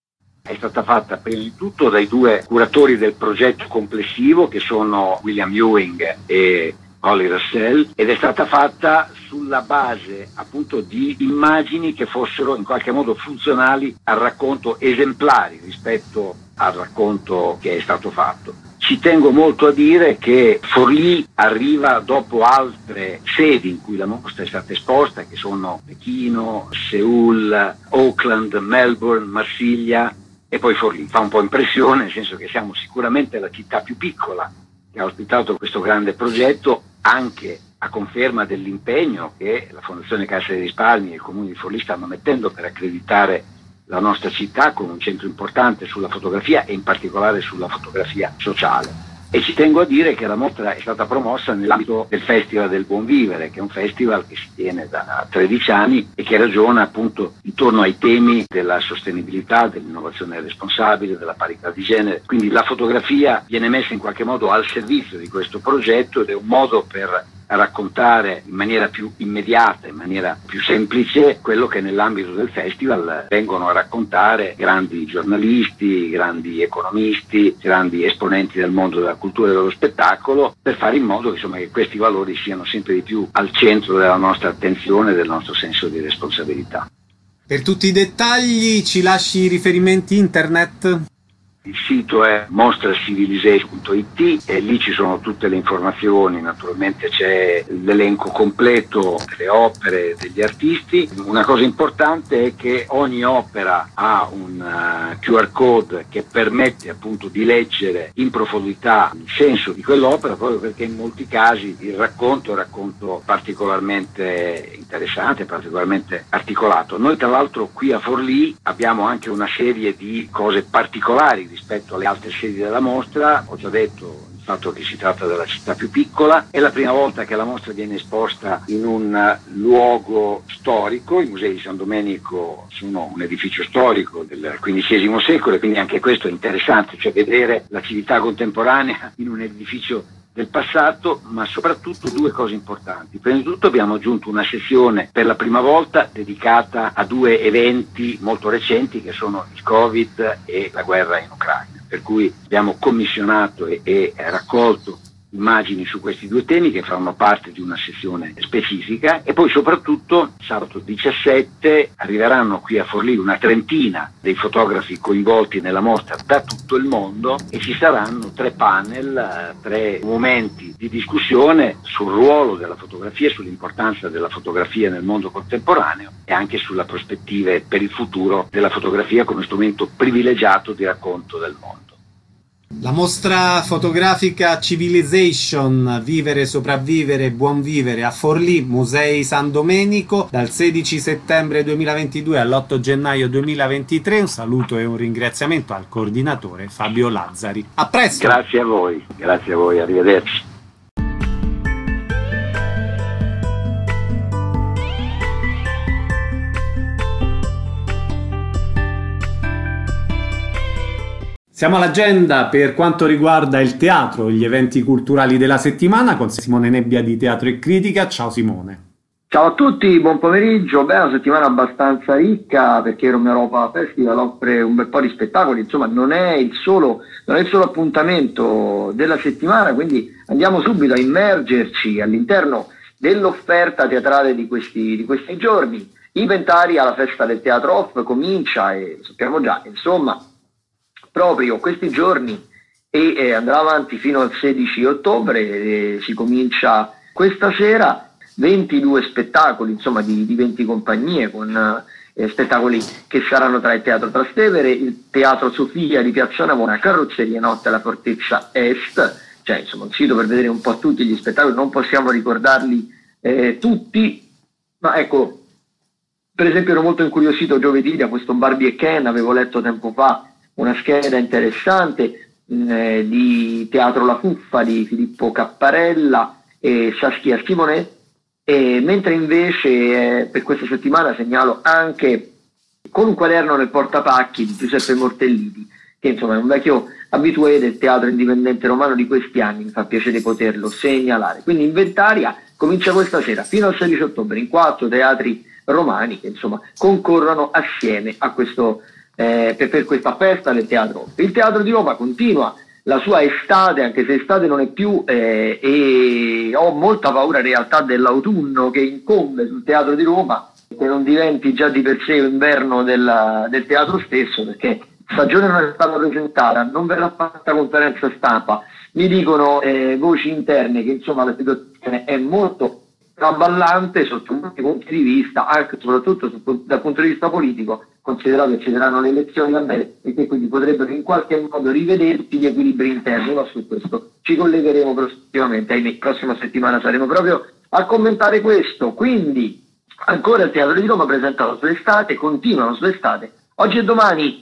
È stata fatta prima di tutto dai 2 curatori del progetto complessivo, che sono William Ewing e Holly Russell, ed è stata fatta sulla base appunto di immagini che fossero in qualche modo funzionali al racconto, esemplari rispetto al racconto che è stato fatto. Ci tengo molto a dire che Forlì arriva dopo altre sedi in cui la mostra è stata esposta, che sono Pechino, Seul, Auckland, Melbourne, Marsiglia e poi Forlì. Fa un po' impressione, nel senso che siamo sicuramente la città più piccola che ha ospitato questo grande progetto, anche a conferma dell'impegno che la Fondazione Cassa dei Risparmi e il Comune di Forlì stanno mettendo per accreditare la nostra città con un centro importante sulla fotografia e in particolare sulla fotografia sociale. E ci tengo a dire che la mostra è stata promossa nell'ambito del Festival del Buon Vivere, che è un festival che si tiene da 13 anni e che ragiona appunto intorno ai temi della sostenibilità, dell'innovazione responsabile, della parità di genere. Quindi la fotografia viene messa in qualche modo al servizio di questo progetto ed è un modo per raccontare in maniera più immediata, in maniera più semplice, quello che nell'ambito del festival vengono a raccontare grandi giornalisti, grandi economisti, grandi esponenti del mondo della cultura e dello spettacolo, per fare in modo insomma, che questi valori siano sempre di più al centro della nostra attenzione e del nostro senso di responsabilità. Per tutti i dettagli ci lasci i riferimenti internet? Il sito è mostracivilization.it e lì ci sono tutte le informazioni, naturalmente c'è l'elenco completo delle opere degli artisti. Una cosa importante è che ogni opera ha un QR code che permette appunto di leggere in profondità il senso di quell'opera, proprio perché in molti casi il racconto è un racconto particolarmente interessante, particolarmente articolato. Noi tra l'altro qui a Forlì abbiamo anche una serie di cose particolari rispetto alle altre sedi della mostra. Ho già detto il fatto che si tratta della città più piccola, è la prima volta che la mostra viene esposta in un luogo storico. I musei di San Domenico sono un edificio storico del XV secolo e quindi anche questo è interessante, cioè vedere la civiltà contemporanea in un edificio del passato, ma soprattutto due cose importanti. Prima di tutto abbiamo aggiunto una sezione per la prima volta dedicata a due eventi molto recenti che sono il Covid e la guerra in Ucraina, per cui abbiamo commissionato e raccolto immagini su questi due temi che faranno parte di una sessione specifica. E poi soprattutto sabato 17 arriveranno qui a Forlì una trentina dei fotografi coinvolti nella mostra da tutto il mondo e ci saranno 3 panel, 3 momenti di discussione sul ruolo della fotografia, sull'importanza della fotografia nel mondo contemporaneo e anche sulle prospettive per il futuro della fotografia come strumento privilegiato di racconto del mondo. La mostra fotografica Civilization, Vivere, Sopravvivere, Buon Vivere a Forlì, Musei San Domenico, dal 16 settembre 2022 all'8 gennaio 2023. Un saluto e un ringraziamento al coordinatore Fabio Lazzari. A presto! Grazie a voi, arrivederci. Siamo all'agenda per quanto riguarda il teatro, gli eventi culturali della settimana con Simone Nebbia di Teatro e Critica. Ciao Simone. Ciao a tutti, buon pomeriggio. Beh, una settimana abbastanza ricca perché Roma Europa Festival offre un bel po' di spettacoli, insomma non è il solo appuntamento della settimana, quindi andiamo subito a immergerci all'interno dell'offerta teatrale di questi giorni. Inventaria, la festa del teatro off comincia e sappiamo già, insomma, proprio questi giorni e andrà avanti fino al 16 ottobre, si comincia questa sera, 22 spettacoli, insomma di 20 compagnie con spettacoli che saranno tra il Teatro Trastevere, il Teatro Sofia di Piazza Navona, Carrozzeria Notte alla Fortezza Est, cioè insomma un sito per vedere un po' tutti gli spettacoli, non possiamo ricordarli tutti, ma ecco, per esempio ero molto incuriosito giovedì da questo Barbie e Ken, avevo letto tempo fa una scheda interessante di Teatro La Fuffa di Filippo Capparella e Saskia Simonet, mentre invece per questa settimana segnalo anche Con un quaderno nel portapacchi di Giuseppe Mortellini, che insomma è un vecchio abitué del teatro indipendente romano di questi anni, mi fa piacere poterlo segnalare. Quindi Inventaria comincia questa sera fino al 16 ottobre in 4 teatri romani che insomma concorrono assieme a questo per questa festa del teatro. Il Teatro di Roma continua la sua estate, anche se estate non è più, e ho molta paura in realtà dell'autunno che incombe sul Teatro di Roma, che non diventi già di per sé inverno del teatro stesso, perché stagione non è stata presentata, non verrà fatta conferenza stampa, mi dicono voci interne che insomma la situazione è molto traballante sotto molti punti di vista, anche soprattutto dal punto di vista politico, considerato che ci saranno le elezioni a breve e che quindi potrebbero in qualche modo rivedersi gli equilibri interni, ma su questo ci collegheremo prossimamente, ahimè, prossima settimana saremo proprio a commentare questo. Quindi ancora il Teatro di Roma presenta la sua estate, continua la sua estate, oggi e domani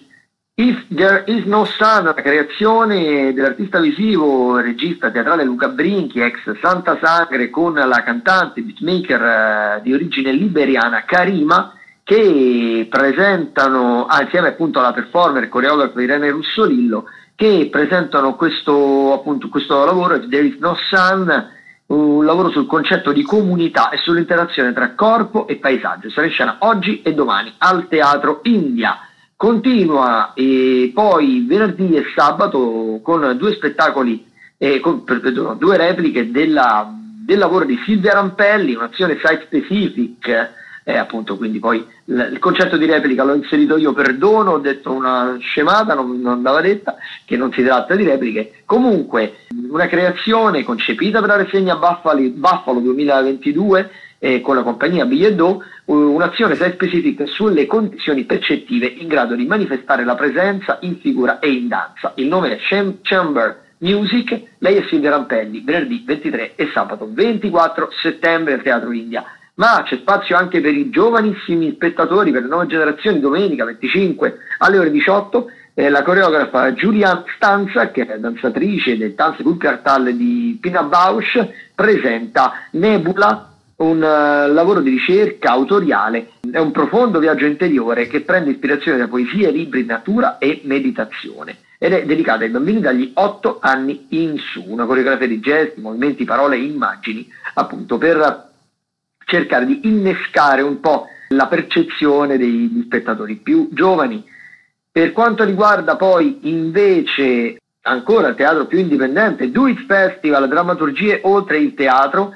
If There Is No Sun, una creazione dell'artista visivo e regista teatrale Luca Brinchi, ex Santa Sangre, con la cantante beatmaker di origine liberiana Karima, che presentano, insieme appunto alla performer coreografa Irene Russolillo, che presentano questo lavoro, If There Is No Sun, un lavoro sul concetto di comunità e sull'interazione tra corpo e paesaggio. Sarà in scena oggi e domani al Teatro India. Continua poi venerdì e sabato con due spettacoli, due repliche del lavoro di Silvia Rampelli, un'azione site specific, appunto, quindi poi il concetto di replica l'ho inserito io, perdono, ho detto una scemata, non andava detta, che non si tratta di repliche. Comunque una creazione concepita per la rassegna Buffalo 2022 con la compagnia Billetto, un'azione site specific sulle condizioni percettive in grado di manifestare la presenza in figura e in danza. Il nome è Chamber Music, lei è Silvia Rampelli, venerdì 23 e sabato 24 settembre al Teatro India. Ma c'è spazio anche per i giovanissimi spettatori, per le nuove generazioni, domenica 25 alle ore 18, la coreografa Julian Stanza, che è danzatrice del Tanze Kulturtal di Pina Bausch, presenta Nebula, un lavoro di ricerca autoriale, è un profondo viaggio interiore che prende ispirazione da poesie, libri, natura e meditazione, ed è dedicata ai bambini dagli 8 anni in su, una coreografia di gesti, movimenti, parole e immagini, appunto per cercare di innescare un po' la percezione degli spettatori più giovani. Per quanto riguarda poi invece ancora il teatro più indipendente, Do It Festival, drammaturgie oltre il teatro,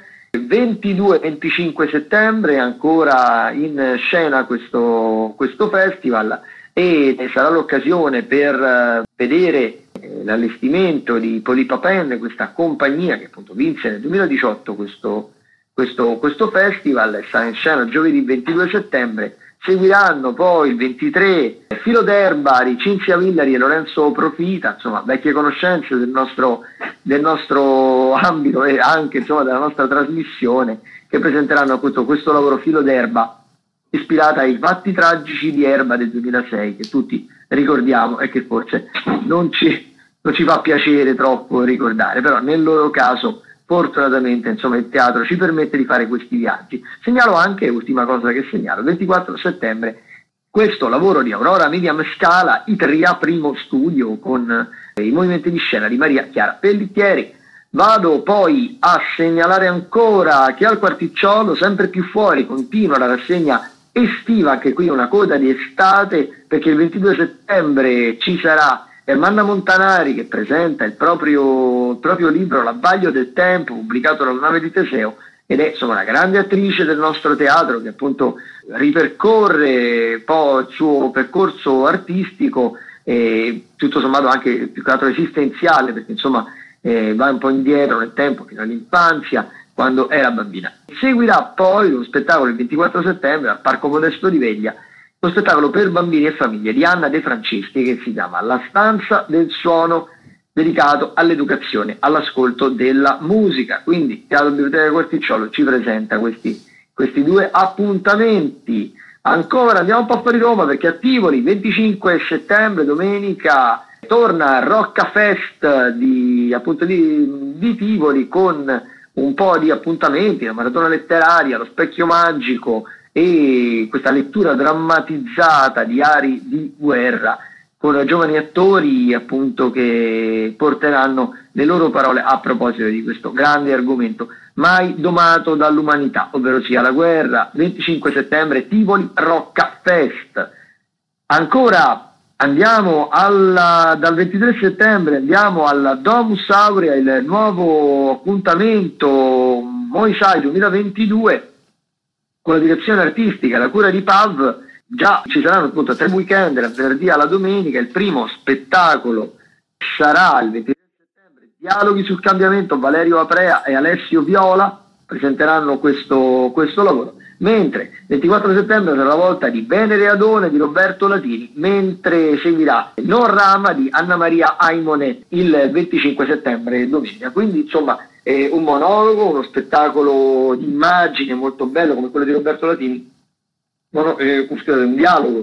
22-25 settembre ancora in scena questo festival, e sarà l'occasione per vedere l'allestimento di Polipapen, questa compagnia che appunto vinse nel 2018 questo festival. Sarà in scena giovedì 22 settembre. Seguiranno poi il 23 Filo d'erba di Cinzia Villari e Lorenzo Profita, insomma vecchie conoscenze del nostro ambito e anche insomma della nostra trasmissione, che presenteranno appunto questo lavoro Filo d'erba, ispirata ai fatti tragici di Erba del 2006, che tutti ricordiamo e che forse non ci fa piacere troppo ricordare, però nel loro caso fortunatamente insomma il teatro ci permette di fare questi viaggi. Segnalo anche, ultima cosa che segnalo, 24 settembre questo lavoro di Aurora Mediam Scala, Itria Primo Studio, con i movimenti di scena di Maria Chiara Pellittieri. Vado poi a segnalare ancora che al Quarticciolo, sempre più fuori, continua la rassegna estiva, anche qui una coda di estate, perché il 22 settembre ci sarà Ermanna Montanari, che presenta il proprio libro L'abbaglio del tempo, pubblicato dalla Nave di Teseo, ed è insomma una grande attrice del nostro teatro, che appunto ripercorre poi il suo percorso artistico e tutto sommato anche più che altro esistenziale, perché insomma va un po' indietro nel tempo, fino all'infanzia, quando era bambina. Seguirà poi lo spettacolo il 24 settembre al Parco Modesto di Veglia, lo spettacolo per bambini e famiglie di Anna De Franceschi, che si chiama La stanza del suono, dedicato all'educazione, all'ascolto della musica. Quindi Teatro Biblioteca Quarticciolo ci presenta questi due appuntamenti. Ancora andiamo un po' fuori Roma, perché a Tivoli 25 settembre, domenica, torna Rocca Fest di Tivoli, con un po' di appuntamenti, la maratona letteraria, lo specchio magico e questa lettura drammatizzata di Ari di Guerra, con giovani attori appunto che porteranno le loro parole a proposito di questo grande argomento mai domato dall'umanità, ovvero sia la guerra. 25 settembre Tivoli Rocca Fest. Ancora andiamo dal 23 settembre andiamo alla Domus Aurea, il nuovo appuntamento Moisai 2022, con la direzione artistica e la cura di Pav. Già ci saranno appunto 3 weekend, dal venerdì alla domenica. Il primo spettacolo sarà il 23 settembre, Dialoghi sul cambiamento, Valerio Aprea e Alessio Viola presenteranno questo lavoro, mentre il 24 settembre sarà la volta di Venere Adone di Roberto Latini, mentre seguirà Non Rama di Anna Maria Aimone il 25 settembre domenica. Quindi insomma un monologo, uno spettacolo di immagine molto bello come quello di Roberto Latini, un dialogo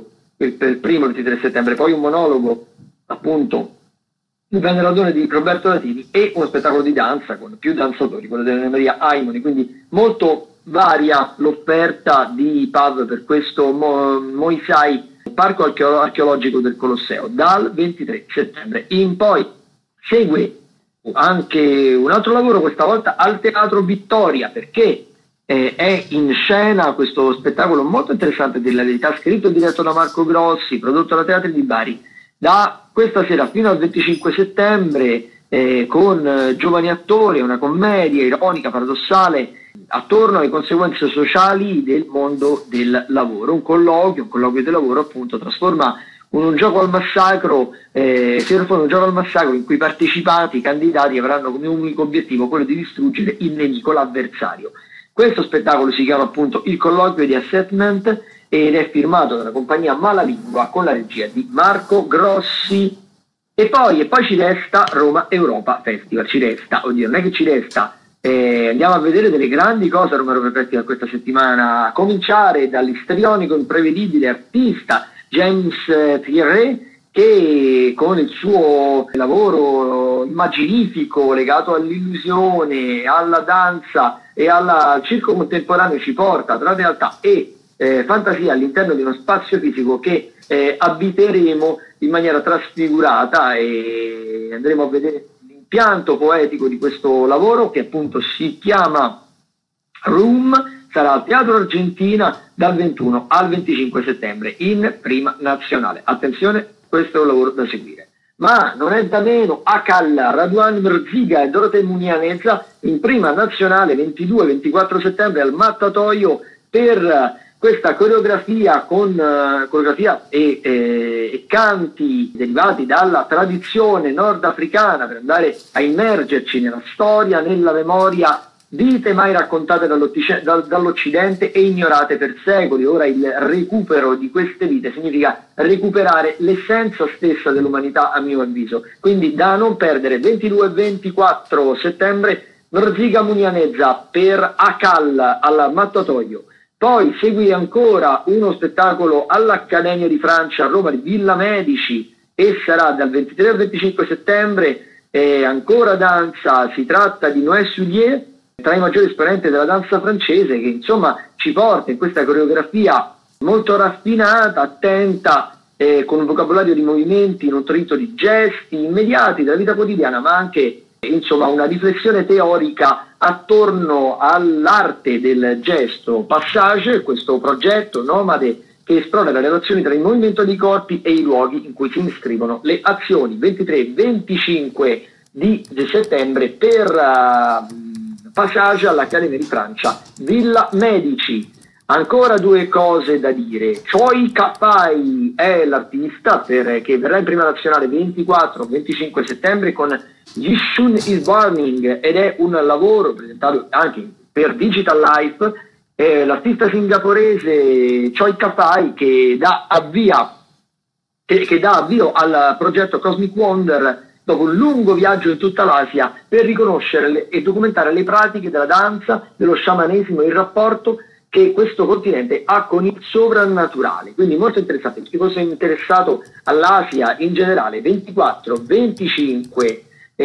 per il primo 23 settembre, poi un monologo appunto Il Veneratore di Roberto Latini e uno spettacolo di danza con più danzatori, quello della Maria Aimoni, quindi molto varia l'offerta di pub per questo Moisai, parco archeologico del Colosseo, dal 23 settembre in poi. Segue anche un altro lavoro, questa volta al Teatro Vittoria, perché è in scena questo spettacolo molto interessante della verità, scritto e diretto da Marco Grossi, prodotto da Teatri di Bari, da questa sera fino al 25 settembre, con giovani attori, una commedia ironica, paradossale, attorno alle conseguenze sociali del mondo del lavoro. Un colloquio del lavoro appunto trasforma un gioco al massacro, un gioco al massacro in cui i partecipanti, i candidati avranno come unico obiettivo quello di distruggere il nemico, l'avversario. Questo spettacolo si chiama appunto Il colloquio di Assessment ed è firmato dalla compagnia Malalingua con la regia di Marco Grossi. E poi ci resta Roma Europa Festival, non è che ci resta, andiamo a vedere delle grandi cose a Roma Europa Festival questa settimana, a cominciare dall'istrionico, imprevedibile artista James Thierry, che con il suo lavoro immaginifico legato all'illusione, alla danza e al circo contemporaneo ci porta tra realtà e fantasia all'interno di uno spazio fisico che abiteremo in maniera trasfigurata, e andremo a vedere l'impianto poetico di questo lavoro che appunto si chiama Room. Sarà al Teatro Argentina dal 21 al 25 settembre in prima nazionale. Attenzione, questo è un lavoro da seguire. Ma non è da meno, Akal, Raduan Mrziga e Dorothea Munianeza in prima nazionale 22-24 settembre al Mattatoio per questa coreografia e canti derivati dalla tradizione nordafricana, per andare a immergerci nella storia, nella memoria, vite mai raccontate dall'Occidente e ignorate per secoli. Ora il recupero di queste vite significa recuperare l'essenza stessa dell'umanità, a mio avviso. Quindi da non perdere, 22-24 settembre, Mrziga Munianeza per Akal al Mattatoio. Poi segue ancora uno spettacolo all'Accademia di Francia a Roma di Villa Medici e sarà dal 23 al 25 settembre, ancora danza. Si tratta di Noé Soulier, tra i maggiori esponenti della danza francese, che insomma ci porta in questa coreografia molto raffinata, attenta, con un vocabolario di movimenti nutrito di gesti immediati della vita quotidiana, ma anche insomma una riflessione teorica attorno all'arte del gesto. Passage, questo progetto nomade che esplora le relazioni tra il movimento dei corpi e i luoghi in cui si iscrivono le azioni. 23-25 di settembre per Passage all'Accademia di Francia, Villa Medici. Ancora due cose da dire. Choi Ka-fai è l'artista che verrà in prima nazionale 24-25 settembre con Yishun is Burning ed è un lavoro presentato anche per Digital Life. L'artista singaporese Choi Ka-fai che dà avvio al progetto Cosmic Wonder dopo un lungo viaggio in tutta l'Asia per riconoscere e documentare le pratiche della danza, dello sciamanesimo e il rapporto che questo continente ha con il sovrannaturale. Quindi molto interessante. Chi fosse interessato all'Asia in generale, 24-25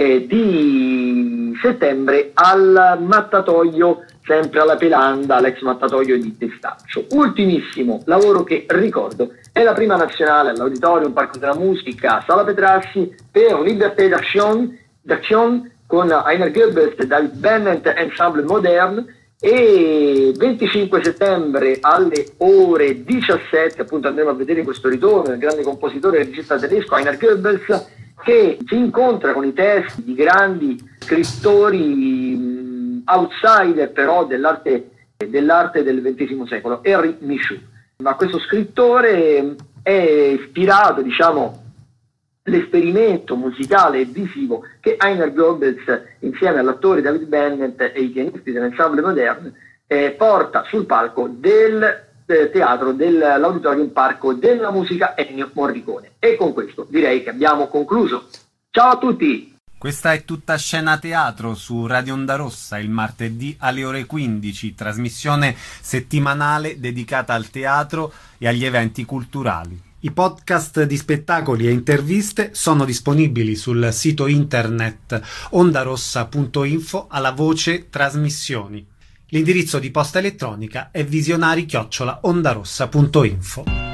di settembre al Mattatoio, sempre alla Pelanda, l'ex Mattatoio di Testaccio. Ultimissimo lavoro che ricordo è la prima nazionale all'Auditorium Parco della Musica, Sala Petrassi, per Liberté d'Action con Heiner Goebbels e David Bennett, Ensemble Moderne, e 25 settembre alle ore 17 appunto andremo a vedere questo ritorno del grande compositore e regista tedesco Heiner Goebbels, che si incontra con i testi di grandi scrittori outsider però dell'arte del XX secolo, Henri Michaud. Ma questo scrittore è ispirato, l'esperimento musicale e visivo che Heiner Goebbels, insieme all'attore David Bennett e i pianisti dell'Ensemble Moderne, porta sul palco del teatro dell'Auditorium Parco della Musica Ennio Morricone. E con questo direi che abbiamo concluso. Ciao a tutti! Questa è Tutta Scena Teatro su Radio Onda Rossa il martedì alle ore 15, trasmissione settimanale dedicata al teatro e agli eventi culturali. I podcast di spettacoli e interviste sono disponibili sul sito internet ondarossa.info alla voce trasmissioni. L'indirizzo di posta elettronica è visionari@ondarossa.info.